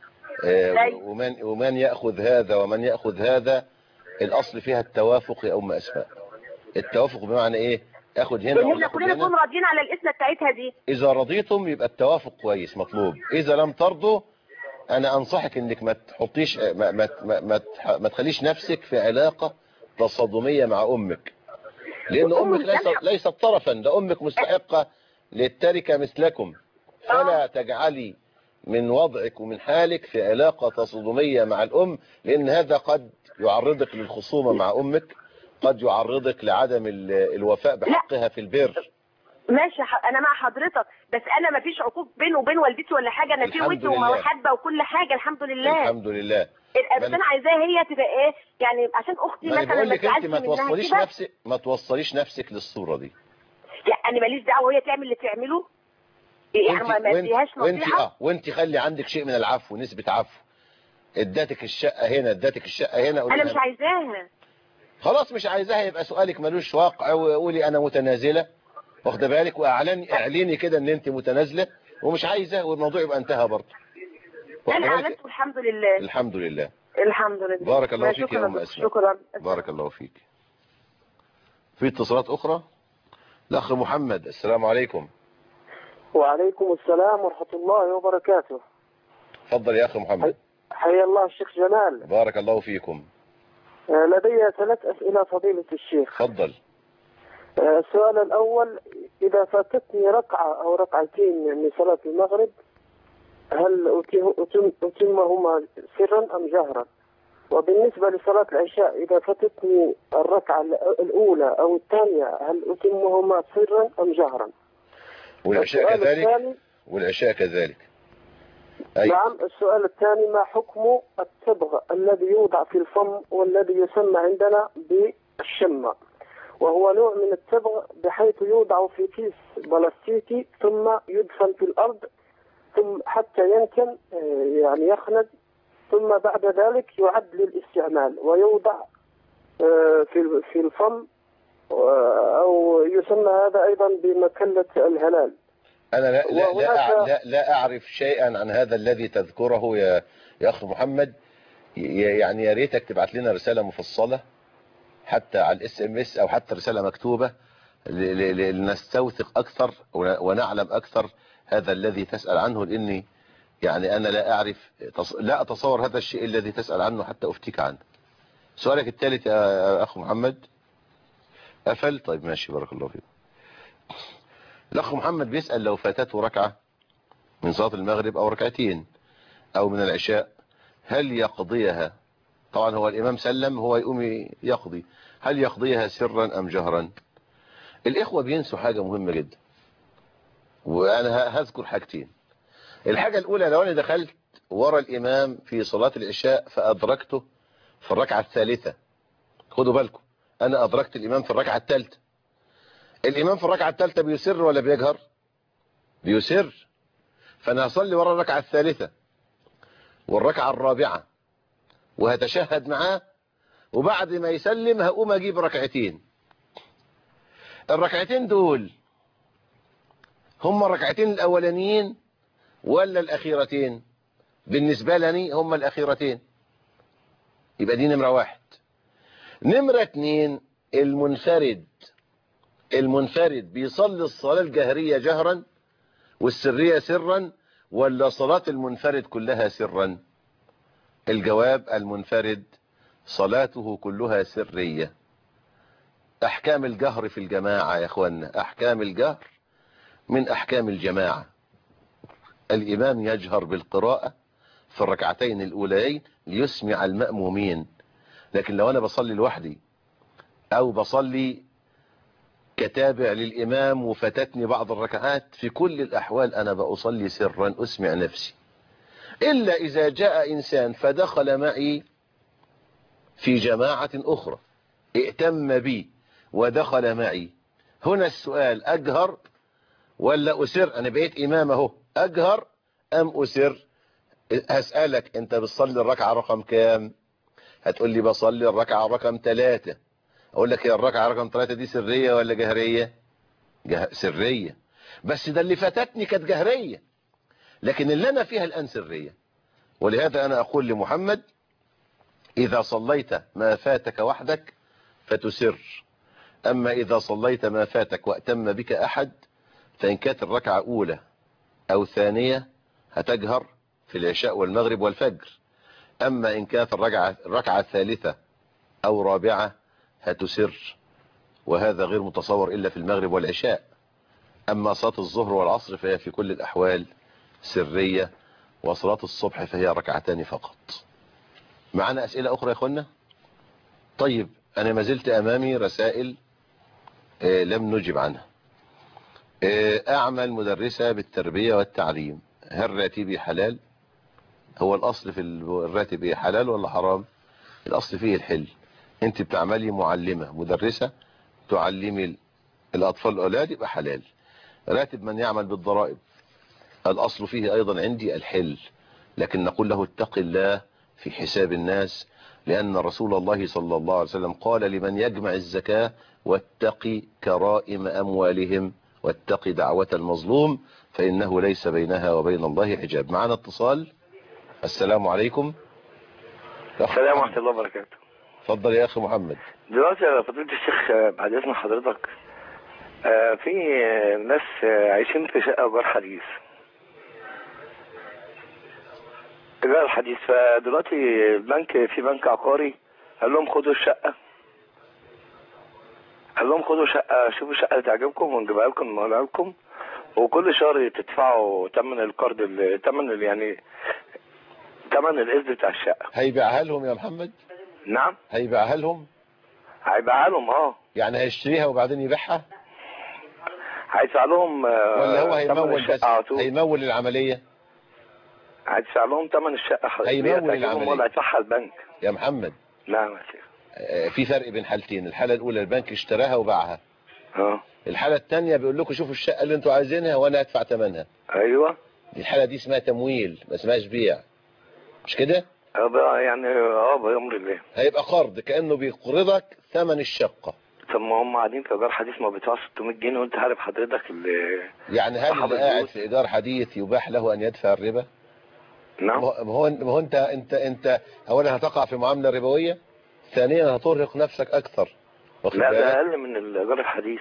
ومن ياخذ هذا ومن ياخذ هذا، الاصل فيها التوافق يا ام اسماء. التوافق بمعنى ايه؟ اخد هنا احنا كلنا نكون راضيين على القسمه بتاعتها دي. اذا رضيتم يبقى التوافق كويس مطلوب، اذا لم ترضوا انا انصحك انك ما تحطيش ما تخليش نفسك في علاقه تصادميه مع امك، لان امك ليست طرفا، ده امك مستحقه للتركه مثلكم، فلا تجعلي من وضعك ومن حالك في علاقه تصادميه مع الام، لان هذا قد يعرضك للخصومه مع امك، قد يعرضك لعدم الوفاء بحقها في البر. ماشي، انا مع حضرتك، بس انا ما فيش عقوق بيني وبين والدتي ولا حاجه، انا في ود ومحبه وكل حاجه الحمد لله. الحمد لله. بس انا عايزاها هي تبقى ايه يعني، عشان اختي مثلا ما تزعلش منها كده. ما توصليش نفسك للصوره دي. لا انا ماليش دعوه، هي تعمل اللي تعمله، يعني ما اديهاش نصيحه. وانت خلي عندك شيء من العفو، نسبه عفو. ادتك الشقه هنا، ادتك الشقه هنا، انا مش عايزاها. خلاص مش عايزاها، يبقى سؤالك ملوش واقع، وقولي انا متنازله، واخده بالك، واعلني كده ان انت متنازله ومش عايزه، والموضوع يبقى انتهى برضه. انا اعلنت والحمد لله. الحمد لله. الحمد لله. بارك الله فيك يا ام اسماء. شكرا. بارك الله فيك. في اتصالات اخرى؟ الاخ محمد، السلام عليكم. وعليكم السلام ورحمه الله وبركاته. اتفضل يا اخ محمد. حيا الله الشيخ جمال. بارك الله فيكم. لدي 3 أسئلة فضيلة الشيخ. تفضل. السؤال الأول، إذا فاتتني ركعة أو ركعتين من صلاة المغرب هل أتمهما سرا أم جهرا؟ وبالنسبة لصلاة العشاء إذا فاتتني الركعة الأولى أو الثانية هل أتمهما سرا أم جهرا؟ والعشاء كذلك؟ والعشاء كذلك. نعم. السؤال الثاني، ما حكم الصبغ الذي يوضع في الفم والذي يسمى عندنا بالشمة، وهو نوع من الصبغ بحيث يوضع في كيس بلاستيكي ثم يدفن في الأرض ثم حتى ينتن يعني يخنق، ثم بعد ذلك يعد للاستعمال ويوضع في الفم، أو يسمى هذا أيضا بمكلة الهلال. أنا لا أعرف شيئا عن هذا الذي تذكره يا أخ محمد، يعني يا ريتك تبعت لنا رسالة مفصلة حتى على الSMS أو حتى رسالة مكتوبة لنستوثق أكثر ونعلم أكثر هذا الذي تسأل عنه، لأني يعني أنا لا أتصور هذا الشيء الذي تسأل عنه حتى أفتيك عنه. سؤالك الثالث يا أخ محمد قفل؟ طيب ماشي، بارك الله فيك. الأخ محمد بيسأل لو فاتته ركعة من صلاة المغرب أو ركعتين أو من العشاء هل يقضيها طبعا هو الإمام سلم، هو يقوم يقضي. هل يقضيها سرا أم جهرا؟ الإخوة بينسوا حاجة مهمة جدا، وأنا هذكر حاجتين. الحاجة الأولى، لو أنا دخلت ورا الإمام في صلاة العشاء فأدركته في الركعة الثالثة، خدوا بالكم، أنا أدركت الإمام في الركعة الثالثة، الإمام في الركعة الثالثة بيسر ولا بيجهر؟ بيسر. فأنا هصلي ورا الركعة الثالثة والركعة الرابعة وهتشهد معاه، وبعد ما يسلم هقوم أجيب ركعتين. الركعتين دول هم الركعتين الأولانيين ولا الأخيرتين؟ بالنسبة لي هم الأخيرتين. يبقى دي نمرة واحد. نمرة اتنين، المنفرد بيصلي الصلاة الجهرية جهرا والسرية سرا، ولا صلاة المنفرد كلها سرا؟ الجواب المنفرد صلاته كلها سرية. أحكام الجهر في الجماعة يا أخوانا، أحكام الجهر من أحكام الجماعة. الإمام يجهر بالقراءة في الركعتين الأولين ليسمع المأمومين، لكن لو أنا بصلي لوحدي أو بصلي كتابع للإمام وفتتني بعض الركعات، في كل الأحوال أنا بأصلي سرا أسمع نفسي، إلا إذا جاء إنسان فدخل معي في جماعة أخرى ائتم بي ودخل معي. هنا السؤال، أجهر ولا أسر؟ أنا بقيت إمام أهو، أجهر أم أسر؟ هسألك أنت بتصلي الركعة رقم كام؟ هتقول لي بصلي الركعة رقم 3. أقول لك هي الركعة رقم 3 دي سرية ولا جهرية؟ سرية، بس ده اللي فاتتني كانت جهرية، لكن اللي أنا فيها الآن سرية. ولهذا أنا أقول لمحمد: إذا صليت ما فاتك وحدك فتسر، أما إذا صليت ما فاتك وأتم بك أحد فإن كانت الركعة أولى أو ثانية هتجهر في العشاء والمغرب والفجر، أما إن كانت الركعة الثالثة أو رابعة هتسر، وهذا غير متصور إلا في المغرب والعشاء. أما صلاة الظهر والعصر فهي في كل الأحوال سرية، وصلاة الصبح فهي ركعتان فقط. معنا أسئلة أخرى يا أخوانا؟ طيب، أنا ما زلت أمامي رسائل لم نجب عنها. أعمل مدرسة بالتربية والتعليم، هل راتبي حلال؟ هو الأصل في الراتب إيه، حلال ولا حرام؟ الأصل فيه الحل. أنت بتعملي معلمة مدرسة تعلمي الأطفال الأولاد، يبقى حلال. راتب من يعمل بالضرائب الأصل فيه أيضا عندي الحل، لكن نقول له اتق الله في حساب الناس، لأن رسول الله صلى الله عليه وسلم قال لمن يجمع الزكاة: واتقي كرائم أموالهم واتقي دعوة المظلوم فإنه ليس بينها وبين الله حجاب. معنا اتصال. السلام عليكم. السلام ورحمة الله وبركاته. اتفضل يا أخي محمد. دلوقتي يا فضيلة الشيخ بعد إذن حضرتك، في ناس عايشين في شقة إيجار حديث، إيجار حديث، فدلوقتي في بنك عقاري قال لهم خدوا الشقة، شوفوا الشقة اللي تعجبكم ونجيبها لكم ونقولها لكم، وكل شهر تدفعوا ثمن القرض، ثمن القسط بتاع الشقة. هيبيعها لهم يا محمد؟ نعم، هيبيعها لهم. يعني هيشتريها وبعدين يبيعها؟ هيدفع لهم ولا هو هيمول بس؟ هيمول العملية؟ هيدفع لهم ثمن الشقة. هيمول العملية ولا هيدفعها البنك؟ يا محمد. نعم يا شيخ. في فرق بين حالتين، الحالة الأولى البنك اشتراها وباعها. الحالة الثانية بيقول لكم شوفوا الشقة اللي انتوا عايزينها وانا هدفع ثمنها. ايوه. الحالة دي اسمها تمويل، ما اسمهاش بيع، مش كده؟ يعني بأمر الله. هيبقى قرض، كأنه بيقرضك ثمن الشقة. طب ما هم قاعدين في ايجار حديث ما بيدفعوا 600 جنيه وانت عارف حضرتك يعني هل اللي قاعد في ايجار حديث يباح له ان يدفع الربا؟ نعم. ما هو انت اولا هتقع في معاملة ربوية، ثانيا هترهق نفسك اكثر. لا ده اقل من الايجار الحديث.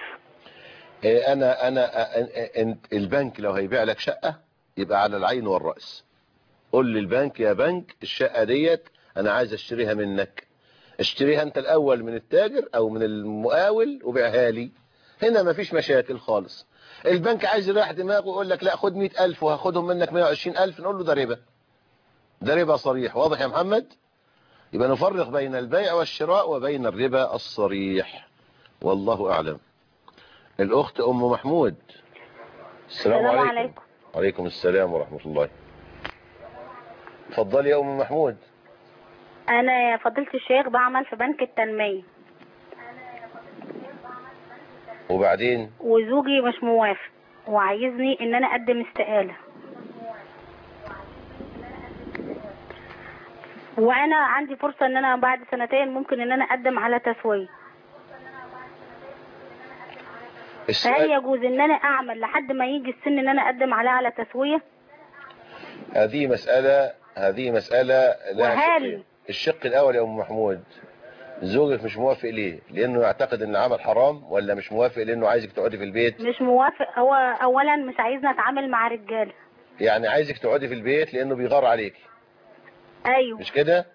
البنك لو هيبيع لك شقة يبقى على العين والرأس. قول للبنك: يا بنك الشقة ديت انا عايز اشتريها منك، اشتريها انت الاول من التاجر او من المقاول وبيعها لي. هنا مفيش مشاكل خالص. البنك عايز يريح دماغه ويقول لك لا خد 100,000 وهاخدهم منك 120,000، نقول له ده ربا، ده ربا صريح. واضح يا محمد؟ يبقى نفرق بين البيع والشراء وبين الربا الصريح، والله أعلم. الأخت أم محمود. السلام عليكم. وعليكم السلام ورحمة الله. اتفضلي يا أم محمود. أنا يا فضيلة الشيخ بعمل في بنك التنمية. وبعدين؟ وزوجي مش موافق وعايزني إن أنا أقدم استقالة، وأنا عندي فرصة إن أنا بعد سنتين ممكن إن أنا أقدم على تسوية. فهل يجوز إن أنا أعمل لحد ما يجي السن إن أنا أقدم على تسوية؟ هذه مسألة وهل الشق الأول يا أم محمود، زوجك مش موافق ليه؟ لأنه يعتقد إن العمل حرام، ولا مش موافق لأنه عايزك تقعدي في البيت؟ مش موافق. هو أولا مش عايزنا أتعامل مع رجالة. يعني عايزك تقعدي في البيت لأنه بيغار عليك. أيوه. مش كده؟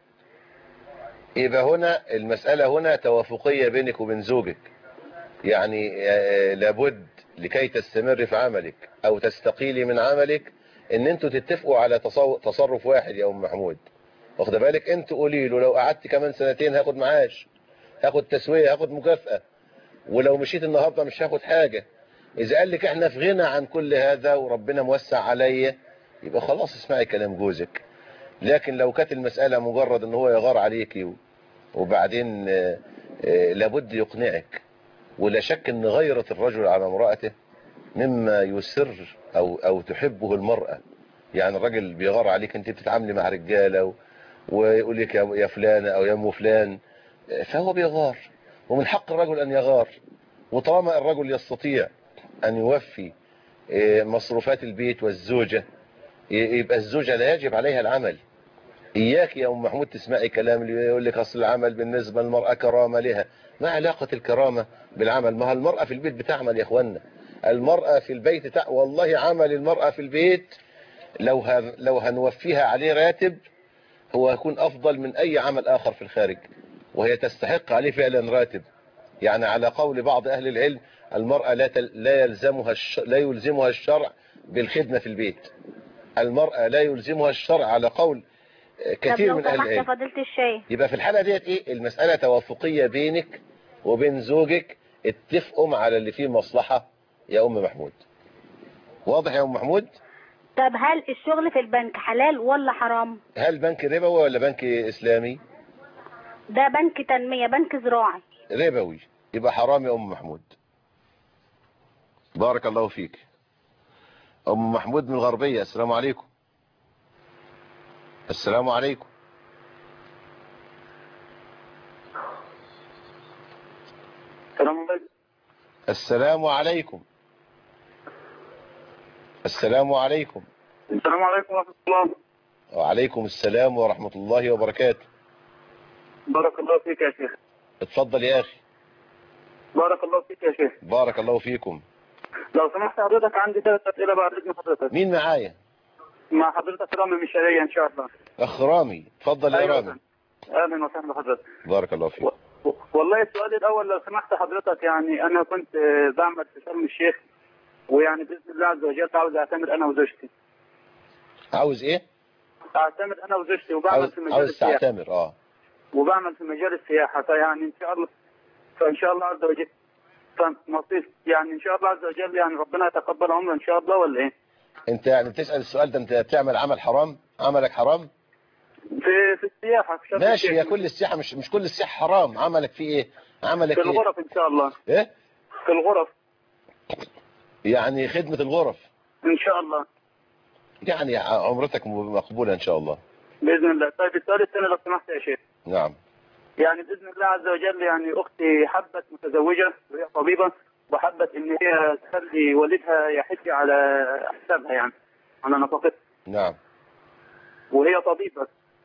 يبقى هنا المسألة هنا توافقية بينك وبين زوجك. يعني لابد لكي تستمر في عملك أو تستقيلي من عملك إن أنتوا تتفقوا على تصرف واحد يا أم محمود. واخد بالك؟ أنتوا قولي له لو قعدت كمان سنتين هاخد معاش، هاخد تسوية، هاخد مكافأة، ولو مشيت النهاردة مش هاخد حاجة. إذا قال لك إحنا في غنى عن كل هذا وربنا موسع عليا، يبقى خلاص اسمعي كلام جوزك. لكن لو كانت المسألة مجرد إن هو يغار عليكي وبعدين لابد يقنعك. ولا شك إن غيرة الرجل على امرأته مما يسر أو تحبه المرأة. يعني الراجل بيغار عليك، أنت بتتعاملي مع رجالة ويقول لك يا فلانة أو يا أم فلان، فهو بيغار، ومن حق الرجل أن يغار. وطالما الرجل يستطيع أن يوفي مصروفات البيت والزوجة، يبقى الزوجة لا يجب عليها العمل. إياك يا أم محمود تسمعي كلام اللي يقول لك أصل العمل بالنسبة للمرأة كرامة لها. ما علاقة الكرامة بالعمل؟ ما المرأة في البيت بتعمل يا أخوانا. المرأة في البيت والله عمل المرأة في البيت لو هنوفيها عليه راتب هو هيكون أفضل من أي عمل آخر في الخارج، وهي تستحق عليه فعلا راتب. يعني على قول بعض أهل العلم المرأة لا يلزمها الشرع بالخدمة في البيت. المرأة لا يلزمها الشرع على قول كثير من أهل العلم. يبقى في الحالة ديت إيه؟ المسألة توافقية بينك وبين زوجك، اتفقوا على اللي فيه مصلحة يا أم محمود. واضح يا أم محمود؟ طب هل الشغل في البنك حلال ولا حرام؟ هل بنك ربوي ولا بنك إسلامي؟ ده بنك تنمية، بنك زراعي. ربوي، يبقى حرام يا أم محمود. بارك الله فيك. أم محمود من الغربية. السلام عليكم. السلام عليكم. السلام عليكم. السلام عليكم. السلام عليكم ورحمة الله. وعليكم السلام ورحمة الله وبركاته. بارك الله فيك يا شيخ. اتفضل يا أخي. بارك الله فيك يا شيخ. بارك الله فيكم. لو سمحت حضرتك عندي 3 أسئلة بعد إذن حضرتك. مين معايا؟ مع حضرتك رامي من الشرقية إن شاء الله. أخ رامي، اتفضل يا رامي. أهلا وسهلا بحضرتك. بارك الله فيك. والله السؤال الأول لو سمحت حضرتك، يعني أنا كنت بعمل في شرم الشيخ، ويعني بإذن الله عز وجل عاوز أعتمر أنا وزوجتي. عاوز إيه؟ أعتمر أنا وزوجتي وبعمل في مجال السياحة. عاوز تعتمر وبعمل في مجال السياحة، فيعني إن شاء الله عز وجل فنصيب، يعني إن شاء الله عز وجل يعني ربنا يتقبل عمره إن شاء الله، ولا إيه؟ أنت يعني بتسأل السؤال ده، أنت بتعمل عمل حرام؟ عملك حرام؟ في السياحة في شرم ماشي، الشيخ. يا كل السياحة مش كل السياحة حرام. عملك فيه إيه؟ عملك في الغرف إن شاء الله. إيه؟ في الغرف. يعني خدمة الغرف. إن شاء الله. يعني عمرتك مقبولة إن شاء الله. بإذن الله. طيب السؤال الثاني لو سمحت يا شيخ. نعم. يعني بإذن الله عز وجل يعني أختي حبت متزوجة وهي طبيبة، وحبت إن هي تخلي والدها يحج على حسابها، يعني على نفقتها. نعم. وهي طبيبة.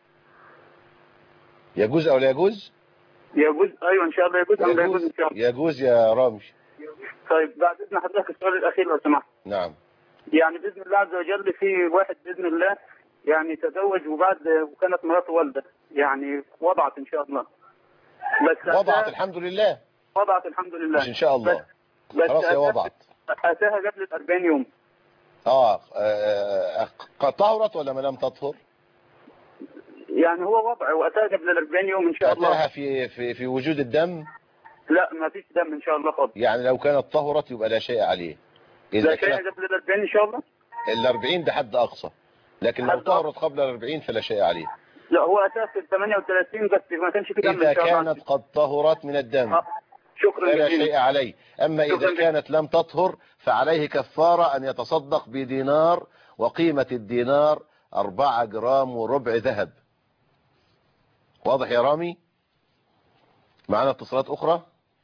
يجوز أو لا يجوز؟ يجوز. أيوة إن شاء الله يجوز أم لا يجوز إن شاء الله؟ يجوز يا رامي. طيب بعد إذن حضرتك السؤال الأخير لو سمحت. نعم. يعني بإذن الله عز وجل في واحد بإذن الله يعني تزوج وكانت مراته والدة، يعني وضعت إن شاء الله. بس وضعت الحمد لله. وضعت الحمد لله. مش إن شاء الله. بس خلاص هي وضعت. أتاها قبل 40 يوم. طهرت ولا ما لم تطهر؟ يعني هو وضعه واتاها قبل ال 40 يوم ان شاء الله. أتاها في وجود الدم؟ لا ما فيش دم ان شاء الله خالص. يعني لو كانت طهرت يبقى لا شيء عليه. لا شيء قبل ال 40 ان شاء الله. ال 40 ده حد اقصى، لكن لو طهرت قبل ال 40 فلا شيء عليه. لا هو اتاها في 38 بس ما كانش في دم إذا ان شاء الله. كانت قد طهرت من الدم شكرا فلا جزيلا. شيء عليه. أما إذا كانت لم تطهر فعليه كفارة أن يتصدق بدينار، وقيمة الدينار 4 جرام وربع ذهب. واضح يا رامي؟ معنا اتصالات أخرى.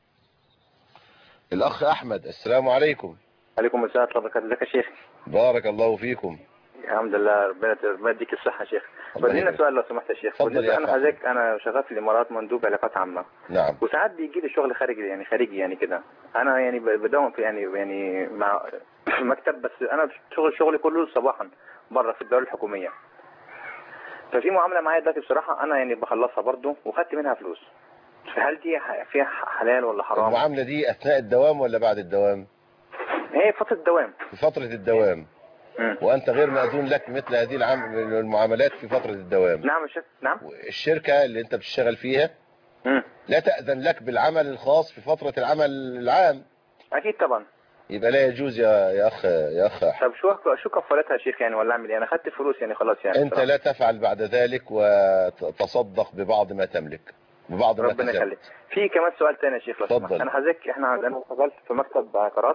الأخ أحمد، السلام عليكم. عليكم السلام ورحمة الله وبركاته. ازيك يا شيخ؟ بارك الله فيكم. الحمد لله، ربنا يديك الصحة يا شيخ. بدينا سؤال لو سمحت يا شيخ. اتفضل يا أنا حضرتك أنا شغال في الإمارات مندوب علاقات عامة. نعم. وساعات بيجي لي شغل خارجي يعني كده. أنا يعني بداوم في يعني مع مكتب، بس أنا شغلي كله صباحا بره في الدولة الحكومية. ففي معاملة معايا دلوقتي بصراحة أنا يعني بخلصها برضه وخدت منها فلوس. فهل دي فيها حلال ولا حرام؟ المعاملة دي أثناء الدوام ولا بعد الدوام؟ هي فترة الدوام. في فترة الدوام. وأنت غير مأذون لك مثل هذه المعاملات في فترة الدوام. نعم يا شيخ. نعم. الشركة اللي أنت بتشتغل فيها لا تأذن لك بالعمل الخاص في فترة العمل العام. أكيد طبعا. يبقى لا يجوز يا أخ أحمد. طب شو كفارتها يا شيخ يعني، ولا أعمل إيه؟ أنا خدت فلوس يعني خلاص يعني. أنت لا تفعل بعد ذلك وتصدق ببعض ما تملك، ببعض ما ربنا يخليك. في كمان سؤال تاني يا شيخ. اتفضل. أنا حضرتك أنا اشتغلت في مكتب عقارات،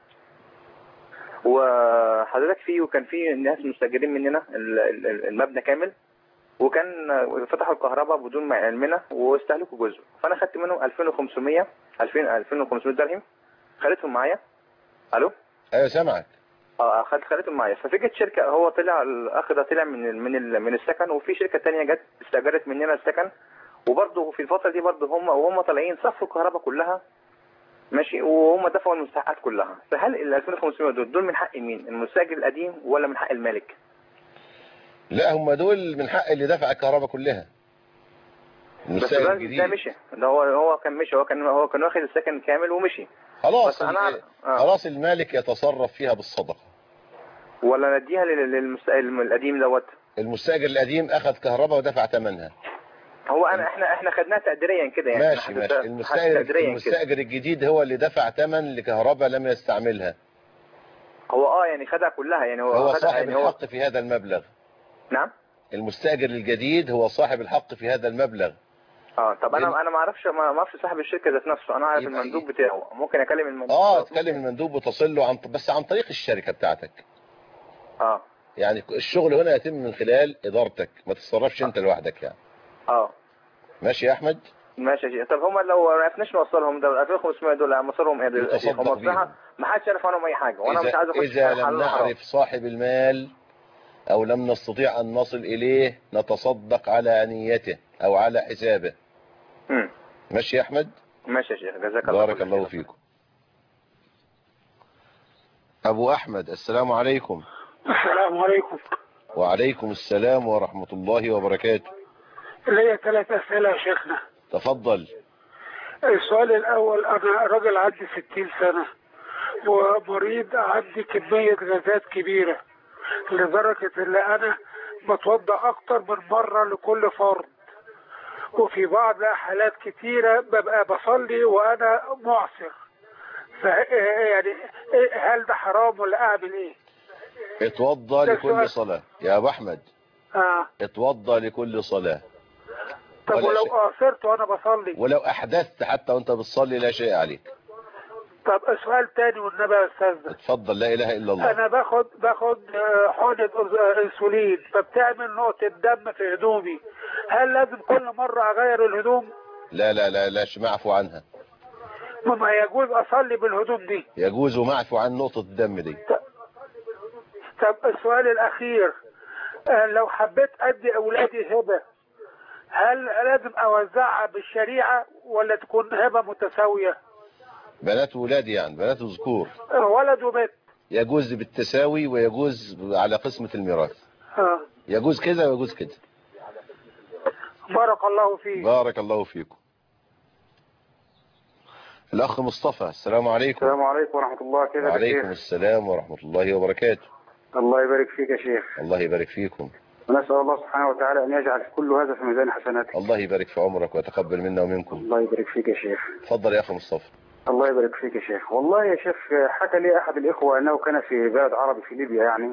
وحضرتك فيه وكان في ناس مستأجرين مننا المبنى كامل، وكان فتحوا الكهرباء بدون ما علمنا واستهلكوا جزء. فأنا خدت منهم 2500 درهم، خدتهم معايا. الو. ايوه سامعك. خدتهم معايا. ففجت شركه، هو طلع الاخ ده طلع من السكن، وفي شركه ثانيه جت استاجرت مننا السكن، وبرضه في الفتره دي برضه وهم طالعين صفوا الكهرباء كلها ماشي، وهم دفعوا المستحقات كلها. فهل ال 2500 دول من حق مين؟ المستاجر القديم ولا من حق المالك؟ لا هم دول من حق اللي دفع الكهرباء كلها. المستاجر الجديد ده مشي، ده هو كان مشي، هو كان واخد السكن كامل ومشي. خلاص خلاص المالك يتصرف فيها بالصدقة. ولا نديها للمستاجر القديم دوت؟ المستاجر القديم اخذ كهرباء ودفع ثمنها. هو احنا خدناها تقديريا كده يعني. ماشي. المستاجر الجديد هو اللي دفع ثمن لكهرباء لم يستعملها. هو يعني خدها كلها يعني. هو صاحب الحق في هذا المبلغ. نعم. المستاجر الجديد هو صاحب الحق في هذا المبلغ. طب انا ما اعرفش صاحب الشركه ذات نفسه، انا عارف المندوب بتاعه. ممكن اكلم المندوب؟ تكلم المندوب وتصل له بس عن طريق الشركه بتاعتك. يعني الشغل هنا يتم من خلال ادارتك، ما تتصرفش انت لوحدك يعني. ماشي يا احمد. ماشي يا شيخ. طب هم لو ما عرفناش نوصلهم ده 2500 دول مصيرهم ايه؟ هم بصراحه ما حدش عارف عنهم اي حاجه، وانا مش عايز اخش اذا لم نعرف صاحب المال او لم نستطيع ان نصل اليه نتصدق على نيته او على حسابه. ماشي يا احمد. ماشي يا شيخ، جزاك الله. بارك الله فيكم. ابو احمد، السلام عليكم. السلام عليكم. وعليكم السلام ورحمة الله وبركاته. ليا 3 أسئلة يا شيخنا. تفضل. السؤال الأول، أنا راجل عندي 60 سنة ومريض، عندي كمية غازات كبيرة لدرجة ان انا بتوضأ اكتر من مرة لكل فرض، وفي بعض حالات كتيرة ببقى بصلي وانا معصر. يعني هل ده حرام ولا اعمل ايه؟ اتوضى لكل صلاة يا ابو احمد. اتوضى لكل صلاة. طب ولو قاصرت وانا بصلي؟ ولو احدثت حتى وانت بتصلي لا شيء عليك. طب سؤال تاني والنبي يا استاذ. اتفضل. لا اله الا الله. انا باخد حقنة انسولين فبتعمل نقطة دم في هدومي، هل لازم كل مرة اغير الهدوم؟ لا لا لا لا، معفو عنها. ما يجوز اصلي بالهدوم دي؟ يجوز ومعفو عن نقطة الدم دي. طب السؤال الاخير، لو حبيت ادي اولادي هبة، هل لازم اوزعها بالشريعة ولا تكون هبة متساوية؟ بنات وولادي يعني بنات وذكور. ولد وبنت. يجوز بالتساوي ويجوز على قسمة الميراث. يجوز كده ويجوز كده. بارك الله فيك. بارك الله فيكم. الأخ مصطفى، السلام عليكم. السلام عليكم ورحمة الله. كيف وعليكم السلام ورحمة الله وبركاته. الله يبارك فيك يا شيخ. الله يبارك فيكم. ونسأل الله سبحانه وتعالى أن يجعل كل هذا في ميزان حسناتك. الله يبارك في عمرك ويتقبل منا ومنكم. الله يبارك فيك يا شيخ. اتفضل يا أخي مصطفى. الله يبارك فيك يا شيخ. والله يا شيخ حكى لي أحد الإخوة أنه كان في بلد عربي في ليبيا يعني،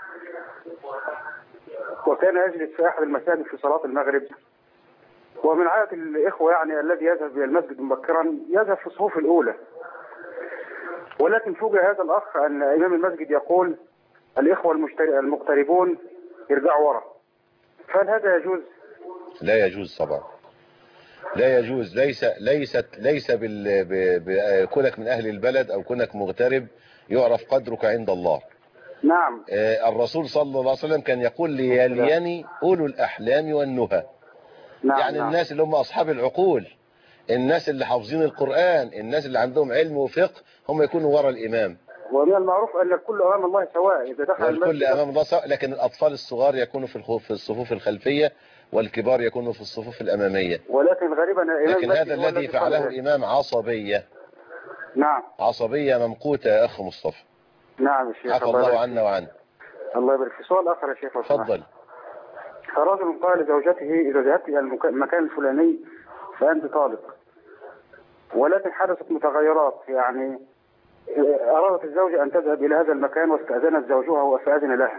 وكان يجلس في أحد المساجد في صلاة المغرب، ومن عادة الإخوة يعني الذي يذهب إلى المسجد مبكرا يذهب في الصفوف الأولى، ولكن فوجئ هذا الأخ أن إمام المسجد يقول الإخوة المقتربون يرجعوا ورا. فهل هذا يجوز؟ لا يجوز طبعا، لا يجوز. ليس كونك من أهل البلد أو كونك مغترب يعرف قدرك عند الله. نعم. الرسول صلى الله عليه وسلم كان يقول ليليني أولو الأحلام والنهى. نعم. يعني نعم. الناس اللي هم أصحاب العقول، الناس اللي حافظين القرآن، الناس اللي عندهم علم وفقه، هم يكونوا وراء الإمام. ومن المعروف أن الكل أمام الله سواء، إذا دخل الكل أمام الله سواء، لكن الأطفال الصغار يكونوا في الصفوف الخلفية، والكبار يكونوا في الصفوف الأمامية. ولكن غالبا لكن هذا الذي فعله الإمام عصبية. نعم. عصبية ممقوتة يا أخ مصطفى. نعم يا شيخ. عفى الله عنا وعنه. الله يبارك في. سؤال آخر يا شيخ. تفضل. فرجل قال لزوجته إذا ذهبت إلى المكان الفلاني فأنت طالق، ولكن حدثت متغيرات، يعني أرادت الزوجة أن تذهب إلى هذا المكان واستأذنت زوجها فأذن لها،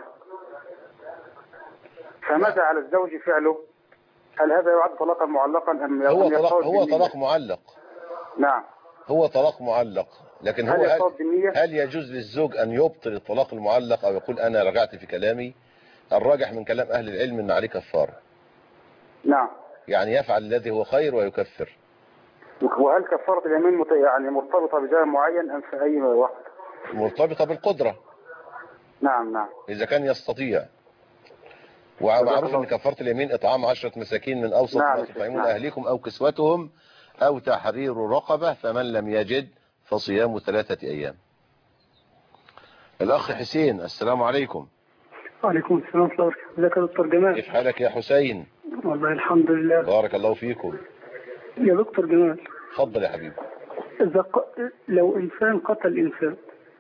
فماذا على الزوج فعله؟ هل هذا يعد طلاقا معلقا أم هو طلاق معلق؟ نعم. هو طلاق معلق، لكن هل يجوز للزوج أن يبطل الطلاق المعلق أو يقول أنا رجعت في كلامي؟ الراجح من كلام أهل العلم أن عليه كفارة. نعم. يعني يفعل الذي هو خير ويكفر. وهل كفارة اليمين يعني مرتبطة بزمن معين أم في أي وقت؟ مرتبطة بالقدرة. نعم نعم. إذا كان يستطيع. ومعروف أن كفارة اليمين إطعام 10 مساكين من أوسط ما تطعمون أهليكم أو كسوتهم أو تحرير رقبة، فمن لم يجد فصيام 3 أيام. الأخ حسين، السلام عليكم. وعليكم السلام ورحمة الله وبركاته. ازيك يا دكتور جمال؟ كيف حالك يا حسين؟ والله الحمد لله. بارك الله فيكم. يا دكتور جمال. اتفضل يا حبيبي. لو إنسان قتل إنسان،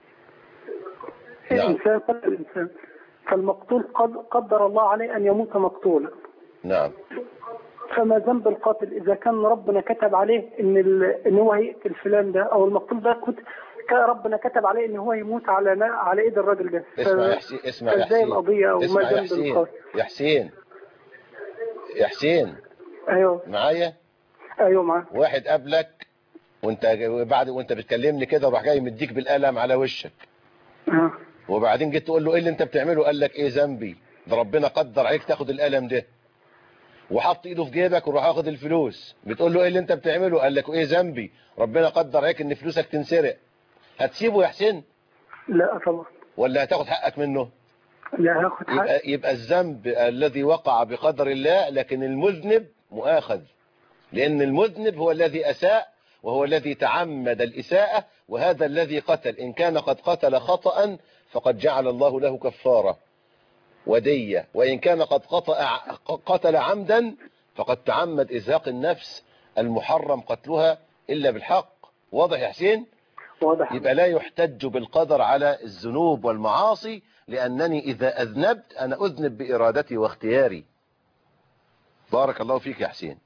نعم. إنسان قتل إنسان، فالمقتول قدر الله عليه أن يموت مقتولا. نعم. فما ذنب القاتل إذا كان ربنا كتب عليه إن هو هيقتل فلان ده، أو المقتول ده كان ربنا كتب عليه إن هو يموت على إيد الراجل ده. اسمع يا حسين. القضية أو ما ذنب القاتل؟ يا حسين. أيوه. معايا؟ ايوه معاك. واحد قبلك وانت بتكلمني كده وراح جاي مديك بالقلم على وشك. وبعدين جيت تقول له ايه اللي انت بتعمله؟ قال لك ايه ذنبي؟ ده ربنا قدر عليك تاخد القلم ده. وحط ايده في جيبك وراح ياخد الفلوس. بتقول له ايه اللي انت بتعمله؟ قال لك ايه ذنبي؟ ربنا قدر عليك ان فلوسك تنسرق. هتسيبه يا حسين؟ لا طبعا. ولا هتاخد حقك منه؟ لا هاخد حقك. يبقى الذنب الذي وقع بقدر الله، لكن المذنب مؤاخذ، لأن المذنب هو الذي أساء وهو الذي تعمد الإساءة، وهذا الذي قتل إن كان قد قتل خطأ فقد جعل الله له كفارة ودية، وإن كان قد قتل عمدا فقد تعمد إزهاق النفس المحرم قتلها إلا بالحق. واضح يا حسين؟ واضح. يبقى لا يحتج بالقدر على الذنوب والمعاصي، لأنني إذا أذنبت أنا أذنب بإرادتي واختياري. بارك الله فيك يا حسين.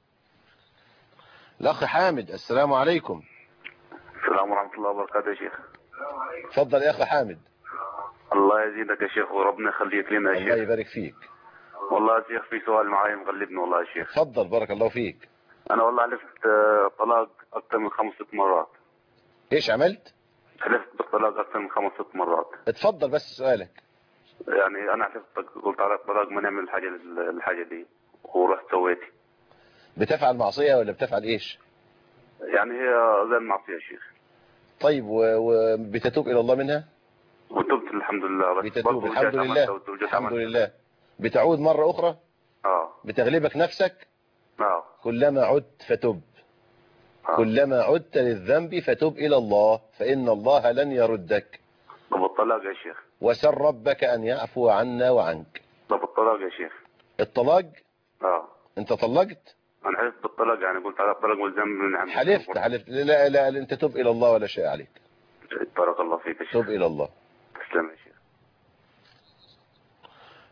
الأخ حامد، السلام عليكم. السلام ورحمة الله وبركاته يا شيخ. تفضل يا أخ حامد. الله يزيدك يا شيخ وربنا يخليك لنا يا شيخ. الله يبارك فيك. والله يا شيخ في سؤال معايا مغلبني والله يا شيخ. تفضل بارك الله فيك. أنا والله حلفت طلاق أكثر من 5 مرات. إيش عملت؟ حلفت بالطلاق أكثر من 5 مرات. اتفضل بس سؤالك. يعني أنا حلفت قلت على الطلاق ما نعمل الحاجة دي ورحت سويتي. بتفعل معصية ولا بتفعل إيش؟ يعني هي زي المعصية يا شيخ. طيب وبتتوب إلى الله منها؟ وتبت الحمد لله. بتتوب الحمد لله. الحمد لله. بتعود مرة أخرى؟ بتغلبك نفسك؟ كلما عدت فتب. كلما عدت للذنب فتب إلى الله فإن الله لن يردك. طب الطلاق يا شيخ. وسل ربك أن يعفو عنا وعنك. طب الطلاق يا شيخ. الطلاق؟ أنت طلقت؟ أنا حلفت بالطلاق، يعني قلت على الطلاق والذنب من عمد. حلفت لا أنت تب إلى الله ولا شيء عليك. بارك الله فيك يا شيخ. تب إلى الله. تسلم يا شيخ.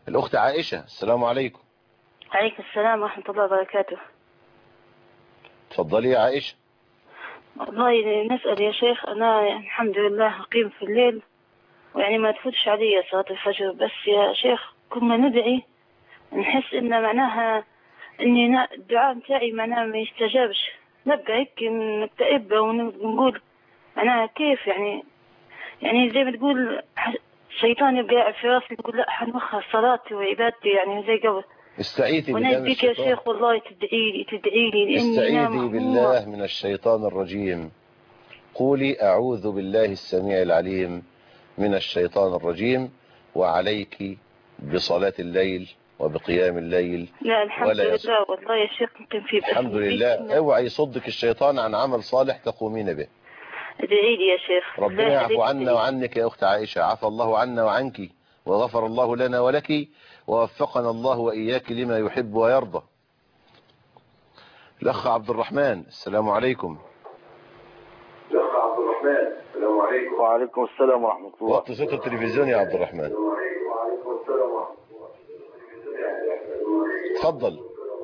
الأخت عائشة. السلام عليكم. عليكم السلام ورحمة الله وبركاته. تفضلي يا عائشة. والله نسأل يا شيخ، أنا يعني الحمد لله أقيم في الليل ويعني ما تفوتش علي صلاة الفجر، بس يا شيخ كنا ندعي نحس إن معناها إني الدعاء متاعي معناها ما يستجابش، نبقى هيك نكتئب ونقول معناها كيف يعني زي ما تقول الشيطان يبقى قاعد في راسي يقول لا حنوخر صلاتي وعبادتي يعني زي قبل. استعيذي بالله من الشيطان. يا شيخ والله تدعي لي استعيذي بالله من الشيطان الرجيم. قولي أعوذ بالله السميع العليم من الشيطان الرجيم، وعليك بصلاة الليل وبقيام الليل. لا الحمد لله والله يا شيخ ممكن في الحمد لله. اوعي يصدك الشيطان عن عمل صالح تقومين به. ادعي لي يا شيخ. ربنا يعفو عنا وعنك يا أخت عائشة، عفى الله عنا وعنك وغفر الله لنا ولك ووفقنا الله وإياك لما يحب ويرضى. الأخ عبد الرحمن. السلام عليكم. الأخ عبد الرحمن. السلام عليكم. وعليكم السلام ورحمة الله. وطي صوت التلفزيون يا عبد الرحمن. تفضل.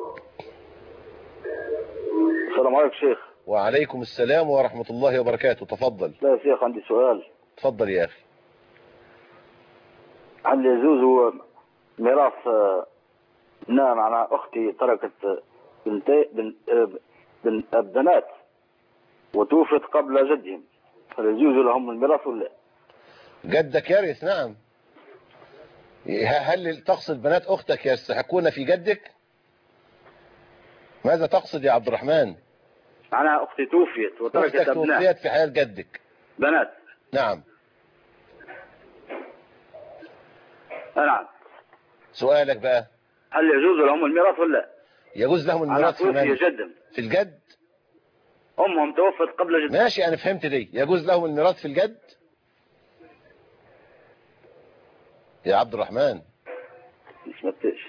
السلام عليكم شيخ. وعليكم السلام ورحمة الله وبركاته. تفضل. لا يا شيخ عندي سؤال. تفضل يا أخي. هل يجوز ميراث نعم على أختي تركت بنات وتوفت قبل جدهم، هل يجوز لهم الميراث ولا؟ جدك يرث. نعم. هل تقصد بنات أختك يستحقون في جدك؟ ماذا تقصد يا عبد الرحمن؟ أنا أختي توفيت وتركت أختك أبناء. توفيت في حياة جدك. بنات. نعم. نعم. سؤالك بقى. هل يجوز لهم الميراث ولا؟ يجوز لهم الميراث في الجد. أمهم توفت قبل جد. ماشي أنا فهمت دي. يجوز لهم الميراث في الجد يا عبد الرحمن. مش متش.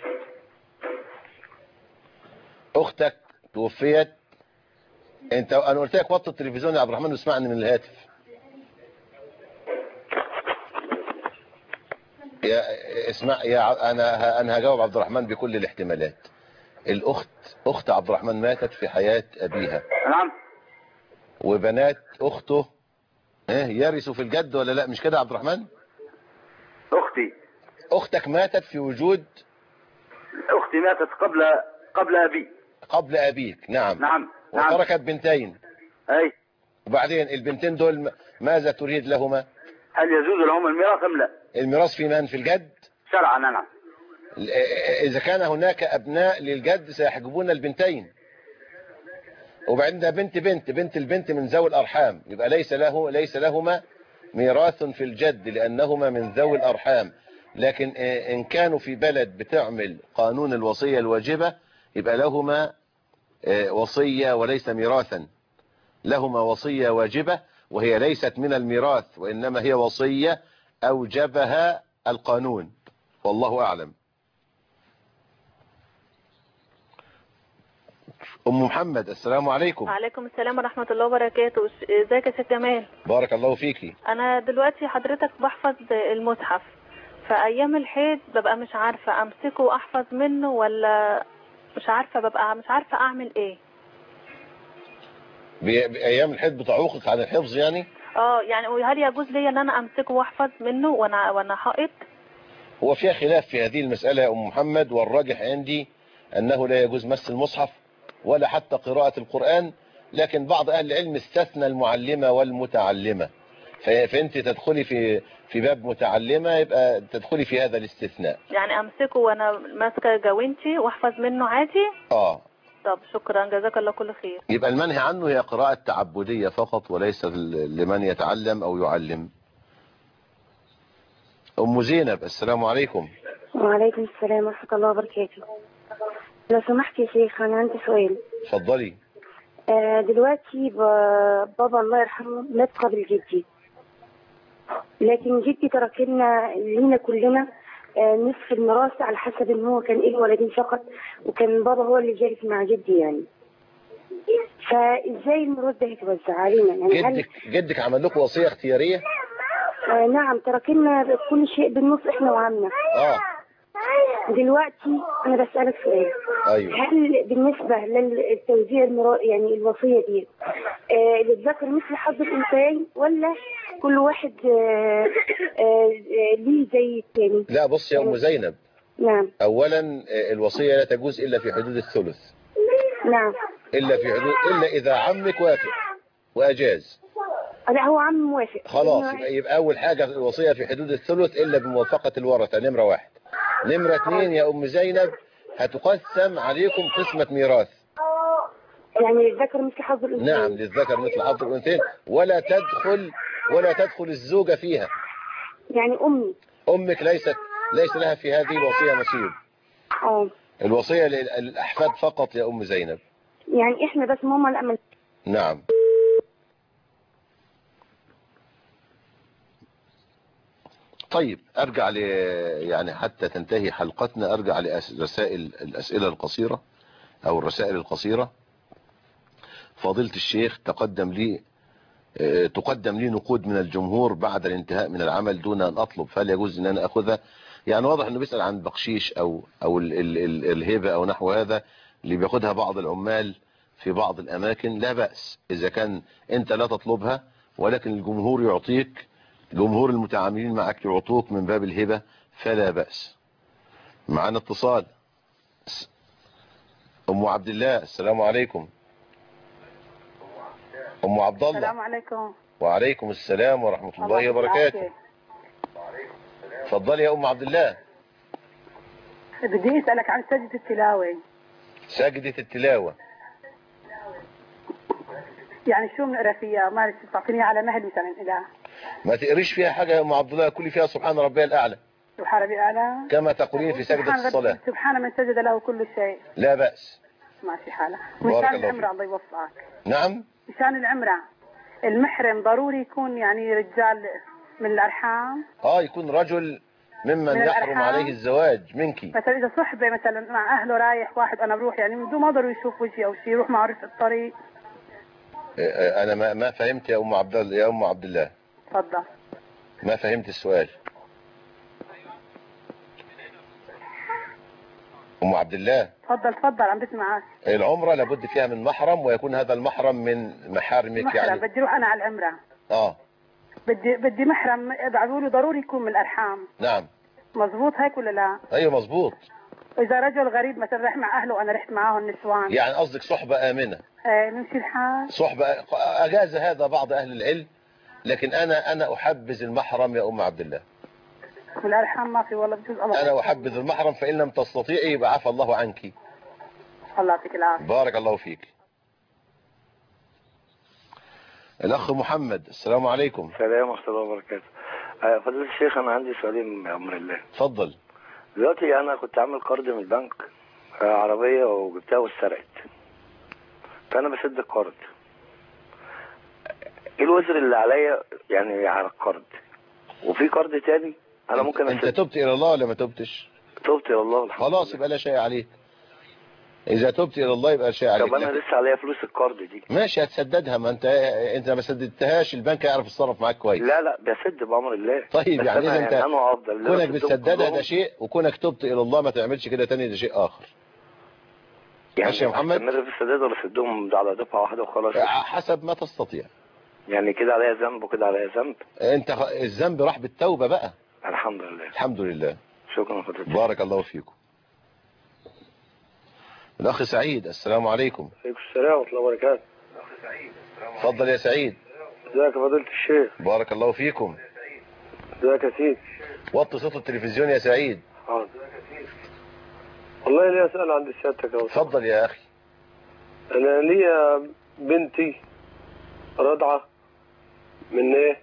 أختك توفيت. أنا قلت لك وطي التلفزيون يا عبد الرحمن واسمعني من الهاتف. اسمع أنا هجاوب عبد الرحمن بكل الاحتمالات. أخت عبد الرحمن ماتت في حياة أبيها. نعم. وبنات أخته يرثوا في الجد ولا لا؟ مش كده يا عبد الرحمن؟ أختك ماتت في وجود. أختي ماتت قبل أبي. قبل أبيك. نعم. نعم. وتركت بنتين. أي. وبعدين البنتين دول ماذا تريد لهما؟ هل يجوز لهم الميراث أم لا؟ الميراث في من؟ في الجد؟ شرعا. نعم. إذا كان هناك أبناء للجد سيحجبون البنتين. وبعدين ده بنت البنت من ذوي الأرحام، يبقى ليس لهما ميراث في الجد لأنهما من ذوي الأرحام. لكن إن كانوا في بلد بتعمل قانون الوصية الواجبة يبقى لهما وصية وليس ميراثا. لهما وصية واجبة وهي ليست من الميراث وإنما هي وصية أوجبها القانون، والله أعلم. أم محمد. السلام عليكم. وعليكم السلام ورحمة الله وبركاته. ازيك يا ست جمال؟ بارك الله فيكي. أنا دلوقتي حضرتك بحفظ المصحف، فأيام الحيض ببقى مش عارفة أمسكه وأحفظ منه ولا مش عارفة، ببقى مش عارفة أعمل إيه. بأيام الحيض بتعوقك عن الحفظ يعني؟ يعني هل يجوز لي ان انا امسكه واحفظ منه وانا حائض؟ هو فيها خلاف في هذه المسألة يا أم محمد، والراجح عندي أنه لا يجوز مس المصحف ولا حتى قراءة القرآن، لكن بعض أهل العلم استثنى المعلمة والمتعلمة، فأنت تدخلي في باب متعلمة يبقى تدخلي في هذا الاستثناء. يعني أمسكه وأنا ماسكة جوانتي واحفظ منه عادي؟ طب شكرا جزاك الله كل خير. يبقى المنهي عنه هي قراءة تعبدية فقط وليس لمن يتعلم أو يعلم. أم زينب. السلام عليكم. وعليكم السلام ورحمة الله وبركاته. لو سمحت يا شيخ أنا عندي سؤال. اتفضلي. دلوقتي بابا الله يرحمه مات قبل جدي، لكن جدي ترك لنا كلنا نصف الميراث على حسب ان هو كان له ولدين فقط، وكان بابا هو اللي جالس مع جدي يعني. فازاي الميراث ده هيتوزع علينا يعني؟ جدك عمل لكم وصية اختيارية؟ نعم، ترك لنا كل شيء بالنص احنا وعمنا. دلوقتي انا بسألك سؤال. ايوه. هل بالنسبة للتوزيع يعني الوصية دي للذكر مثل حظ الانثيين ولا كل واحد ليه زي الثاني؟ لا بص يا ام زينب. نعم. اولا الوصية لا تجوز الا في حدود الثلث. نعم. الا اذا عمك وافق واجاز. لا هو عم موافق. خلاص يبقى اول حاجة الوصية في حدود الثلث الا بموافقة الورثة، نمرة 1. نمرة 2 يا ام زينب هتقسم عليكم قسمة ميراث. يعني الذكر مثل حظ الانثيين. نعم للذكر مثل حظ الانثيين، ولا تدخل الزوجة فيها. يعني امك ليس لها في هذه الوصية نصيب. الوصية للاحفاد فقط يا ام زينب. يعني احنا بس ماما الامل. نعم. طيب ارجع يعني حتى تنتهي حلقتنا ارجع الاسئلة القصيرة او الرسائل القصيرة. فضيلة الشيخ تقدم لي نقود من الجمهور بعد الانتهاء من العمل دون ان اطلب، فهل يجوز ان انا اخذها؟ يعني واضح انه بيسأل عن بخشيش او الهبة او نحو هذا اللي بياخدها بعض العمال في بعض الاماكن. لا بأس اذا كان انت لا تطلبها ولكن الجمهور يعطيك، جمهور المتعاملين معك يعطوك من باب الهبة فلا بأس. معنا اتصال. ام عبد الله السلام عليكم. ام عبد الله. السلام عليكم. وعليكم السلام ورحمة الله وبركاته. اتفضلي يا ام عبد الله. بدي اسألك عن سجدة التلاوة. سجدة التلاوة يعني شو بنقرا فيها؟ ما تعطيني على مهل مثلا إله. ما تقريش فيها حاجة يا ام عبد الله، كل فيها سبحان ربي الأعلى. سبحان ربي الأعلى كما تقولين في سجدة الصلاة. سبحان من سجد له كل شيء. لا بأس. ما في حالة. مشان العمرة الله يوفقك. نعم. مشان العمرة المحرم ضروري يكون يعني رجال من الأرحام. يكون رجل ممن يحرم عليه الزواج منك. مثلا إذا صحبة مثلا مع أهله رايح واحد أنا بروح يعني بدون ما ضروري يشوف وجهي أو شيء، يروح معه رفق الطريق. أنا ما فهمت يا أم عبد الله. تفضل. ما فهمت السؤال. أم عبد الله. تفضل عم بسمعك. العمرة لابد فيها من محرم ويكون هذا المحرم من محارمك يعني. بدي اروح انا على العمرة. بدي محرم بيقولوا ضروري يكون من الارحام. نعم. مظبوط هيك ولا لا؟ ايوه مظبوط. اذا رجل غريب مثلا راح مع اهله وانا رحت معاهم نسوان. يعني قصدك صحبة آمنة. نمشي الحال. صحبة اجاز هذا بعض اهل العلم، لكن انا احبذ المحرم يا ام عبد الله. الارحام ما في والله بجوز الله. انا احبذ المحرم، فان لم تستطيعي يبقى عفى الله عنك. الله يعطيك العافيه. بارك الله فيك. الاخ محمد السلام عليكم. السلام ورحمه الله وبركاته. فضيلة الشيخ انا عندي سؤالين بأمر الله. اتفضل. دلوقتي انا كنت عامل قرض من البنك عربيه وجبتها واتسرقت، فانا بسد القرض. ايه الوزر اللي عليا يعني على القرض؟ وفي قرض تاني انا ممكن انت تبت الى الله ولا ما تبتش؟ تبت الى الله الحمد خلاص يبقى لا شيء عليك. اذا تبت الى الله يبقى شيء عليك. طب انا لسه عليا فلوس القرض دي. ماشي هتسددها، ما انت ما سددتهاش البنك هيعرف يتصرف معاك كويس. لا بسد بامر الله. طيب يعني اذا انت انا افضل كونك بتسددها ده شيء، وكونك تبت الى الله ما تعملش كده تاني ده شيء اخر. يعني ماشي يا محمد. استمر في السداد ولا سدهم على دفعه واحده وخلاص؟ حسب ما تستطيع. يعني كده عليا ذنب وكده عليا ذنب. انت الذنب راح بالتوبه بقى. الحمد لله. الحمد لله. شكرا حضرتك. بارك الله فيكم. الأخ سعيد السلام عليكم. وعليكم السلام ورحمة الله وبركاته. اتفضل يا سعيد. ازيك يا فضيلة الشيخ؟ بارك الله فيكم. ازيك يا سيدي؟ وطي صوت التلفزيون يا سعيد. حاضر. والله لي أسأل عند سيادتك أهو. اتفضل يا أخي. أنا ليا بنتي رضعة من إيه؟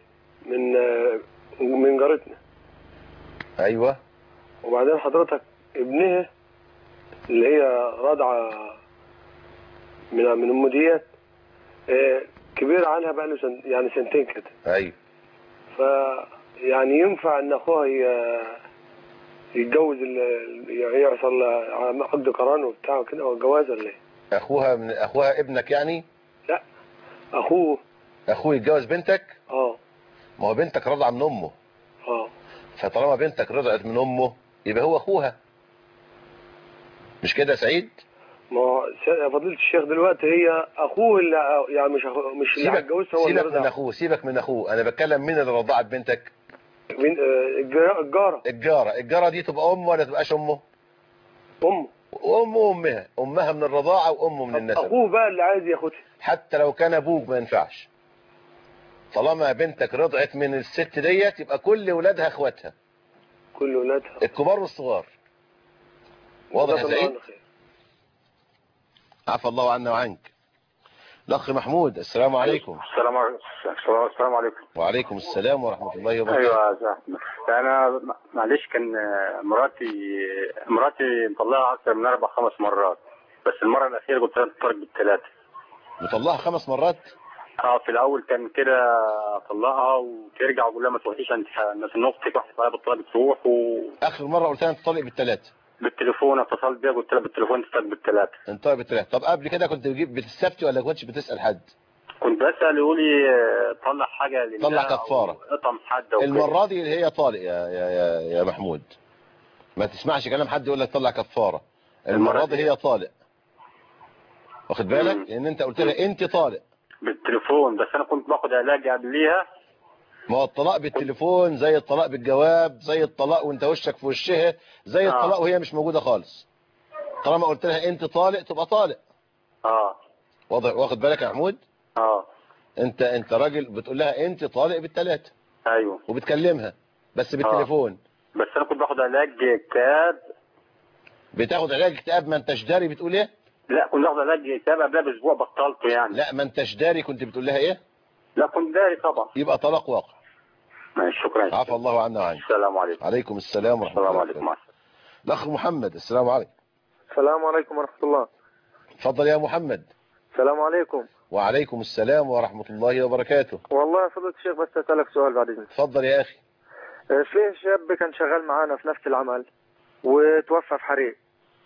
من جارتنا. أيوه. وبعدين حضرتك ابنها اللي هي رضعة من أم ديت كبير عنها بقى له يعني سنتين كده. أيوه. يعني ينفع إن أخوها يتجوز يعني يحصل عقد قران وبتاع وكده والجواز ولا إيه؟ أخوها ابنك يعني؟ لا أخوه يتجوز بنتك؟ ما هو بنتك رضع من أمه. اه. فطالما بنتك رضعت من أمه يبقى هو أخوها. مش كده سعيد؟ ما هو يا فضيلة الشيخ دلوقتي هي اخوه اللي يعني مش اللي هيتجوزها هو اللي سيبك من اخوه، سيبك من اخوه، انا بتكلم مين اللي رضعت بنتك؟ مين؟ الجاره دي تبقى امه ولا تبقاش امه؟ امه. امها من الرضاعه وامه من النسب. اخوه بقى اللي عايز ياخدها. حتى لو كان ابوك ما ينفعش. طالما بنتك رضعت من الست ديت يبقى كل ولادها اخواتها. كل ولادها الكبار والصغار. واضح يا سعيد؟ عفى الله عنا وعنك. الاخ محمود السلام عليكم. السلام عليكم. وعليكم السلام ورحمه الله وبركاته. ايوه يا زلمه، انا معلش كان مراتي مطلعها اكثر من 4-5 مرات، بس المره الاخيره قلت لها تطلق بالثلاثه. مطلعها 5 مرات؟ في الاول كان كده اطلقها وترجع واقول لها ما تروحيش انت عشان اختك واحده صاحبه بتطلق تروح اخر مره قلت لها تطلق بالثلاثه. بالتليفون اتصلت بيها قلت لها بالتليفون تطلق بالثلاثه. انطلق بالثلاثه. طب قبل كده كنت بتستفتي ولا كنتش بتسال حد؟ كنت بسال يقول لي طلع حاجه لله، طلع كفاره، اطعم حد. المره دي هي طالق يا محمود. ما تسمعش كلام حد يقول لك طلع كفاره. المره دي هي طالق. واخد بالك؟ لان انت قلت لها انت طالق بالتليفون، بس انا كنت باخد علاج قبليها. ما هو الطلاق بالتليفون زي الطلاق بالجواب، زي الطلاق وانت وشك في وشها، زي الطلاق وهي مش موجوده خالص. طالما قلت لها انت طالق تبقى طالق. واخد بالك يا محمود؟ انت راجل بتقول لها انت طالق بالثلاثه. ايوه. وبتكلمها بس بالتليفون. بس انا كنت باخد علاج اكتئاب. بتاخد علاج اكتئاب؟ ما انتش داري بتقول ايه؟ لا كنت باخد علاج اكتئاب قبلها باسبوع بطلته يعني. لا ما انتش داري، كنت بتقول لها ايه؟ لا كنت داري طبعا. يبقى طلاق واقع. ماشي شكرا. عفى الله عنا وعنك. السلام عليكم. عليكم السلام ورحمه الله. السلام عليكم. الاخ محمد السلام عليكم. السلام عليكم ورحمه الله. اتفضل يا محمد. السلام عليكم. وعليكم السلام ورحمه الله وبركاته. والله يا فضيلة الشيخ بس اسالك سؤال بعد اذنك. اتفضل يا اخي. في شاب كان شغال معانا في نفس العمل وتوفى في حريق.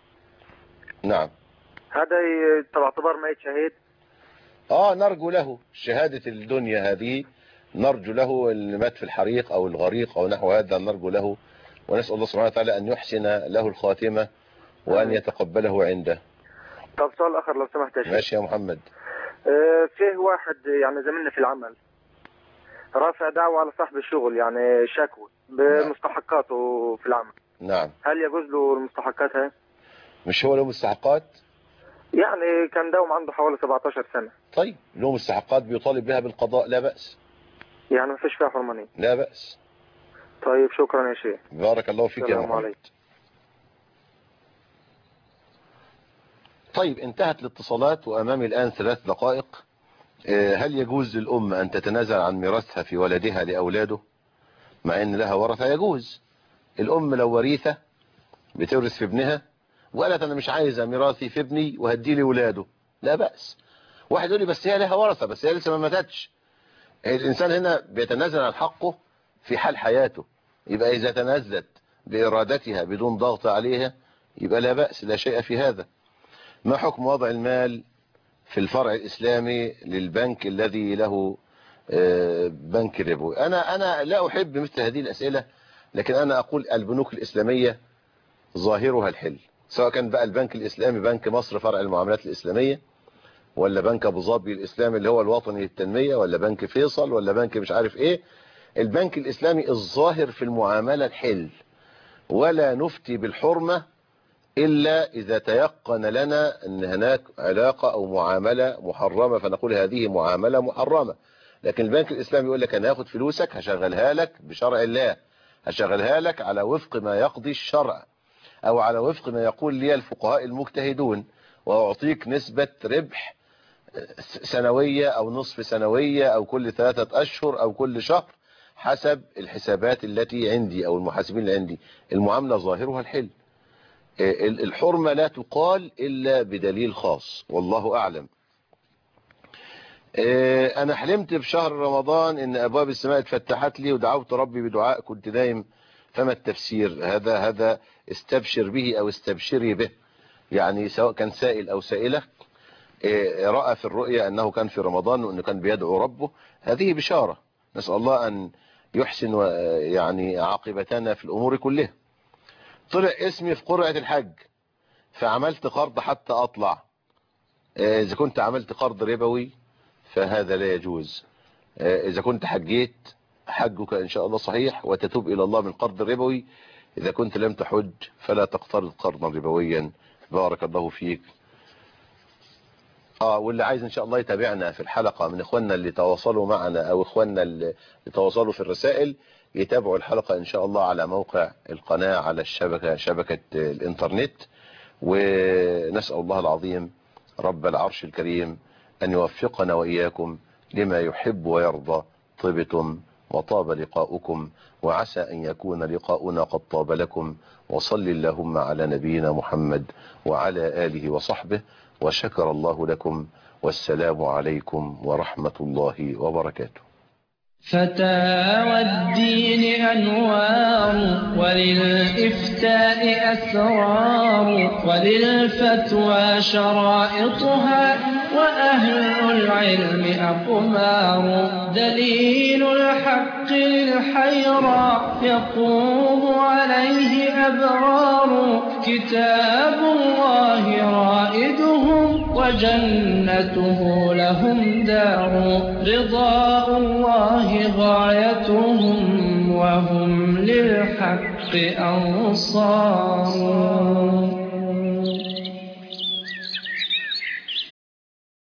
نعم. هذا تعتبر ميت شهيد؟ نرجو له شهادة الدنيا هذه، نرجو له اللي مات في الحريق او الغريق او نحو هذا، نرجو له ونسأل الله سبحانه وتعالى ان يحسن له الخاتمة وان يتقبله عنده. طب سؤال اخر لو سمحت يا شيخ. ماشي يا محمد. فيه واحد يعني زميلنا في العمل رافع دعوة على صاحب الشغل، يعني شكوى بمستحقاته في العمل. نعم. هل يجوز له المستحقات هاي؟ مش هو له مستحقات؟ يعني كان داوم عنده حوالي 17 سنة. طيب له مستحقات بيطالب بها بالقضاء، لا بأس. يعني ما فيش فيها حرمانية؟ لا بأس. طيب شكرا يا شيخ. بارك الله فيك يا محمد. السلام عليكم. طيب انتهت الاتصالات وأمامي الآن 3 دقائق. هل يجوز للأم أن تتنازل عن ميراثها في ولدها لأولاده مع أن لها ورثة؟ يجوز. الأم لو وريثة بتورث في ابنها وقالت أنا مش عايزة ميراثي في ابني وهدي لي ولاده، لا بأس. واحد يقول لي بس هي لها ورثة، بس هي لسه ما ماتتش. الإنسان هنا بيتنازل عن حقه في حال حياته، يبقى إذا تنازلت بإرادتها بدون ضغط عليها يبقى لا بأس، لا شيء في هذا. ما حكم وضع المال في الفرع الإسلامي للبنك الذي له بنك ربوي؟ أنا لا أحب مثل هذه الأسئلة، لكن أنا أقول البنوك الإسلامية ظاهرها الحل، سواء كان بقى البنك الإسلامي بنك مصر فرع المعاملات الإسلامية، ولا بنك أبو ظبي الإسلامي اللي هو الوطني للتنمية، ولا بنك فيصل، ولا بنك مش عارف إيه. البنك الإسلامي الظاهر في المعاملة الحل، ولا نفتي بالحرمة إلا إذا تيقن لنا أن هناك علاقة أو معاملة محرمة فنقول هذه معاملة محرمة. لكن البنك الإسلامي يقول لك أنا هاخد فلوسك هشغلها لك بشرع الله، هشغلها لك على وفق ما يقضي الشرع أو على وفق ما يقول لي الفقهاء المجتهدون، وأعطيك نسبة ربح سنوية أو نصف سنوية أو كل 3 أشهر أو كل شهر حسب الحسابات التي عندي أو المحاسبين اللي عندي. المعاملة ظاهرها الحل. الحرمة لا تقال إلا بدليل خاص، والله أعلم. أنا حلمت في شهر رمضان إن أبواب السماء اتفتحت لي ودعوت ربي بدعاء كنت دايم، فما التفسير؟ هذا استبشر به أو استبشري به، يعني سواء كان سائل أو سائلة رأى في الرؤيا أنه كان في رمضان وأنه كان بيدعو ربه، هذه بشارة. نسأل الله أن يحسن يعني عاقبتنا في الأمور كلها. طلع اسمي في قرعة الحج فعملت قرض حتى أطلع. إذا كنت عملت قرض ربوي فهذا لا يجوز. إذا كنت حجيت حجك إن شاء الله صحيح وتتوب إلى الله من قرض الربوي. إذا كنت لم تحج فلا تقترض قرضا ربويا. بارك الله فيك. واللي عايز إن شاء الله يتابعنا في الحلقة من إخواننا اللي تواصلوا معنا أو إخواننا اللي تواصلوا في الرسائل يتابعوا الحلقة إن شاء الله على موقع القناة على شبكة الإنترنت. ونسأل الله العظيم رب العرش الكريم أن يوفقنا وإياكم لما يحب ويرضى. طبتم وطاب لقاؤكم وعسى أن يكون لقاؤنا قد طاب لكم. وصل اللهم على نبينا محمد وعلى آله وصحبه وشكر الله لكم والسلام عليكم ورحمة الله وبركاته. فتاوى الدين أنوار وللإفتاء أسرار وللفتوى شرائطها وأهل العلم أقمار. دليل الحق للحيرى يقوم عليه أبرار. كتاب الله رائدهم وجنته لهم دار. رضاء الله غايتهم وهم للحق أنصار.